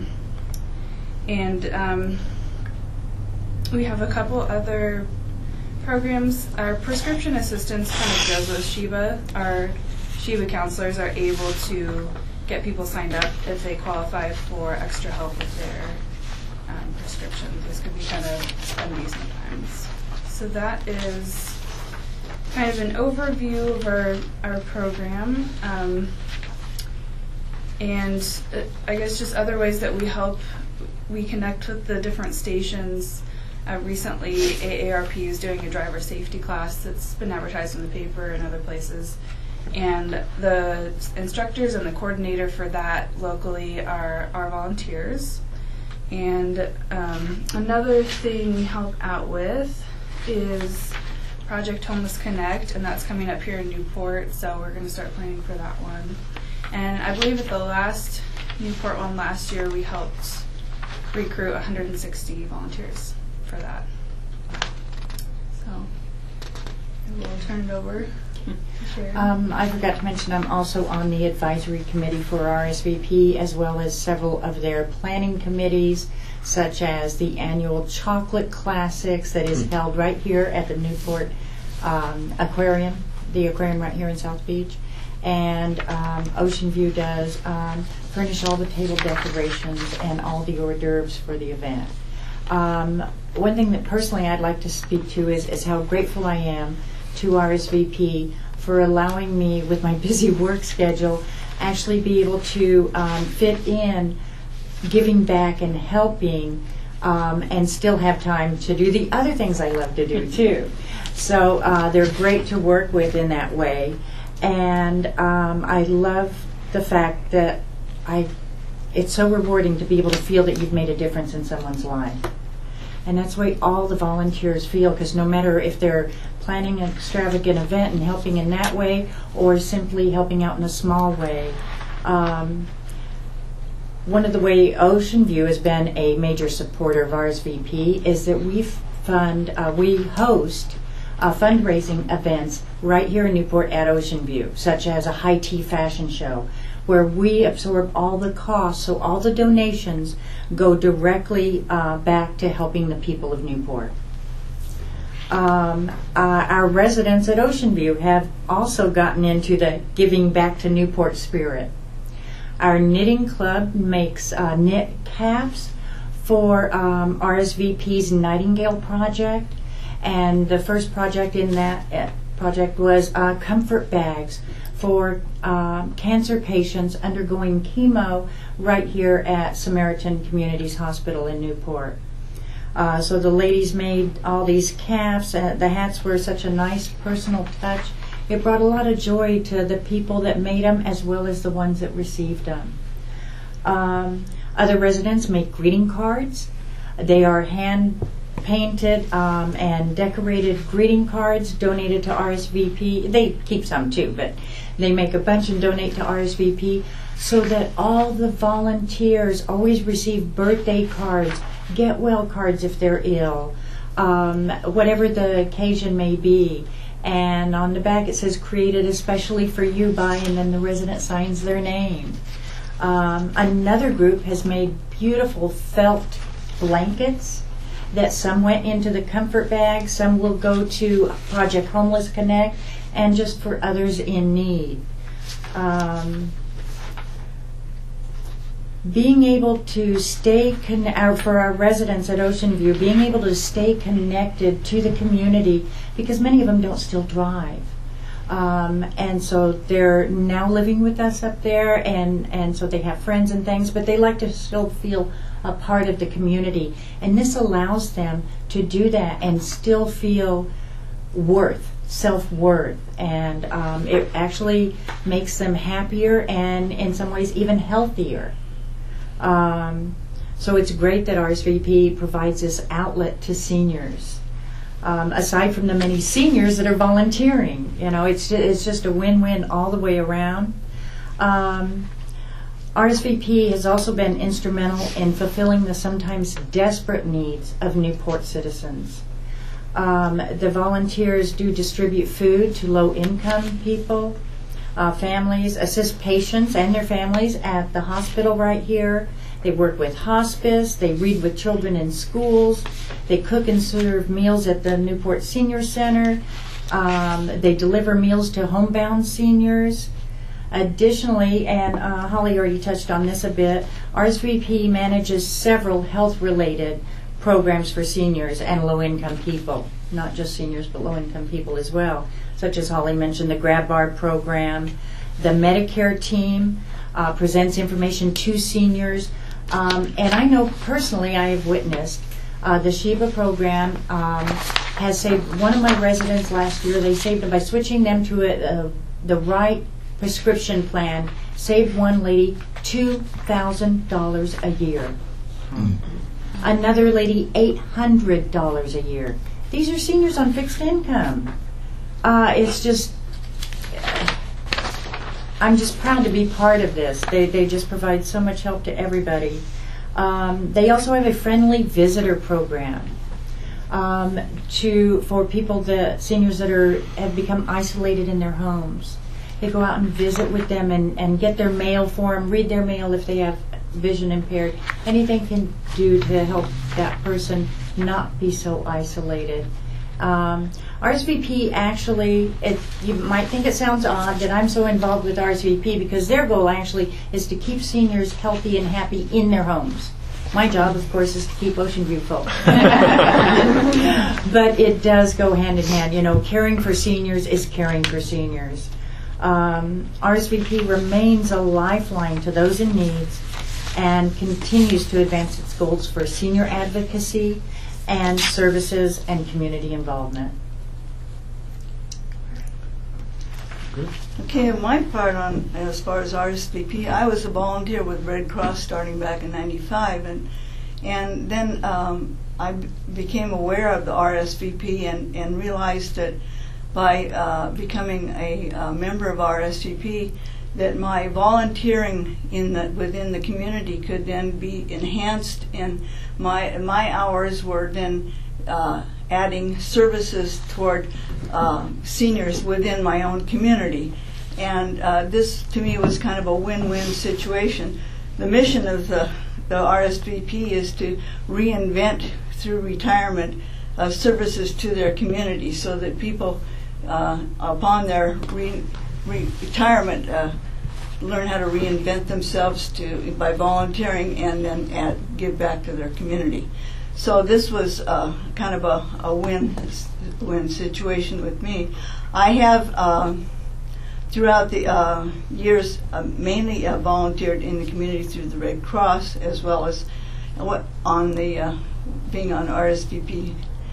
And we have a couple other programs. Our prescription assistance kind of goes with Sheba. Our Sheba counselors are able to get people signed up if they qualify for extra help with their prescriptions. This could be kind of spendy sometimes. So that is kind of an overview of our program. And I guess just other ways that we connect with the different stations. Recently, AARP is doing a driver safety class that's been advertised in the paper and other places. And the instructors and the coordinator for that locally are our volunteers. And another thing we help out with is Project Homeless Connect, and that's coming up here in Newport, so we're going to start planning for that one. And I believe at the last Newport one last year, we helped recruit 160 volunteers for that. So we'll turn it over to Sharon. I forgot to mention I'm also on the advisory committee for RSVP, as well as several of their planning committees, such as the annual Chocolate Classics that is held right here at the Newport Aquarium, the aquarium right here in South Beach. And Ocean View does furnish all the table decorations and all the hors d'oeuvres for the event. One thing that personally I'd like to speak to is how grateful I am to RSVP for allowing me, with my busy work schedule, actually be able to fit in giving back and helping and still have time to do the other things I love to do too. So they're great to work with in that way. And I love the fact that it's so rewarding to be able to feel that you've made a difference in someone's life. And that's the way all the volunteers feel, because no matter if they're planning an extravagant event and helping in that way, or simply helping out in a small way. One of the way Ocean View has been a major supporter of RSVP is that we host fundraising events right here in Newport at Ocean View, such as a high tea fashion show, where we absorb all the costs, so all the donations go directly back to helping the people of Newport. Our residents at Ocean View have also gotten into the giving back to Newport spirit. Our knitting club makes knit caps for RSVP's Nightingale Project, and the first project in that project was comfort bags for cancer patients undergoing chemo right here at Samaritan Communities Hospital in Newport. So the ladies made all these caps. The hats were such a nice personal touch. It brought a lot of joy to the people that made them, as well as the ones that received them. Other residents make greeting cards. They are hand-painted and decorated greeting cards donated to RSVP. They keep some too, but they make a bunch and donate to RSVP, so that all the volunteers always receive birthday cards, get well cards if they're ill, whatever the occasion may be. And on the back it says, created especially for you by, and then the resident signs their name. Another group has made beautiful felt blankets that some went into the comfort bag, some will go to Project Homeless Connect, and just for others in need. being able to for our residents at Ocean View, being able to stay connected to the community, because many of them don't still drive. And so they're now living with us up there, and so they have friends and things, but they like to still feel a part of the community. And this allows them to do that and still feel self-worth. And it actually makes them happier and in some ways even healthier. So it's great that RSVP provides this outlet to seniors. Aside from the many seniors that are volunteering, it's just a win-win all the way around. RSVP has also been instrumental in fulfilling the sometimes desperate needs of Newport citizens. The volunteers do distribute food to low-income people, families, assist patients and their families at the hospital right here. They work with hospice. They read with children in schools. They cook and serve meals at the Newport Senior Center. They deliver meals to homebound seniors. Additionally, and Holly already touched on this a bit, RSVP manages several health-related programs for seniors and low-income people. Not just seniors, but low-income people as well, such as Holly mentioned, the Grab Bar program. The Medicare team presents information to seniors. And I know personally, I have witnessed the Sheba program has saved one of my residents last year. They saved them by switching them to the right prescription plan, saved one lady $2,000 a year. Another lady $800 a year. These are seniors on fixed income. It's just, I'm just proud to be part of this. They just provide so much help to everybody. They also have a friendly visitor program for people, the seniors that have become isolated in their homes. They go out and visit with them and get their mail for them, read their mail if they have vision impaired. Anything can do to help that person not be so isolated. RSVP actually, you might think it sounds odd that I'm so involved with RSVP because their goal actually is to keep seniors healthy and happy in their homes. My job, of course, is to keep Ocean View full. But it does go hand in hand. Caring for seniors is caring for seniors. RSVP remains a lifeline to those in need and continues to advance its goals for senior advocacy and services and community involvement. Okay, my part on as far as RSVP, I was a volunteer with Red Cross starting back in '95, and then I became aware of the RSVP and realized that by becoming a member of RSVP, that my volunteering within the community could then be enhanced, and my hours were then adding services toward seniors within my own community. And this, to me, was kind of a win-win situation. The mission of the RSVP is to reinvent through retirement services to their community so that people, upon their retirement, learn how to reinvent themselves by volunteering and then give back to their community. So this was kind of a win situation with me. I have, throughout the years, mainly volunteered in the community through the Red Cross, as well as on the being on RSVP,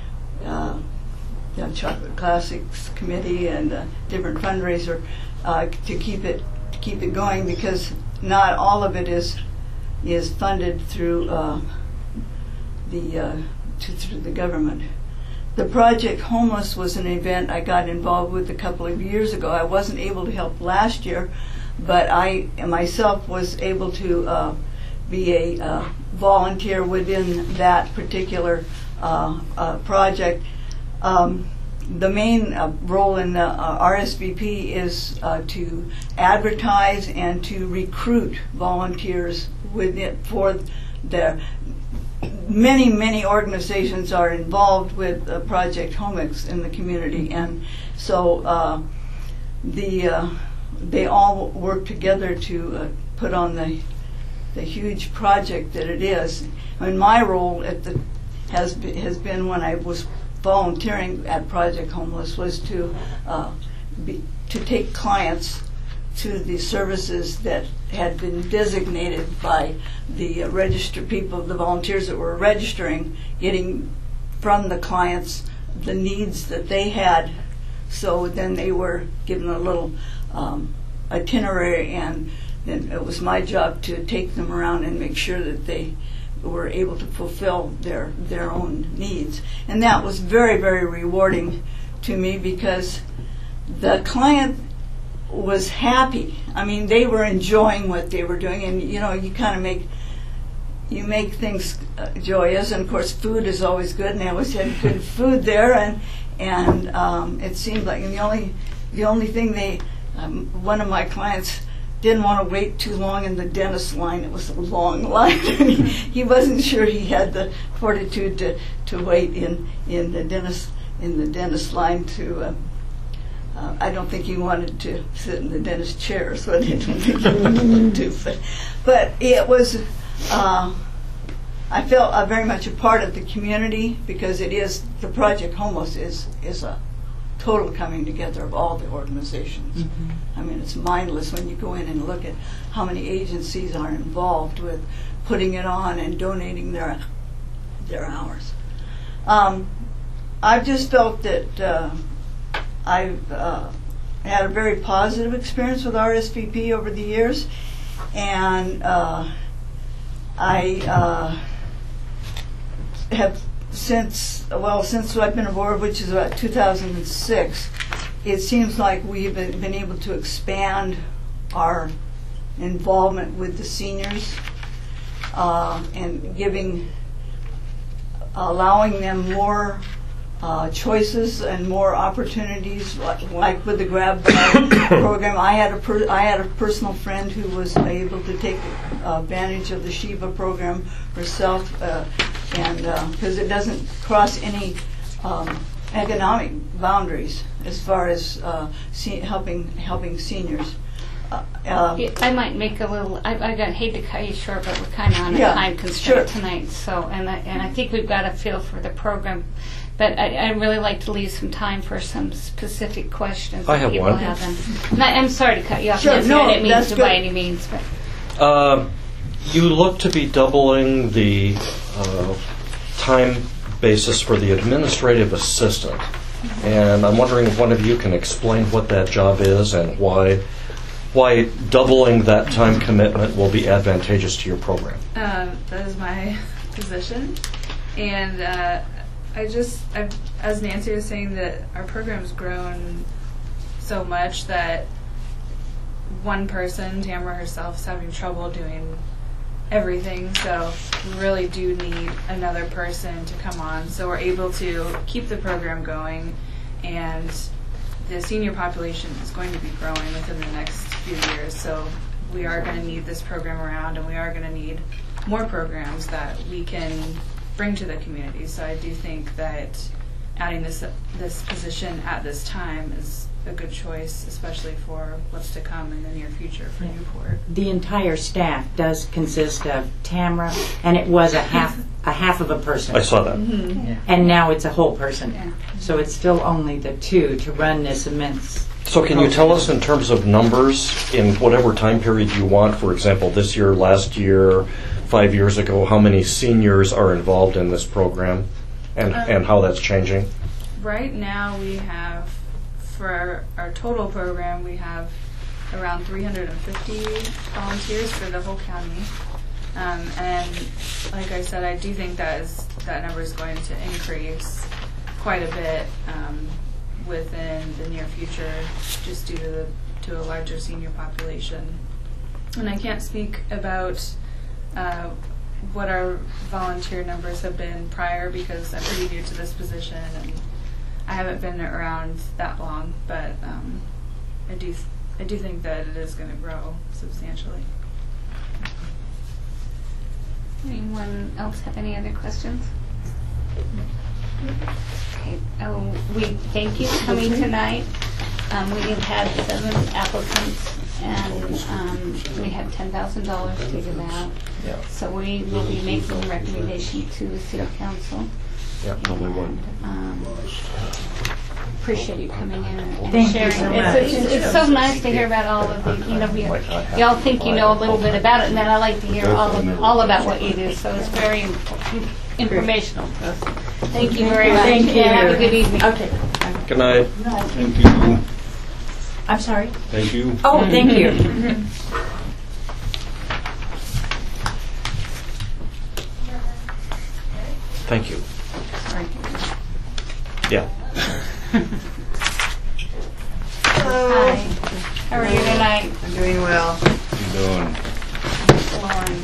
the Chocolate Classics Committee, and different fundraiser to keep it going, because not all of it is funded through the government. The Project Homeless was an event I got involved with a couple of years ago. I wasn't able to help last year, but I myself was able to be a volunteer within that particular project. The main role in the RSVP is to advertise and to recruit volunteers for their many organizations are involved with Project Homeless in the community, and so they all work together to put on huge project that it is. I mean, my role has been when I was volunteering at Project Homeless was to take clients to the services that had been designated by the registered people, the volunteers that were registering, getting from the clients the needs that they had. So then they were given a little itinerary, and then it was my job to take them around and make sure that they were able to fulfill their own needs. And that was very, very rewarding to me because the client was happy. I mean, they were enjoying what they were doing, and you know, you kind of make things joyous. And of course, food is always good, and they always had good food there. And it seemed like the only thing one of my clients didn't want to wait too long in the dentist line. It was a long line, and he wasn't sure he had the fortitude to wait in the dentist line to. I don't think he wanted to sit in the dentist chair, so I don't think he wanted to. But it was, I felt very much a part of the community because the Project Homeless is a total coming together of all the organizations. I mean, it's mindless when you go in and look at how many agencies are involved with putting it on and donating their hours. I've just felt that I've had a very positive experience with RSVP over the years, and I have since I've been aboard, which is about 2006, it seems like we've been able to expand our involvement with the seniors and allowing them more choices and more opportunities, like with the Grab Bag program. I had a personal friend who was able to take advantage of the Shiva program herself, and because it doesn't cross any economic boundaries as far as helping seniors. I might make a little. I hate to cut you short, but we're kind of on a time constraint tonight. So, and I think we've got a feel for the program. But I'd really like to leave some time for some specific questions that people have. I'm sorry to cut you off. Sure, no, I didn't mean that's to good. by any means. But. You look to be doubling the time basis for the administrative assistant. And I'm wondering if one of you can explain what that job is and why doubling that time commitment will be advantageous to your program. That is my position. And as Nancy was saying, that our program's grown so much that one person, Tamara herself, is having trouble doing everything. So we really do need another person to come on. So we're able to keep the program going, and the senior population is going to be growing within the next few years. So we are going to need this program around, and we are going to need more programs that we can bring to the community. So I do think that adding this position at this time is a good choice, especially for what's to come in the near future for Newport. The entire staff does consist of Tamara, and it was a half of a person. I saw that. And now it's a whole person. So it's still only the two to run this immense. So can you tell us in terms of numbers in whatever time period you want, for example, this year, last year, 5 years ago, how many seniors are involved in this program and how that's changing? Right now we have, for our total program, we have around 350 volunteers for the whole county. And like I said, I do think that number is going to increase quite a bit within the near future, just due to a larger senior population. And I can't speak about what our volunteer numbers have been prior, because I'm pretty new to this position and I haven't been around that long, but I do think that it is going to grow substantially. Anyone else have any other questions? Okay. We thank you for coming tonight. We have had 7 applicants, and we have $10,000 to give out. Yeah. So we will be making a recommendation to the City Council. Yeah. Appreciate you coming in and Thank you sharing. so much. It's so nice to hear about all of the, y'all think you know a little bit about it, and then I like to hear all about what you do. So it's very informational to us. Thank you very much. Thank you. Have a good evening. Okay. Good night. Thank you. I'm sorry. Thank you. Oh, thank you. Thank you. Sorry. Yeah. Hello. Hi. How are you tonight? I'm doing well. How you doing? Lauren.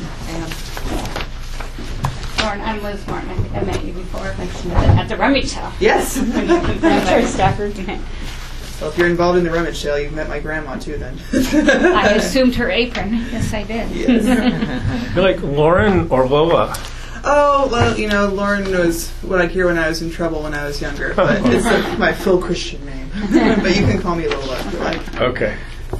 Lauren, I'm Liz Martin. I think I met you before at the rummage sale. Yes. Terry Stafford. Well, if you're involved in the rummage sale, you've met my grandma too then. I assumed her apron. Yes, I did. Yes. You're like Lauren or Lola. Oh, well, Lauren was what I'd hear when I was in trouble when I was younger, but it's my full Christian name. But you can call me Lola if you like. Okay.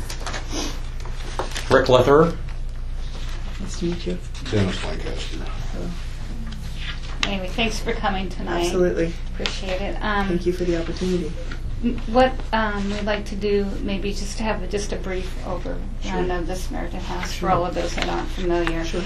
Rick Leather. Nice to meet you. Dennis Lancaster. Anyway, thanks for coming tonight. Absolutely. Appreciate it. Thank you for the opportunity. What we'd like to do, maybe just to have just a brief overrun of the Samaritan House for all of those that aren't familiar. Sure.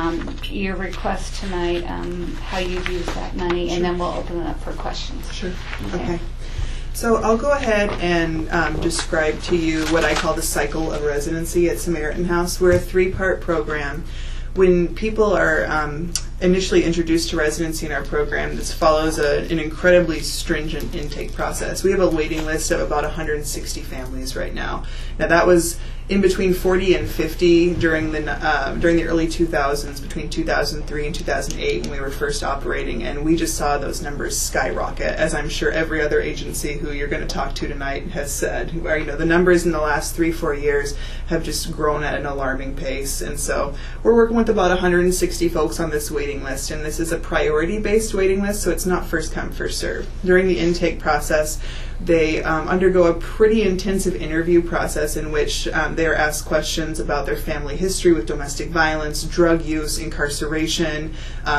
Your request tonight, how you've used that money, and then we'll open it up for questions. Sure. Okay. So I'll go ahead and describe to you what I call the cycle of residency at Samaritan House. We're a 3-part program. When people are initially introduced to residency in our program, this follows an incredibly stringent intake process. We have a waiting list of about 160 families right now. Now that was in between 40 and 50 during the early 2000s, between 2003 and 2008 when we were first operating, and we just saw those numbers skyrocket, as I'm sure every other agency who you're going to talk to tonight has said. Where, the numbers in the last 3-4 years have just grown at an alarming pace, and so we're working with about 160 folks on this waiting list, and this is a priority-based waiting list, so it's not first come, first serve. During the intake process, they undergo a pretty intensive interview process in which they are asked questions about their family history with domestic violence, drug use, incarceration,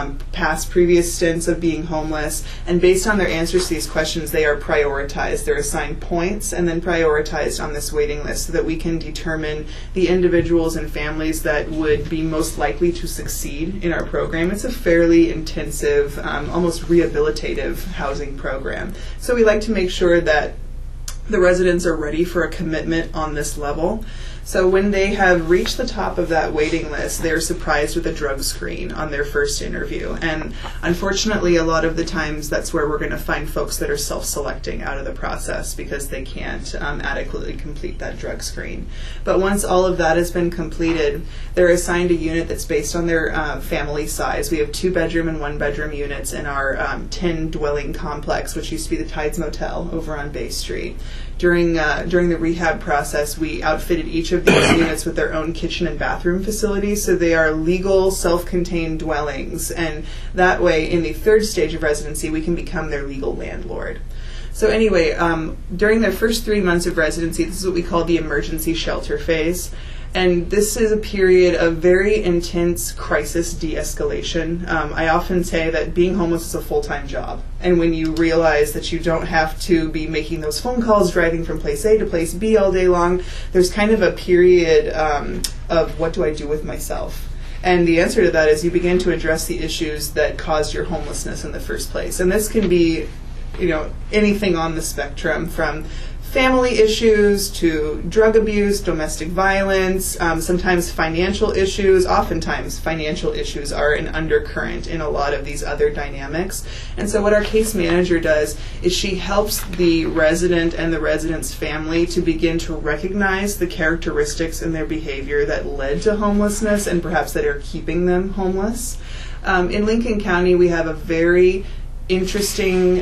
past previous stints of being homeless, and based on their answers to these questions, they are prioritized. They're assigned points and then prioritized on this waiting list so that we can determine the individuals and families that would be most likely to succeed in our program. It's a fairly intensive, almost rehabilitative housing program. So we like to make sure that the residents are ready for a commitment on this level. So when they have reached the top of that waiting list, they're surprised with a drug screen on their first interview. And unfortunately, a lot of the times that's where we're going to find folks that are self-selecting out of the process because they can't adequately complete that drug screen. But once all of that has been completed, they're assigned a unit that's based on their family size. We have 2-bedroom and 1-bedroom units in our 10-dwelling complex, which used to be the Tides Motel over on Bay Street. During the rehab process, we outfitted each of these units with their own kitchen and bathroom facilities, so they are legal, self-contained dwellings. And that way, in the 3rd stage of residency, we can become their legal landlord. So anyway, during their first 3 months of residency, this is what we call the emergency shelter phase. And this is a period of very intense crisis de-escalation. I often say that being homeless is a full-time job. And when you realize that you don't have to be making those phone calls, driving from place A to place B all day long, there's kind of a period of what do I do with myself? And the answer to that is you begin to address the issues that caused your homelessness in the first place. And this can be, anything on the spectrum, from family issues to drug abuse, domestic violence, sometimes financial issues. Oftentimes financial issues are an undercurrent in a lot of these other dynamics. And so what our case manager does is she helps the resident and the resident's family to begin to recognize the characteristics in their behavior that led to homelessness and perhaps that are keeping them homeless. In Lincoln County, we have a very interesting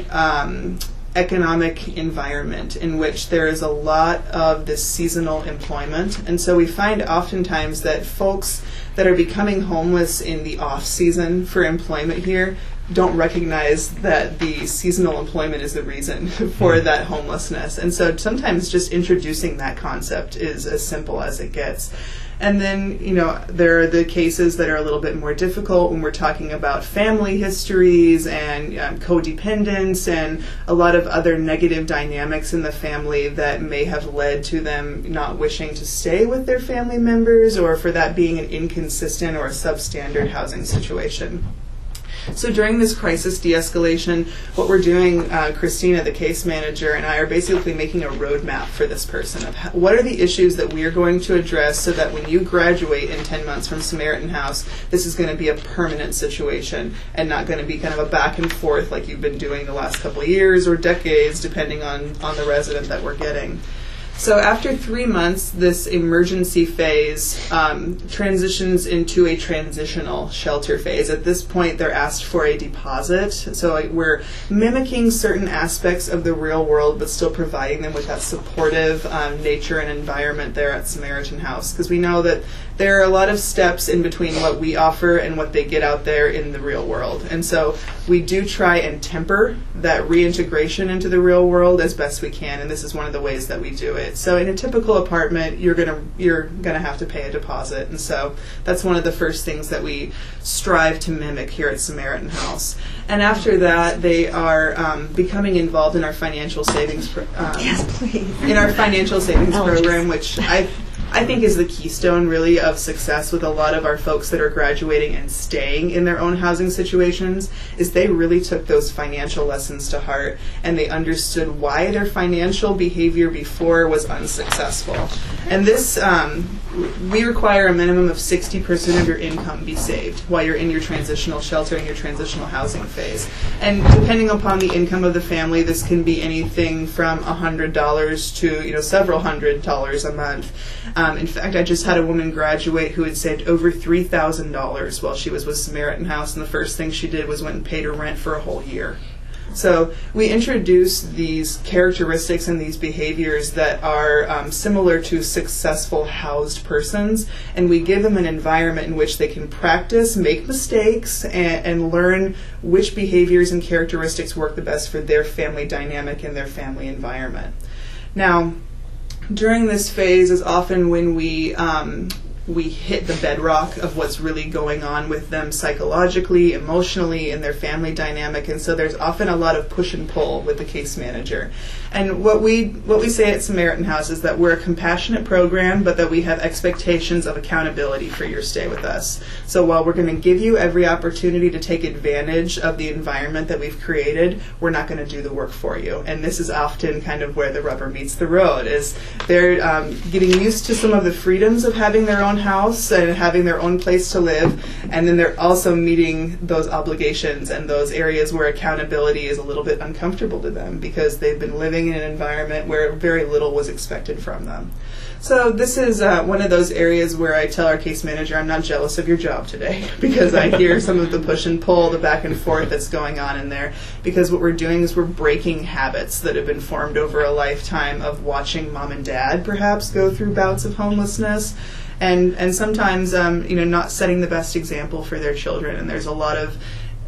economic environment in which there is a lot of this seasonal employment. And so we find oftentimes that folks that are becoming homeless in the off season for employment here don't recognize that the seasonal employment is the reason for that homelessness. And so sometimes just introducing that concept is as simple as it gets. And then, there are the cases that are a little bit more difficult when we're talking about family histories and codependence and a lot of other negative dynamics in the family that may have led to them not wishing to stay with their family members, or for that being an inconsistent or a substandard housing situation. So during this crisis de-escalation, what we're doing, Christina, the case manager, and I are basically making a roadmap for this person of what are the issues that we are going to address so that when you graduate in 10 months from Samaritan House, this is going to be a permanent situation and not going to be kind of a back and forth like you've been doing the last couple of years or decades, depending on the resident that we're getting. So after 3 months, this emergency phase transitions into a transitional shelter phase. At this point, they're asked for a deposit. So we're mimicking certain aspects of the real world, but still providing them with that supportive nature and environment there at Samaritan House. Because we know that there are a lot of steps in between what we offer and what they get out there in the real world. And so we do try and temper that reintegration into the real world as best we can, and this is one of the ways that we do it. So in a typical apartment, you're gonna have to pay a deposit, and so that's one of the first things that we strive to mimic here at Samaritan House. And after that, they are becoming involved in our financial savings program, which I think is the keystone really of success with a lot of our folks that are graduating and staying in their own housing situations, is they really took those financial lessons to heart and they understood why their financial behavior before was unsuccessful. And this, we require a minimum of 60% of your income be saved while you're in your transitional shelter and your transitional housing phase. And depending upon the income of the family, this can be anything from $100 to several $100s a month. In fact, I just had a woman graduate who had saved over $3,000 while she was with Samaritan House, and the first thing she did was went and paid her rent for a whole year. So we introduce these characteristics and these behaviors that are similar to successful housed persons, and we give them an environment in which they can practice, make mistakes, and learn which behaviors and characteristics work the best for their family dynamic and their family environment. Now, during this phase is often when we hit the bedrock of what's really going on with them psychologically, emotionally, in their family dynamic, and so there's often a lot of push and pull with the case manager. And what we say at Samaritan House is that we're a compassionate program, but that we have expectations of accountability for your stay with us. So while we're going to give you every opportunity to take advantage of the environment that we've created, we're not going to do the work for you. And this is often kind of where the rubber meets the road, is they're getting used to some of the freedoms of having their own house and having their own place to live, and then they're also meeting those obligations and those areas where accountability is a little bit uncomfortable to them because they've been living in an environment where very little was expected from them. So this is one of those areas where I tell our case manager, I'm not jealous of your job today, because I hear some of the push and pull, the back and forth that's going on in there, because what we're doing is we're breaking habits that have been formed over a lifetime of watching mom and dad perhaps go through bouts of homelessness, and sometimes not setting the best example for their children. And there's a lot of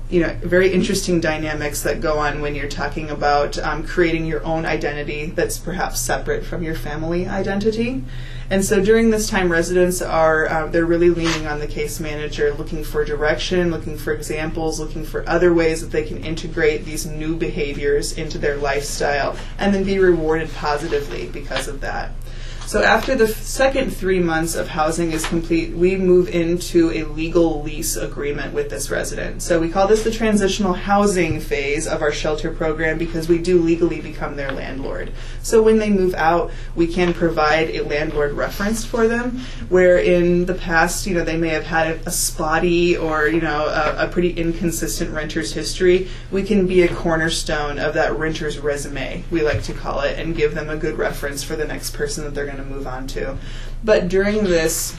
very interesting dynamics that go on when you're talking about creating your own identity that's perhaps separate from your family identity. And so during this time, residents are they're really leaning on the case manager, looking for direction, looking for examples, looking for other ways that they can integrate these new behaviors into their lifestyle and then be rewarded positively because of that. So after the second 3 months of housing is complete, we move into a legal lease agreement with this resident. So we call this the transitional housing phase of our shelter program because we do legally become their landlord. So when they move out, we can provide a landlord reference for them, where in the past, they may have had a spotty or, a pretty inconsistent renter's history. We can be a cornerstone of that renter's resume, we like to call it, and give them a good reference for the next person that they're going to move on to. But during this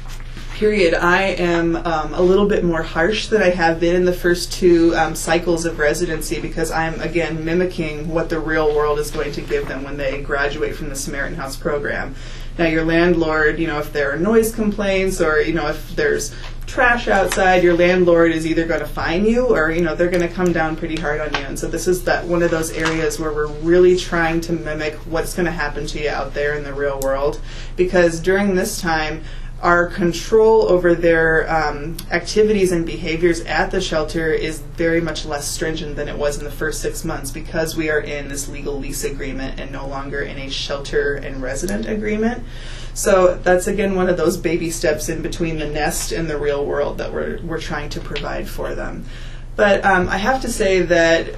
period, I am a little bit more harsh than I have been in the first two cycles of residency, because I'm, again, mimicking what the real world is going to give them when they graduate from the Samaritan House program. Now your landlord, if there are noise complaints or, if there's trash outside, your landlord is either going to fine you or, they're going to come down pretty hard on you. And so this is one of those areas where we're really trying to mimic what's going to happen to you out there in the real world. Because during this time, our control over their activities and behaviors at the shelter is very much less stringent than it was in the first 6 months because we are in this legal lease agreement and no longer in a shelter and resident agreement. So that's, again, one of those baby steps in between the nest and the real world that we're trying to provide for them. But I have to say that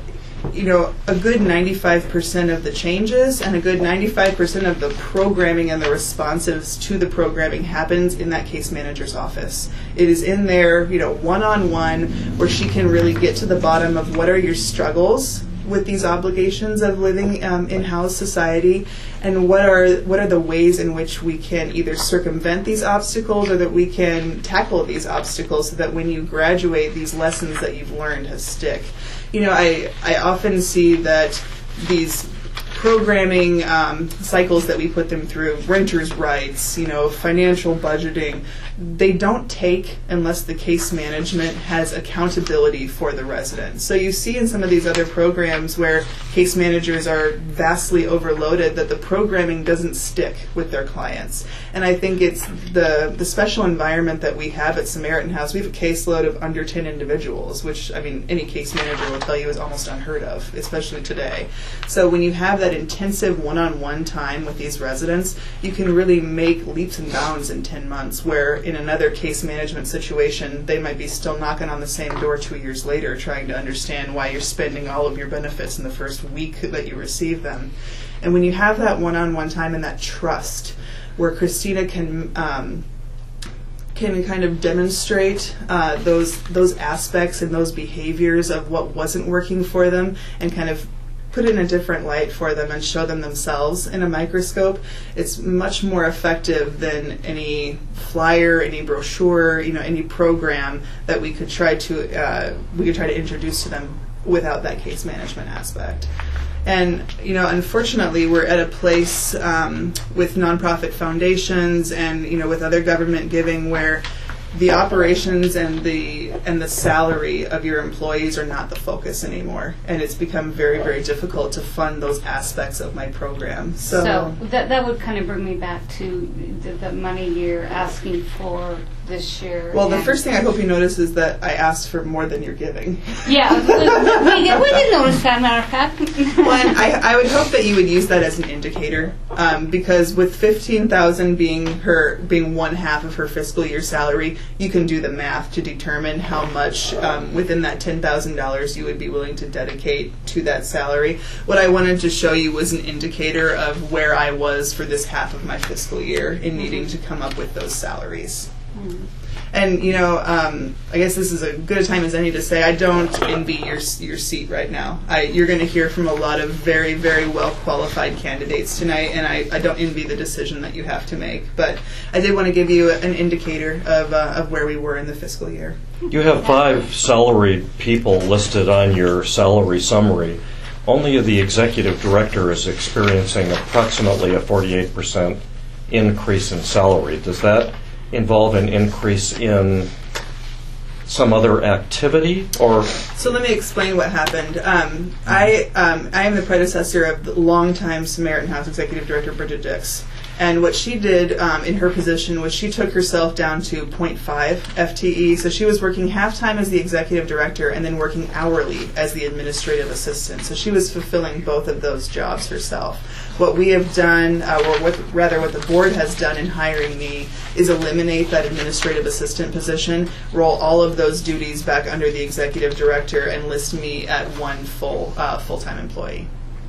a good 95% of the changes and a good 95% of the programming and the responsives to the programming happens in that case manager's office. It is in there, one-on-one, where she can really get to the bottom of what are your struggles with these obligations of living in house society, and what are the ways in which we can either circumvent these obstacles or that we can tackle these obstacles so that when you graduate, these lessons that you've learned has stick. I often see that these programming cycles that we put them through, renters' rights, financial budgeting, they don't take unless the case management has accountability for the resident. So you see in some of these other programs where case managers are vastly overloaded that the programming doesn't stick with their clients. And I think it's the special environment that we have at Samaritan House. We have a caseload of under 10 individuals, which, any case manager will tell you is almost unheard of, especially today. So when you have that intensive one-on-one time with these residents, you can really make leaps and bounds in 10 months, where in another case management situation, they might be still knocking on the same door 2 years later trying to understand why you're spending all of your benefits in the first week that you receive them. And when you have that one-on-one time and that trust, where Christina can kind of demonstrate those aspects and those behaviors of what wasn't working for them and kind of put it in a different light for them and show them themselves in a microscope, it's much more effective than any flyer, any brochure, any program that we could try to introduce to them without that case management aspect. And unfortunately, we're at a place with nonprofit foundations and with other government giving where the operations and the salary of your employees are not the focus anymore, and it's become very, very difficult to fund those aspects of my program. So that would kind of bring me back to the money you're asking for this year. Well, the first thing I hope you notice is that I asked for more than you're giving. Yeah, we did notice that, matter of fact. Well, I would hope that you would use that as an indicator, because with $15,000 being one half of her fiscal year salary, you can do the math to determine how much within that $10,000 you would be willing to dedicate to that salary. What I wanted to show you was an indicator of where I was for this half of my fiscal year in needing to come up with those salaries. And I guess this is as good a time as any to say I don't envy your seat right now. You're going to hear from a lot of very, very well qualified candidates tonight, and I don't envy the decision that you have to make. But I did want to give you an indicator of where we were in the fiscal year. You have 5 salaried people listed on your salary summary. Only the executive director is experiencing approximately a 48% increase in salary. Does that involve an increase in some other activity, or? So let me explain what happened. I am the predecessor of the longtime Samaritan House Executive Director, Bridget Dix. And what she did in her position was she took herself down to 0.5 FTE. So she was working half-time as the executive director and then working hourly as the administrative assistant. So she was fulfilling both of those jobs herself. What we have done, or what the board has done in hiring me, is eliminate that administrative assistant position, roll all of those duties back under the executive director, and list me at one full-time employee.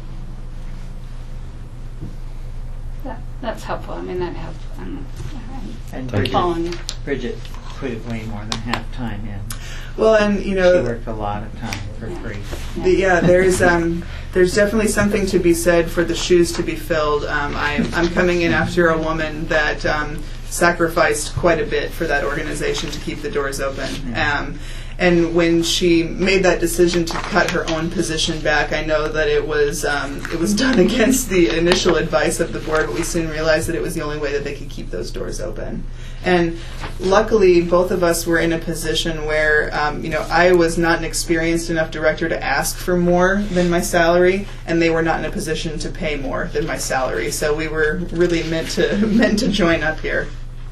That's helpful. That helps. And Bridget put it way more than half time in. Well, and she worked a lot of time for free. There's definitely something to be said for the shoes to be filled. I'm coming in after a woman that sacrificed quite a bit for that organization to keep the doors open. And when she made that decision to cut her own position back, I know that it was done against the initial advice of the board, but we soon realized that it was the only way that they could keep those doors open. And luckily, both of us were in a position where, I was not an experienced enough director to ask for more than my salary, and they were not in a position to pay more than my salary. So we were really meant to join up here.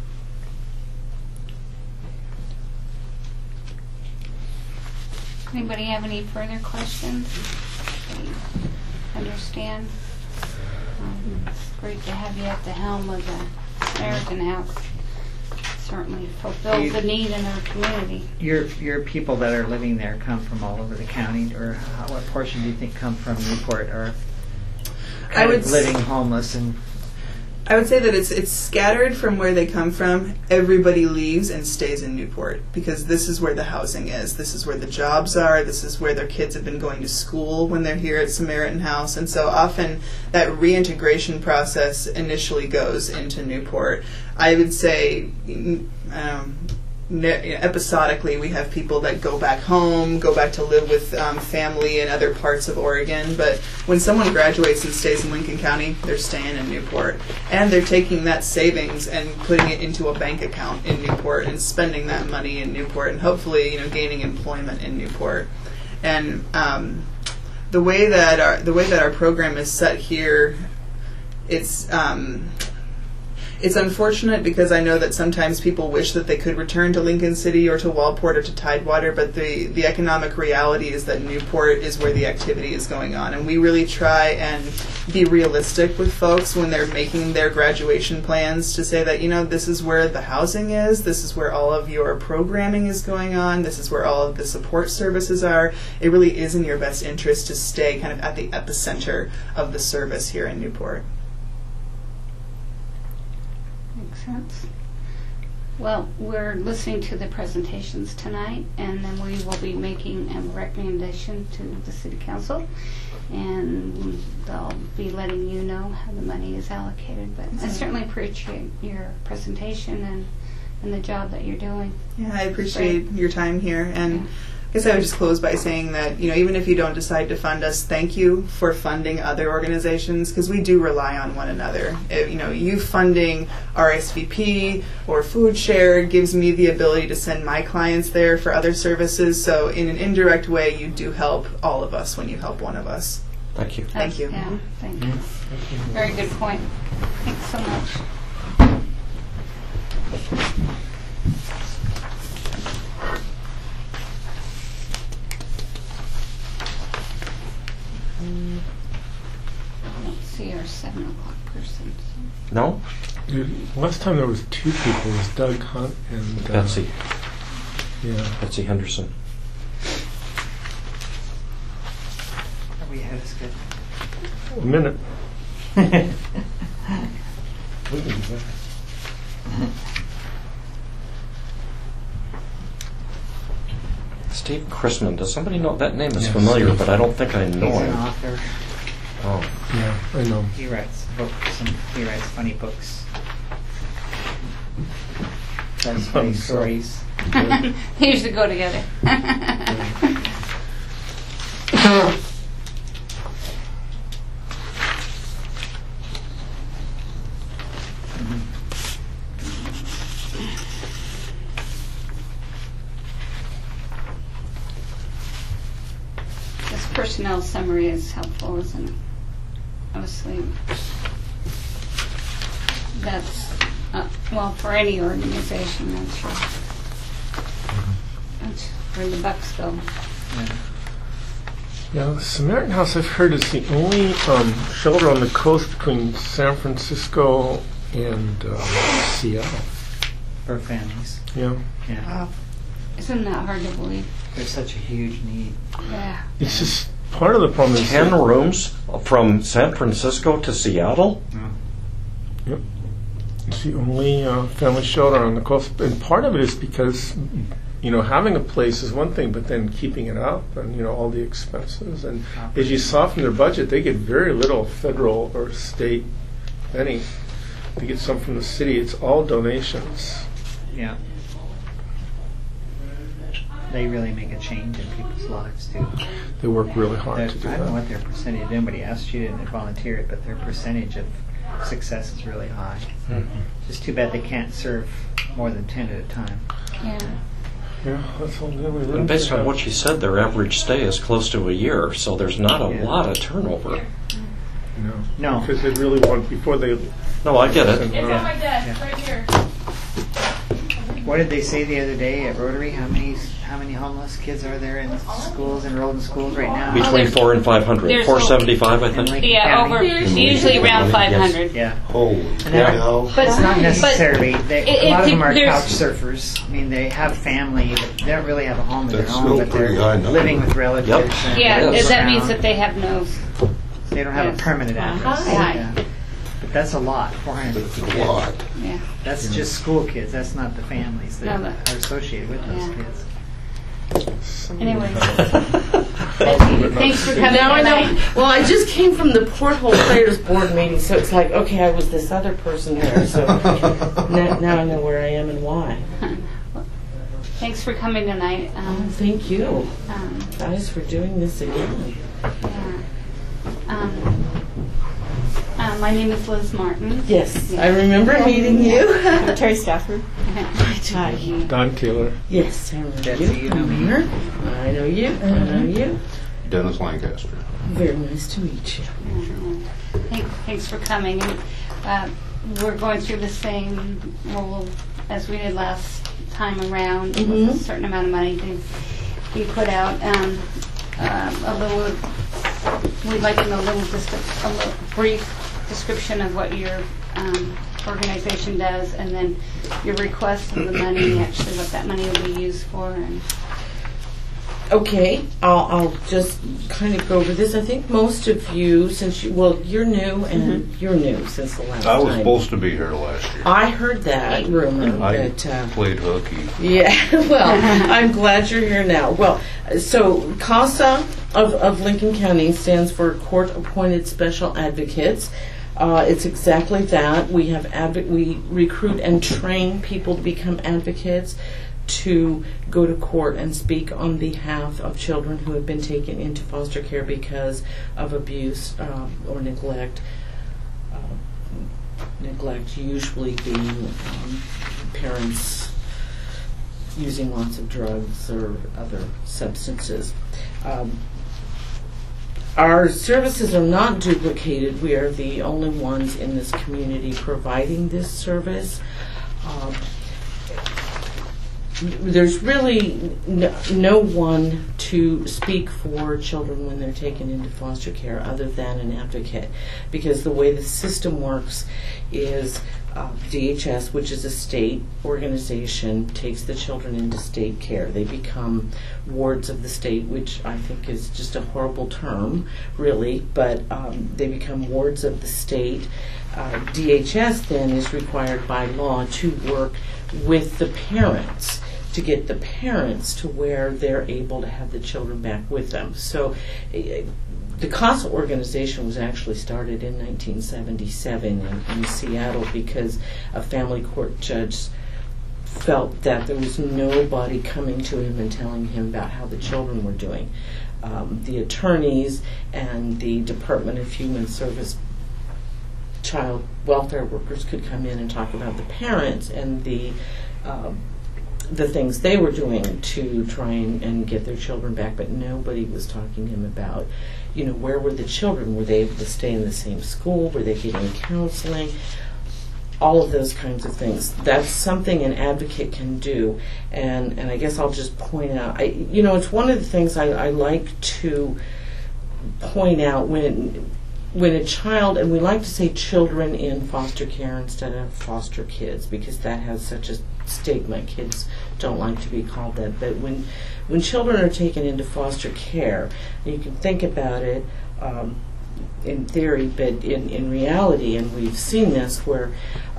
Anybody have any further questions? Understand? It's great to have you at the helm of the Samaritan House. Certainly fulfills the need in our community. Your people that are living there come from all over the county, or what portion do you think come from Newport, or living homeless? And I would say that it's scattered from where they come from. Everybody leaves and stays in Newport because this is where the housing is. This is where the jobs are. This is where their kids have been going to school when they're here at Samaritan House. And so often that reintegration process initially goes into Newport. I would say episodically we have people that go back home, go back to live with family in other parts of Oregon, but when someone graduates and stays in Lincoln County, they're staying in Newport, and they're taking that savings and putting it into a bank account in Newport and spending that money in Newport, and hopefully gaining employment in Newport. And the way that our program is set here, it's unfortunate because I know that sometimes people wish that they could return to Lincoln City or to Walport or to Tidewater, but the economic reality is that Newport is where the activity is going on. And we really try and be realistic with folks when they're making their graduation plans to say that, this is where the housing is, this is where all of your programming is going on, this is where all of the support services are. It really is in your best interest to stay kind of at the epicenter of the service here in Newport. Sense. Well, we're listening to the presentations tonight, and then we will be making a recommendation to the City Council, and they'll be letting you know how the money is allocated. But I certainly appreciate your presentation and the job that you're doing. Yeah, I appreciate your time here, and I guess I would just close by saying that, even if you don't decide to fund us, thank you for funding other organizations, because we do rely on one another. You funding RSVP or Food Share gives me the ability to send my clients there for other services. So in an indirect way, you do help all of us when you help one of us. Thank you. Thank you. Yeah, thank you. Very good point. Thanks so much. I don't see our 7 o'clock person. So. No? Last time there was 2 people. It was Doug Hunt and Betsy. Yeah. Betsy Henderson. we had is good. A minute. Steve Chrisman. Does somebody know? That name is familiar, but I don't think I know He's him. an author. Oh. Yeah, I know. He writes books and he writes funny books. Tells funny stories. They usually go together. This personnel summary is helpful, isn't it? Obviously, that's, well, for any organization, that's where the bucks go. Yeah, the Samaritan House, I've heard, is the only shelter on the coast between San Francisco and Seattle. For families. Yeah. Yeah. Wow. Isn't that hard to believe? There's such a huge need. Yeah. It's just part of the problem is 10 rooms from San Francisco to Seattle? Yep. It's the only family shelter on the coast. And part of it is because, having a place is one thing, but then keeping it up and, all the expenses. And as you saw from their budget, they get very little federal or state, any. they get some from the city. It's all donations. Yeah. They really make a change in people's lives too. They work really hard to do I don't know that. what their percentage. Nobody asked you to volunteer it, but their percentage of success is really high. Just too bad they can't serve more than 10 at a time. Yeah. Yeah, that's all we And based on what you said, their average stay is close to a year, so there's not a lot of turnover. No. Because they really want, before they... No, I get it. It's on my desk, right here. What did they say the other day at Rotary? How many homeless kids are there in schools, enrolled in schools right now? Between 400 and 500. There's 475, I think. Yeah, over usually around 500. Yeah. Holy cow. But It's not necessarily. A lot of them are there's- couch surfers. I mean, they have family, but they don't really have a home of their That's own, still but they're pretty high number. living with relatives. and Yeah, friends that means around. that they have no. They don't have a permanent address. Hi. Yeah. But that's a lot, 450 That's a kids. lot. Yeah. That's just school kids. That's not the families that No, are associated with those Yeah. kids. Anyway. Thanks for coming Now I tonight. know. Well, I just came from the Porthole Players Board meeting, so it's like, okay, I was this other person there, so now I know where I am and why. Thanks for coming tonight. Thank you, Um, guys, for doing this again. my name is Liz Martin. Yes, I remember meeting you. Terry Stafford. Hi. Don Taylor. Yes, I remember Betsy, you. you know me. I know you. I know you. Dennis Lancaster. Very nice to meet you. Thanks for coming. And, we're going through the same rule as we did last time around. With a certain amount of money to be put out. We'd like to know a little brief description of what your organization does, and then your request of the money, actually what that money will be used for. And Okay, I'll just kind of go over this. I think most of you, since you're new and you're new since the last I was time. supposed to be here last year. I heard that rumor. I that, played hooky. Yeah, well, I'm glad you're here now. Well, so CASA of Lincoln County stands for Court Appointed Special Advocates. It's exactly that. We have we recruit and train people to become advocates, to go to court and speak on behalf of children who have been taken into foster care because of abuse or neglect. Neglect usually being parents using lots of drugs or other substances. Our services are not duplicated. We are the only ones in this community providing this service. There's really no one to speak for children when they're taken into foster care other than an advocate, because the way the system works is DHS, which is a state organization, takes the children into state care. They become wards of the state, which I think is just a horrible term, really, but they become wards of the state. DHS then is required by law to work with the parents to get the parents to where they're able to have the children back with them. So the CASA organization was actually started in 1977 in Seattle because a family court judge felt that there was nobody coming to him and telling him about how the children were doing. The attorneys and the Department of Human Service child welfare workers could come in and talk about the parents and the things they were doing to try and get their children back, but nobody was talking to him about, where were the children? Were they able to stay in the same school? Were they getting counseling? All of those kinds of things. That's something an advocate can do, and I guess I'll just point out, it's one of the things I like to point out when a child, and we like to say children in foster care instead of foster kids, because that has such a stigma. Kids don't like to be called that. But when children are taken into foster care, you can think about it in theory, but in reality, and we've seen this where,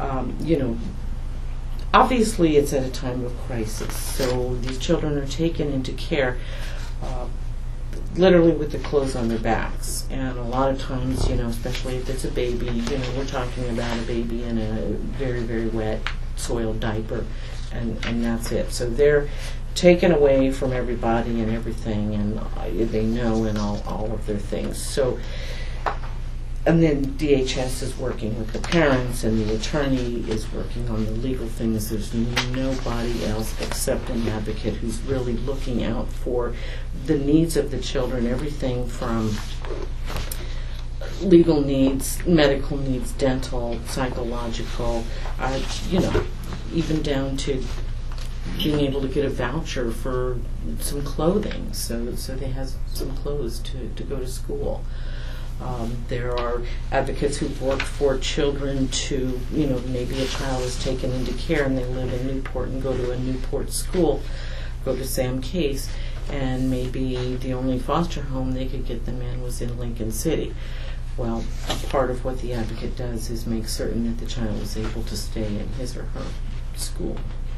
obviously it's at a time of crisis. So these children are taken into care. literally with the clothes on their backs. And a lot of times, especially if it's a baby, we're talking about a baby in a very, very wet, soiled diaper, and that's it. So they're taken away from everybody and everything, and they know and all of their things. So, and then DHS is working with the parents, and the attorney is working on the legal things. There's nobody else except an advocate who's really looking out for the needs of the children, everything from legal needs, medical needs, dental, psychological, even down to being able to get a voucher for some clothing, so they have some clothes to go to school. There are advocates who've worked for children to, maybe a child is taken into care and they live in Newport and go to a Newport school, go to Sam Case, and maybe the only foster home they could get them in was in Lincoln City. Well, a part of what the advocate does is make certain that the child is able to stay in his or her school.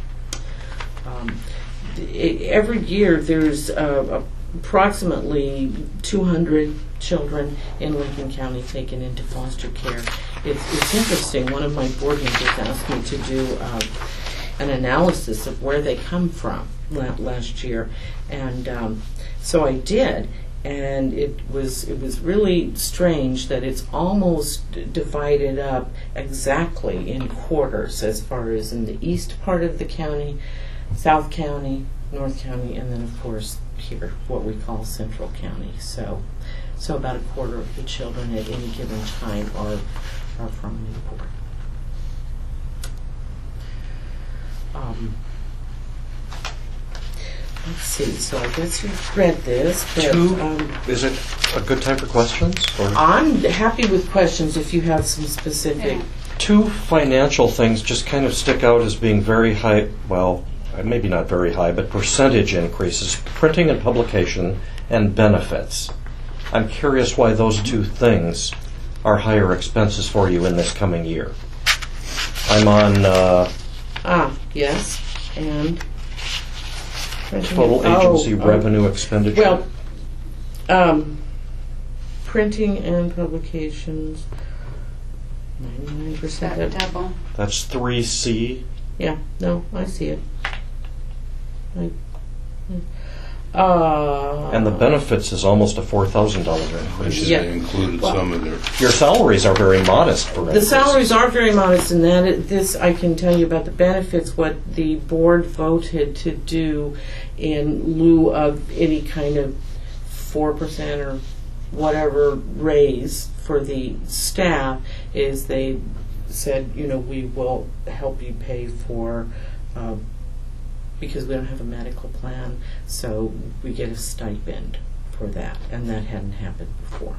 Every year there's approximately 200 children in Lincoln County taken into foster care. It's interesting. One of my board members asked me to do an analysis of where they come from last year, and so I did. And it was really strange that it's almost divided up exactly in quarters, as far as in the east part of the county, South County, North County, and then of course here, what we call Central County. So about a quarter of the children at any given time are from Newport. Let's see. So I guess you've read this. But, is it a good time for questions? Or? I'm happy with questions if you have some specific. Two financial things just kind of stick out as being very high. Well, maybe not very high, but percentage increases: printing and publication and benefits. I'm curious why those two things are higher expenses for you in this coming year. I'm on. Yes, and. Total agency revenue expenditure. Well, printing and publications, 99%. Double. That's 3C. Yeah, no, I see it. And the benefits is almost a $4,000 increase. They included some of their. Your salaries are very modest for the salaries are very modest, and this I can tell you about the benefits. What the board voted to do in lieu of any kind of 4% or whatever raise for the staff is they said, we will help you pay for. Because we don't have a medical plan, so we get a stipend for that, and that hadn't happened before.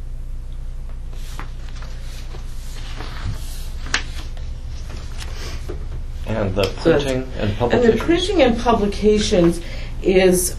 And the printing and publications? And the printing and publications is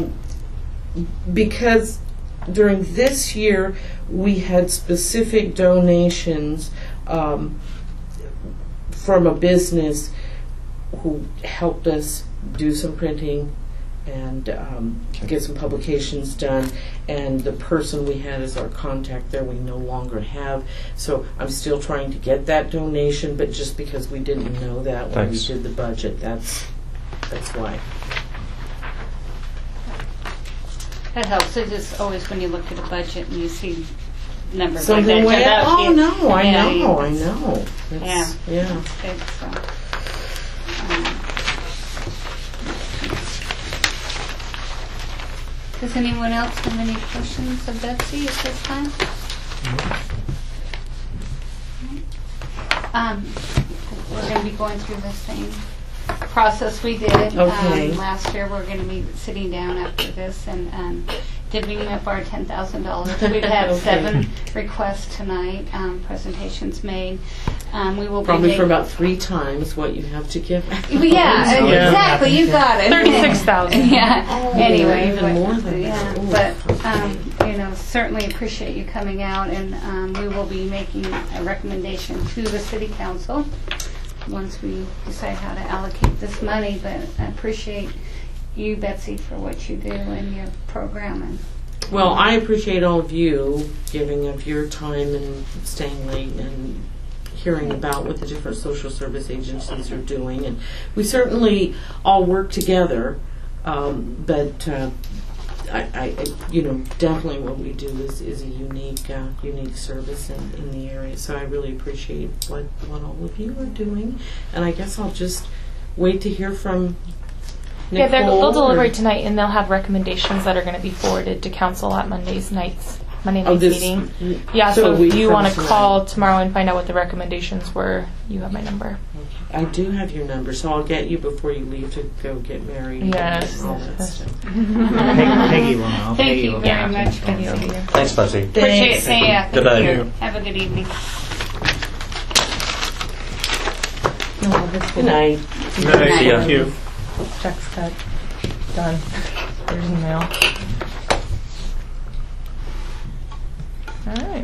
because during this year we had specific donations from a business who helped us do some printing and get some publications done, and the person we had as our contact there we no longer have, so I'm still trying to get that donation, but just because we didn't know that when we did the budget, that's why. That helps. It just always when you look at a budget and you see numbers something like that. I know. It's does anyone else have any questions of Betsy at this time? We're going to be going through the same process we did last year. We're going to be sitting down after this and divvying up our $10,000. We've had 7 requests tonight, presentations made. We will probably for about 3 times what you have to give. Exactly. You got it. 36,000. Yeah. Anyway, even more than that. But certainly appreciate you coming out, and we will be making a recommendation to the City Council once we decide how to allocate this money. But I appreciate you, Betsy, for what you do and your program, and Well, I appreciate all of you giving of your time and staying late and hearing about what the different social service agencies are doing. And we certainly all work together, but I definitely what we do is a unique service in the area. So I really appreciate what all of you are doing. And I guess I'll just wait to hear from Yeah, Nicole. they'll deliberate tonight, and they'll have recommendations that are going to be forwarded to council at Monday night's meeting. Yeah, so if you want to call tomorrow and find out what the recommendations were, you have my number. I do have your number, so I'll get you before you leave to go get married. Yes. Peggy will know. Thank you very much, Peggy. Thanks, Betsy. Appreciate it. Say yeah. Good night. Have a good evening. Good night. Good night. See ya. Thank you. Check's cut. Done. There's email. All right.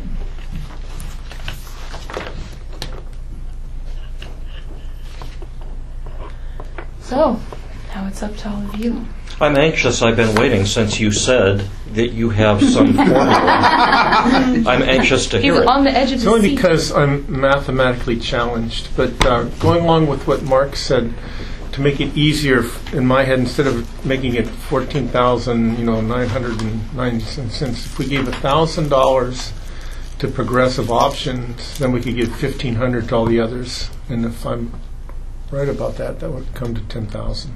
So, now it's up to all of you. I'm anxious. I've been waiting since you said that you have some formula. I'm anxious to hear He's it. on the edge of It's his only seat. because I'm mathematically challenged. But going along with what Mark said, to make it easier in my head, instead of making it 14,909 cents, if we gave $1,000 to Progressive Options, then we could give $1,500 to all the others. And if I'm right about that, that would come to 10,000.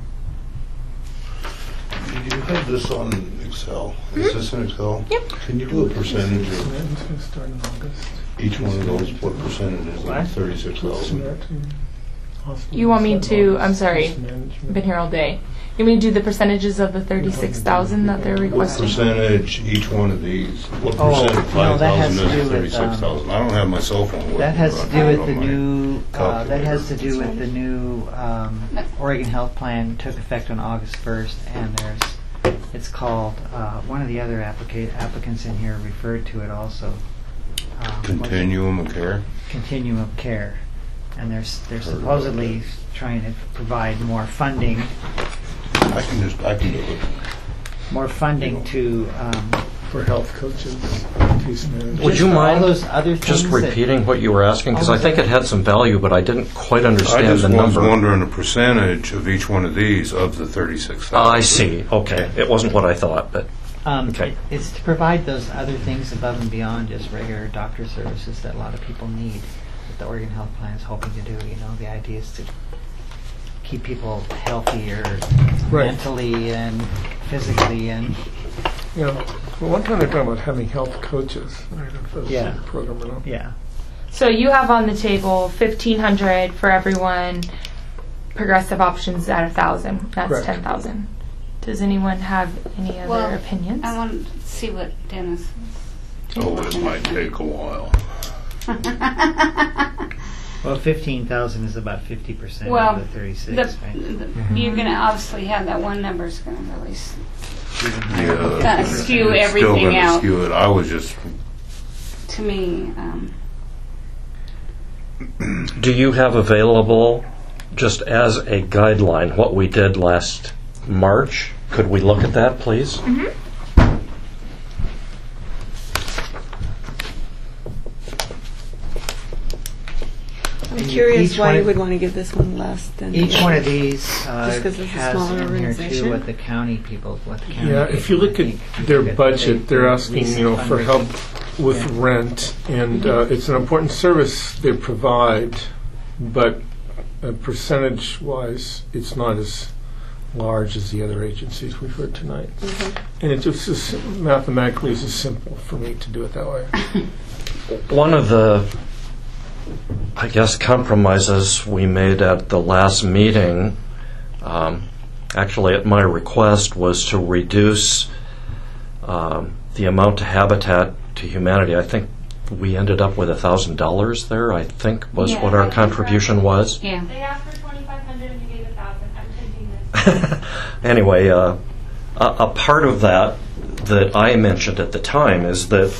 You have this on Excel. Is this in Excel? Yep. Can you do a percentage of It's going to start in August. each one of those? What percentage is it? 36,000. You want me to, I'm sorry, I've been here all day. You want me to do the percentages of the 36,000 that they're What requesting? percentage each one of these? What Oh, percent of no, that has 5,000 to is do with, 36,000? I don't have my cell phone with me. That has to but do I with have the my new. That calculator. has to do with the new Oregon Health Plan took effect on August 1st, and it's called. One of the other applicants in here referred to it also. Continuum of care. Continuum of care, and they're supposedly trying to provide more funding. I can do it. More funding to. For health coaches, case managers. Would you for all mind those other just things that- repeating what you were asking? Because I think it had some value, but I didn't quite I understand just the was number. wondering the percentage of each one of these of the 36,000. I see. Okay. It wasn't what I thought, but okay. It's to provide those other things above and beyond just regular doctor services that a lot of people need, that the Oregon Health Plan is hoping to do. The idea is to keep people healthier mentally and physically and. One time they're talking about having health coaches. I don't know if that's a program or not. Yeah. So you have on the table $1,500 for everyone. Progressive Options at 1,000. That's Correct. 10,000. Does anyone have any other opinions? I want to see what Dennis. Oh, it might take a while. Well, 15,000 is about 50% Well, of the 36, right? You're going to obviously have that one number is going to really Yeah, skew it's everything still gonna out. Skew it. I was just. To me, Do you have available, just as a guideline, what we did last March? Could we look at that, please? Mm-hmm. I'm curious Each why one you of- would want to give this one less than Each one of these Just 'cause it's a has smaller in here organization? too what the county people, what the county. Yeah, if you look at their budget, they're asking, for help with rent, and it's an important service they provide, but percentage-wise, it's not as large as the other agencies we've heard tonight. And it just is, mathematically is simple for me to do it that way. One of the, I guess, compromises we made at the last meeting, actually at my request, was to reduce the amount to Habitat to Humanity. I think we ended up with $1,000 there, I think, was what our contribution was. Yeah. They asked for 2,500 and you gave 1,000. I'm taking this. Anyway, a part of that I mentioned at the time is that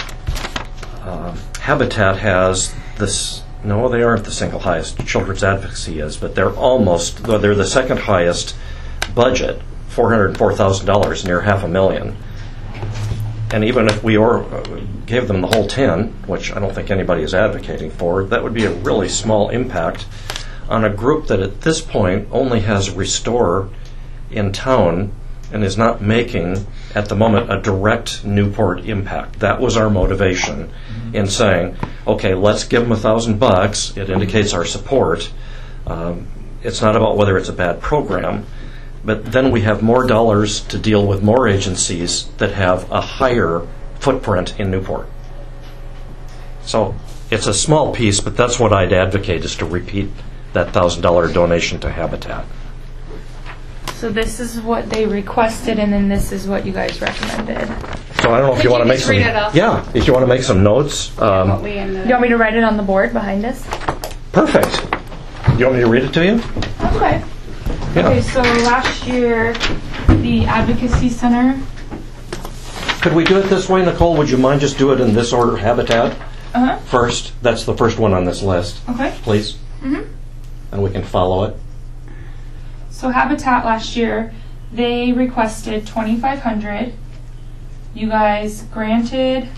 Habitat has this. No, they aren't the single highest. Children's Advocacy is, but they're the second highest budget, $404,000, near $500,000. And even if we gave them the whole 10, which I don't think anybody is advocating for, that would be a really small impact on a group that at this point only has Restore in town and is not making, at the moment, a direct Newport impact. That was our motivation in saying, okay, let's give them $1,000. It indicates our support. It's not about whether it's a bad program, but then we have more dollars to deal with more agencies that have a higher footprint in Newport. So it's a small piece, but that's what I'd advocate, is to repeat that $1,000 donation to Habitat. So this is what they requested, and then this is what you guys recommended. So I don't know if you want to make some. read it off? Yeah, if you want to make some notes. You want me to write it on the board behind us? Perfect. You want me to read it to you? Okay. Yeah. Okay, so last year, the Advocacy Center. Could we do it this way, Nicole? Would you mind just do it in this order? Habitat first. That's the first one on this list. Okay. Please. And we can follow it. So Habitat last year, they requested $2,500. You guys granted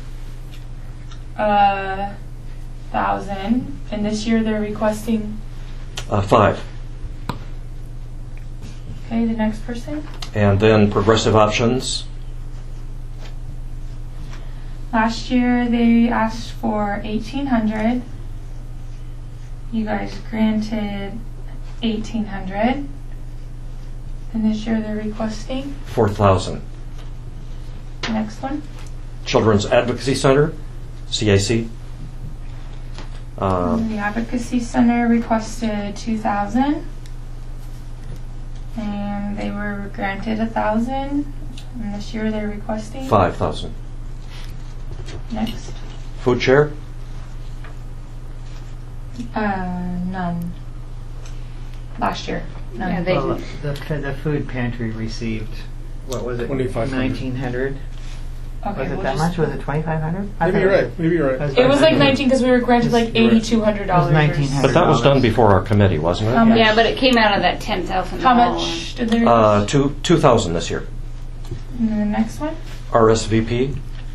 $1,000, and this year they're requesting. 5. Okay, the next person. And then Progressive Options. Last year they asked for $1,800. You guys granted $1,800. And this year they're requesting. 4,000. Next one. Children's Advocacy Center, CAC. The Advocacy Center requested $2,000, and they were granted $1,000. And this year they're requesting 5,000. Next. Food Share. None. Last year, none. Yeah, the food pantry received, what was it? 2,500. Okay, 1,900. Was it we'll that just- much? Was it 2,500? Maybe you're right. Maybe you're right. It was like 19 because we were granted like $8,200. It was $1,900. But that was done before our committee, wasn't it? Yeah, but it came out of that $10,000. How much did they? 2,000 this year. And then the next one. RSVP.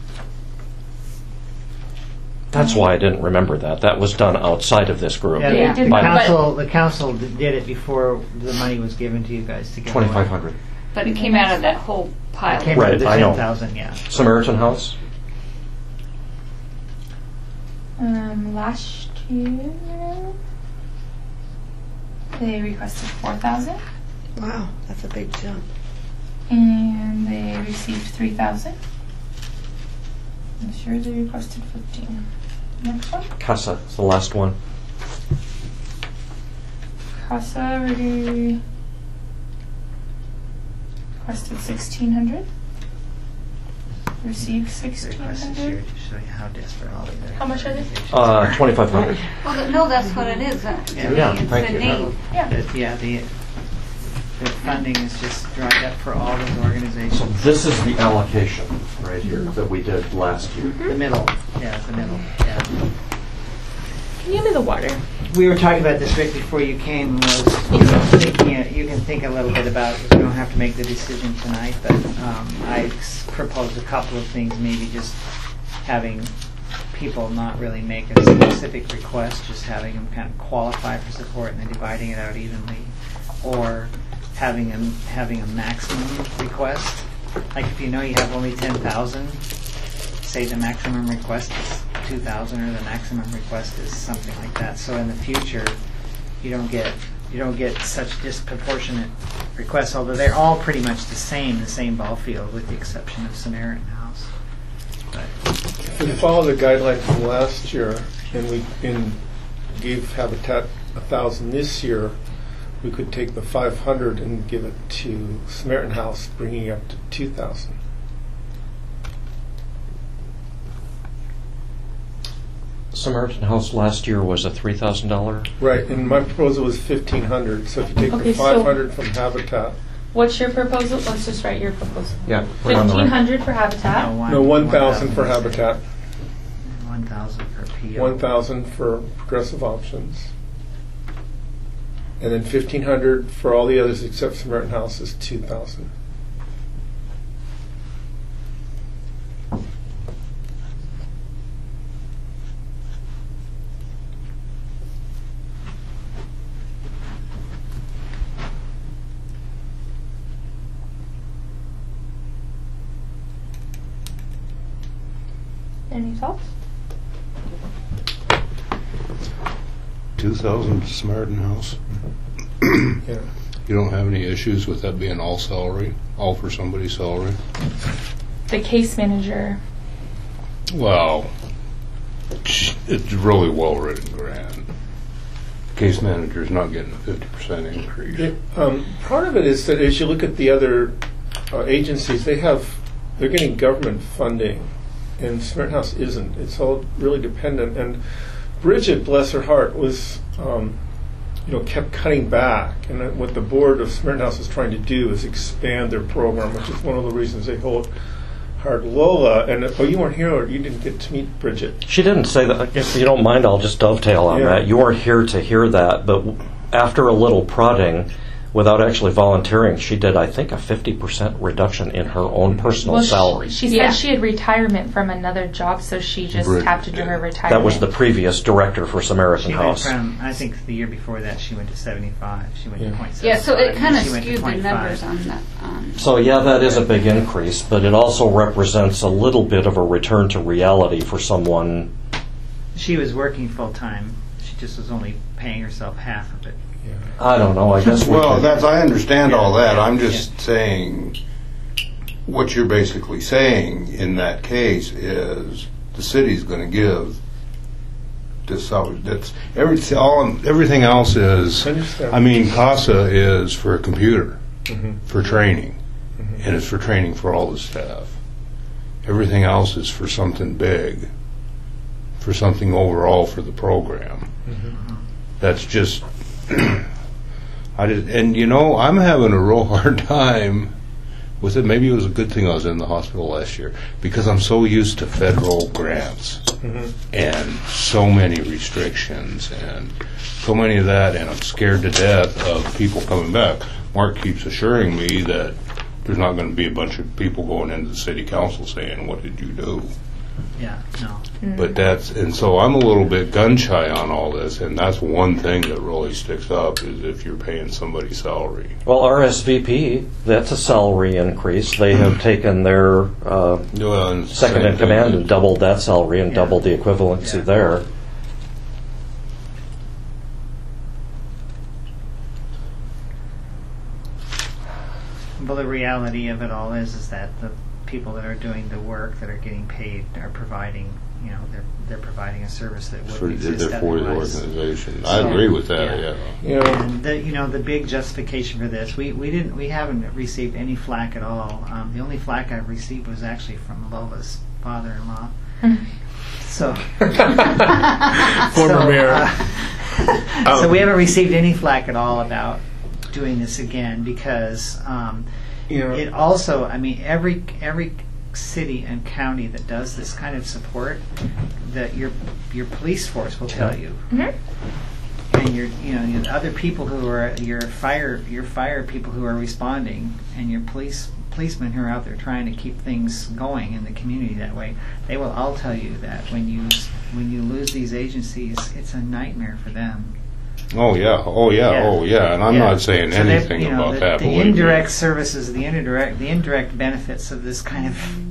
That's why I didn't remember that. That was done outside of this group. Yeah, did the not, council did it before the money was given to you guys to give away. 2,500. But it came out of that whole pile. It came out of the I know. 10,000, yeah. Samaritan House. Last year they requested $4,000, Wow, that's a big jump. and they received $3,000. This year they requested $15,000. Next one. CASA is the last one. CASA already requested $1,600. Received $1,600. To show you how desperate all of How much are they? 2,500. Well, no, that's what it is. Yeah, It's thank the you. name. The funding is just dried up for all those organizations. So this is the allocation right here that we did last year. The middle, yeah, the middle, yeah. Can you give me the water? We were talking about this right before you came, and was thinking, you can think a little bit about it. You don't have to make the decision tonight, but I proposed a couple of things, maybe just having people not really make a specific request, just having them kind of qualify for support and then dividing it out evenly, or having a maximum request. Like if you know you have only 10,000, say the maximum request is 2,000, or the maximum request is something like that. So in the future, you don't get such disproportionate requests. Although they're all pretty much the same ball field, with the exception of Samaritan House. But If we follow the guidelines from last year and we gave Habitat 1,000 this year, we could take the 500 and give it to Samaritan House, bringing it up to 2,000. Samaritan House last year was a $3,000. Right, and my proposal was 1,500. So if you take Okay, the so- 500 from Habitat, What's your proposal? Let's just write your proposal. Yeah, put it on the record. $1,500 for Habitat. no 1,000 for Habitat, 1,000 per PO. 1,000 for Progressive Options, and then 1,500 for all the others except Samaritan House is 2,000. Any thoughts? 2,000 to Samaritan House. Yeah. You don't have any issues with that being all salary, all for somebody's salary? The case manager. Well, it's really well-written grant. Case manager's not getting a 50% increase. Part of it is that as you look at the other agencies, they're getting government funding, and Samaritan House isn't. It's all really dependent. And Bridget, bless her heart, was kept cutting back. And what the board of Samaritan House is trying to do is expand their program, which is one of the reasons they hold hard Lola. And you weren't here, or you didn't get to meet Bridget. She didn't say that. If you don't mind, I'll just dovetail on that. You weren't here to hear that, but after a little prodding, without actually volunteering, she did, I think, a 50% reduction in her own personal salary. She said she had retirement from another job, so she just tapped into her retirement. That was the previous director for Samaritan House. She went from, I think the year before that, she went to 75. She went to 0.75. Yeah, so it kind of She went to skewed the 0.5. numbers on that. So yeah, that is a big increase, but it also represents a little bit of a return to reality for someone. She was working full-time. She just was only paying herself half of it. I don't know, I guess. I understand all that. I'm just saying, what you're basically saying in that case is the city's going to give this salary. That's everything else is. I mean, CASA is for a computer, for training, and it's for training for all the staff. Everything else is for something big, for something overall for the program. That's just. I'm having a real hard time with it. Maybe it was a good thing I was in the hospital last year, because I'm so used to federal grants and so many restrictions and so many of that, and I'm scared to death of people coming back. Mark keeps assuring me that there's not going to be a bunch of people going into the city council saying, "What did you do?" Yeah, no. But so I'm a little bit gun shy on all this, and that's one thing that really sticks up is if you're paying somebody's salary. Well, RSVP, that's a salary increase. They have taken their second in command and doubled that salary and doubled the equivalency there. Well, the reality of it all is that the people that are doing the work that are getting paid are providing, they're providing a service that wouldn't exist They're for the otherwise. organization. I agree with that. Yeah. And the big justification for this, we haven't received any flack at all. The only flack I've received was actually from Lola's father-in-law. So former mayor. So we haven't received any flack at all about doing this again, because it also, every city and county that does this kind of support, that your police force will tell you, and your other people who are your fire people who are responding, and your policemen who are out there trying to keep things going in the community that way, they will all tell you that when you lose these agencies, it's a nightmare for them. Oh yeah, and I'm not saying anything about that. The indirect services, the indirect benefits of this kind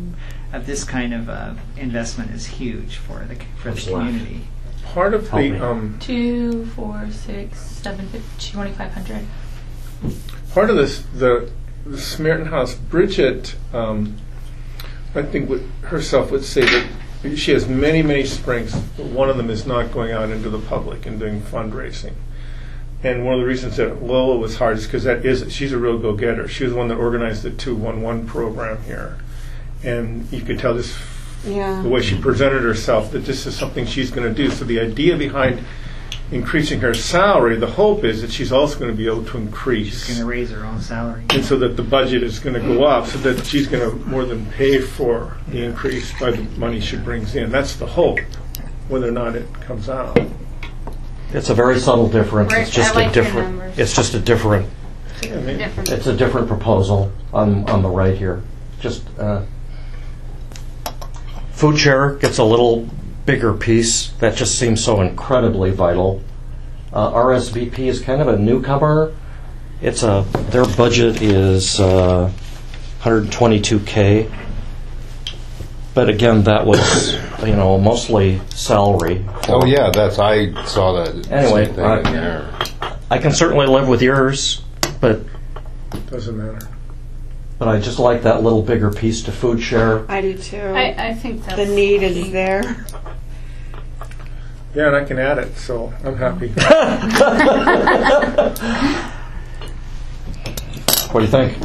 of investment is huge for the community. Part of the 2, 4, 6, 7, 2,500. Part of this, the Samaritan House, Bridget, I think herself would say that she has many, many strengths, but one of them is not going out into the public and doing fundraising. And one of the reasons that Lola was hard is because she's a real go-getter. She was the one that organized the 211 program here. And you could tell just the way she presented herself that this is something she's going to do. So the idea behind increasing her salary, the hope is that she's also going to be able to increase. She's going to raise her own salary. And so that the budget is going to go up, so that she's going to more than pay for the increase by the money she brings in. That's the hope, whether or not it comes out. It's a very subtle difference. Right, It's just I like a different. your numbers. It's just a different. It's a different proposal on the right here. Just food share gets a little bigger piece. That just seems so incredibly vital. RSVP is kind of a newcomer. Their budget is $122K. But again, that was, mostly salary. Oh yeah, I saw that. Anyway, same thing in there. I can certainly live with yours, but Doesn't matter. I just like that little bigger piece to food share. I do too. I think that's the need is there. Yeah, and I can add it, so I'm happy. What do you think?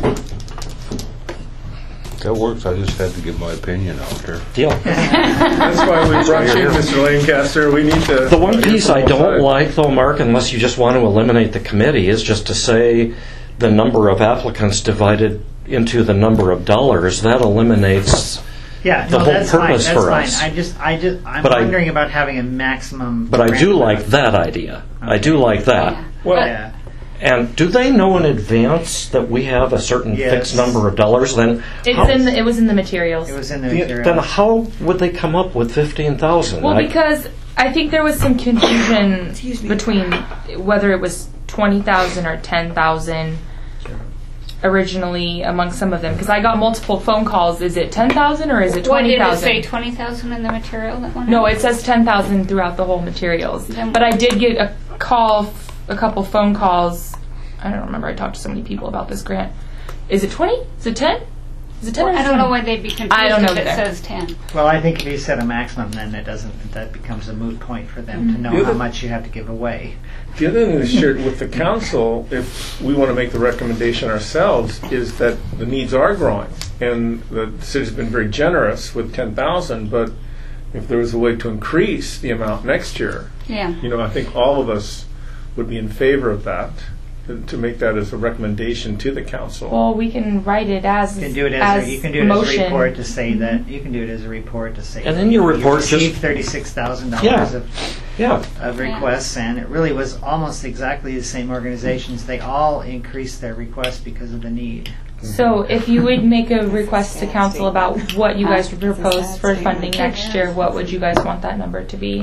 That works. I just had to get my opinion out there. Deal. That's why we brought you, Mr. Lancaster. We need to. The one piece I don't like, though, Mark, unless you just want to eliminate the committee, is just to say the number of applicants divided into the number of dollars. That eliminates Yeah, the no, whole that's purpose fine. for That's us. fine. I'm But wondering about having a maximum. But I do grant like amount. that idea. I do like that. Well, Yeah. And do they know in advance that we have a certain Yes. fixed number of dollars? Then It was in the materials. It was in the then material. how would they come up with 15,000? Well, because I think there was some confusion between whether it was 20,000 or 10,000 originally among some of them. Because I got multiple phone calls. Is it 10,000 or is it What did it 20,000? say? 20,000 in the material that went No, out? it says 10,000 throughout the whole materials. Then- But I did get a call, a couple phone calls. I don't remember. I talked to so many people about this grant. Is it 20? Is it 10? Is it 10? Well, or I don't know 20? why they'd be confused I don't know if it either. says 10. Well, I think if you set a maximum, then that becomes a moot point for them to know The how other- much you have to give away. the other thing that's shared with the council, if we want to make the recommendation ourselves, is that the needs are growing. And the city's been very generous with 10,000, but if there was a way to increase the amount next year, Yeah. I think all of us would be in favor of that, to make that as a recommendation to the council. Well, we can write it as You can do it as a motion. report to say that you can do it as a report to say. And in your report, you received just- $36,000 Yeah. of requests, and it really was almost exactly the same organizations. They all increased their requests because of the need. So if you would make a request to council about what you guys would propose for funding next year, what would you guys want that number to be?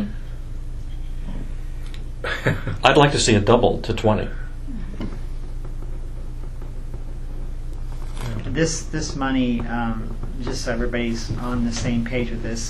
I'd like to see it doubled to 20. This money, just so everybody's on the same page with this,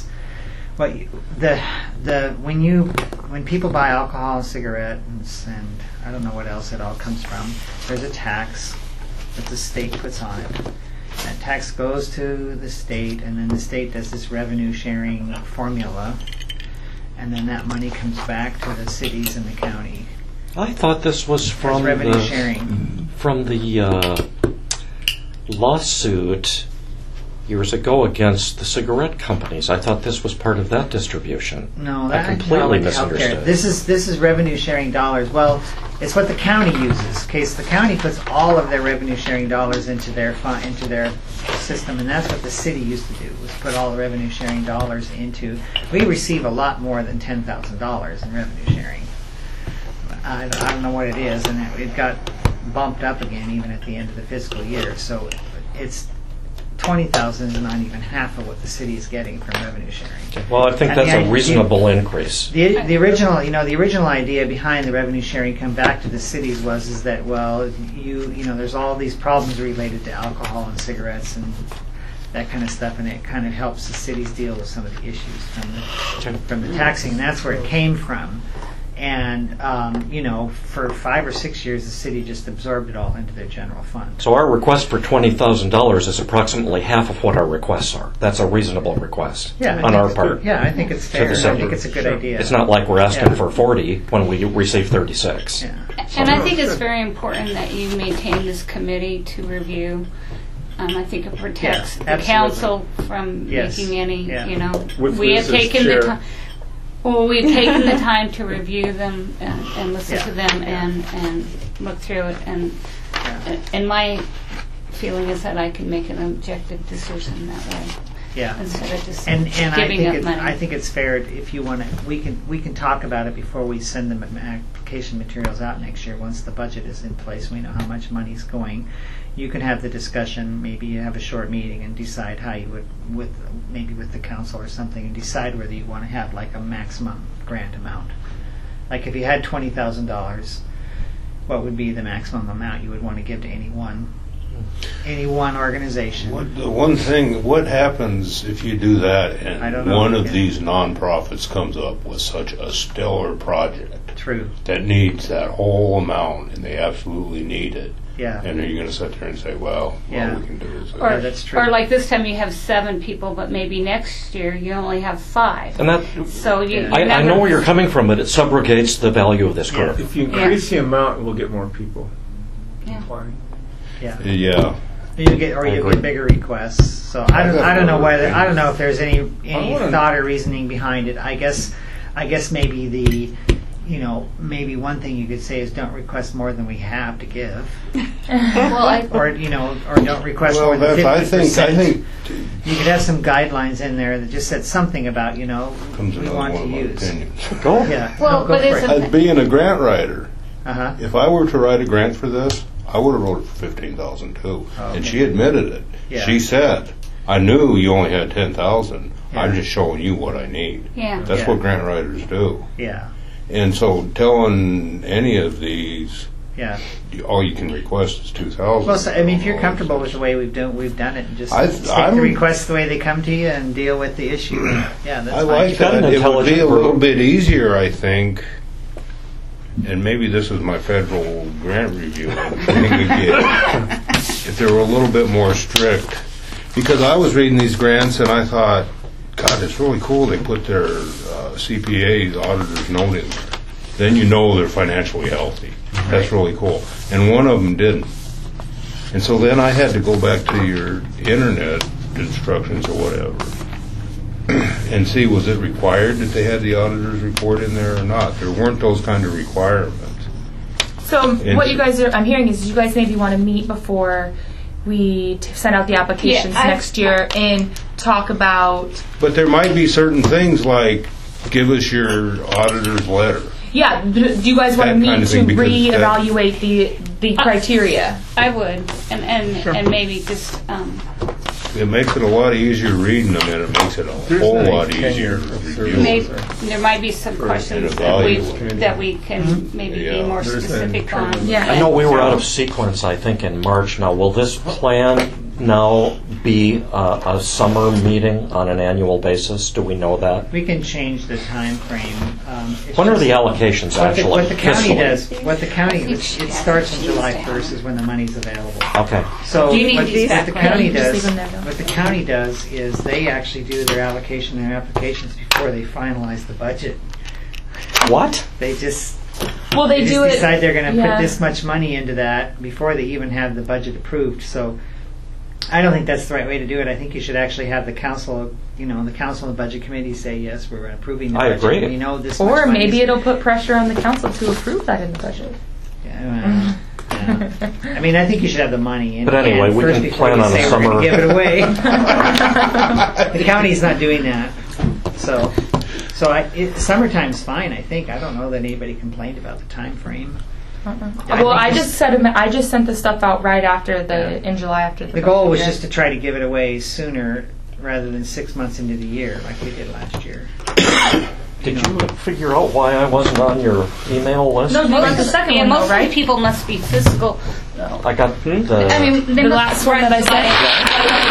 when people buy alcohol, cigarettes, and I don't know what else it all comes from, there's a tax that the state puts on it. That tax goes to the state, and then the state does this revenue sharing formula, and then that money comes back to the cities and the county. I thought this was from revenue sharing. From the lawsuit years ago against the cigarette companies. I thought this was part of that distribution. No, I that completely no, misunderstood. healthcare. This is revenue sharing dollars. Well, it's what the county uses. Okay, so the county puts all of their revenue sharing dollars into their system, and that's what the city used to do, was put all the revenue sharing dollars into. We receive a lot more than $10,000 in revenue sharing. I don't know what it is, and it got bumped up again even at the end of the fiscal year. So it's 20,000 is not even half of what the city is getting from revenue sharing. Well, I think And that's the a idea- reasonable increase. The original, the original idea behind the revenue sharing come back to the cities was that there's all these problems related to alcohol and cigarettes and that kind of stuff, and it kind of helps the cities deal with some of the issues from the taxing, and that's where it came from. And for 5 or 6 years, the city just absorbed it all into their general fund. So our request for $20,000 is approximately half of what our requests are. That's a reasonable request on our part. Yeah, I think it's to fair. the I city. think it's a good idea. It's not like we're asking Yeah. for 40 when we receive 36. Yeah. And I think it's very important that you maintain this committee to review. I think it protects Yeah, the absolutely. council from Yes. making any, Yeah. With we have Liz as taken the chair. time. Well, we've taken the time to review them and listen to them and look through it. And my feeling is that I can make an objective decision that way. Yeah, instead of just and giving up money. I think it's fair if you want to. We can talk about it before we send the application materials out next year. Once the budget is in place, we know how much money's going. You can have the discussion. Maybe you have a short meeting and decide how you would, with the council or something, and decide whether you want to have like a maximum grant amount. Like if you had $20,000, what would be the maximum amount you would want to give to any one any one organization. The one thing, what happens if you do that I don't and know. one of Yeah. these nonprofits comes up with such a stellar project True. that needs that whole amount and they absolutely need it? Yeah. And are you going to sit there and say, well, Yeah. all we can do is Or, Yeah, that's true. or like this time you have 7 people, but maybe next year you only have 5. And that, So you I never, know where you're coming from, but it subrogates the value of this group. If you increase the amount, we'll get more people Yeah. applying. Yeah. Yeah. You get I agree. get bigger requests. So I don't know whether I don't know if there's any thought or reasoning behind it. I guess maybe maybe one thing you could say is don't request more than we have to give, or don't request more than 50%. I think You could have some guidelines in there that just said something about comes we another want one to of my use. opinions. Go. Yeah. Well, No, go but for isn't- it. Being a grant writer, Uh-huh. if I were to write a grant for this, I would have wrote it for 15,000 too. Okay. And she admitted it. Yeah. She said, "I knew you only had 10,000. I'm Yeah. just showing you what I need." Yeah. That's Yeah. what grant writers do. Yeah. And so telling any of these, Yeah. all you can request is 2,000. Well, so, I mean, if you're comfortable with the way we've done it, and just take I'm- the requests the way they come to you and deal with the issue. Yeah, that's I fine. like You've got that. an It would be intelligent a little group. bit easier, I think. And maybe this is my federal grant review. Thing again. If they were a little bit more strict, because I was reading these grants and I thought, God, it's really cool. They put their CPA's auditor's note in there. Then you know they're financially healthy. That's really cool. And one of them didn't. And so then I had to go back to your internet instructions or whatever and see, was it required that they had the auditor's report in there or not? There weren't those kind of requirements. So what you guys I'm hearing is you guys maybe want to meet before we send out the applications Yeah, next year and talk about. But there might be certain things like, give us your auditor's letter. Yeah, do you guys want to That kind meet of to thing, because reevaluate the criteria? I would, and maybe just It makes it a lot easier reading them, and it makes it a whole lot easier to review. maybe there might be some questions that we can maybe be more specific on. I know we were out of sequence, I think, in March. Now, will this plan now be a summer meeting on an annual basis? Do we know that? We can change the time frame. When are the allocations actually? What the county fiscally? does, it starts on July 1st is when the money's available. Okay. So Do you need what these what back the when? county You just does, leave them there, though. what the county does is they actually do their allocation and their applications before they finalize the budget. What? They just Well, they just do it. decide they're going to yeah. put this much money into that before they even have the budget approved. So I don't think that's the right way to do it. I think you should actually have the council, the council and the budget committee say, yes, we're approving the I budget. agree. We know this much Or money maybe is- it'll put pressure on the council to approve that in the budget. Yeah. I mean, I think you should have the money. But anyway, we first can before plan you on a say we're summer- gonna give it away. The county's not doing that. So summertime's fine, I think. I don't know that anybody complained about the time frame. Well, I just sent the stuff out right after in July after the. The goal was budget. just to try to give it away sooner rather than 6 months into the year like we did last year. Did you figure out why I wasn't on your email list? No, you got the second one, most though, right? people must be fiscal. I got the... I mean, they The must last one that I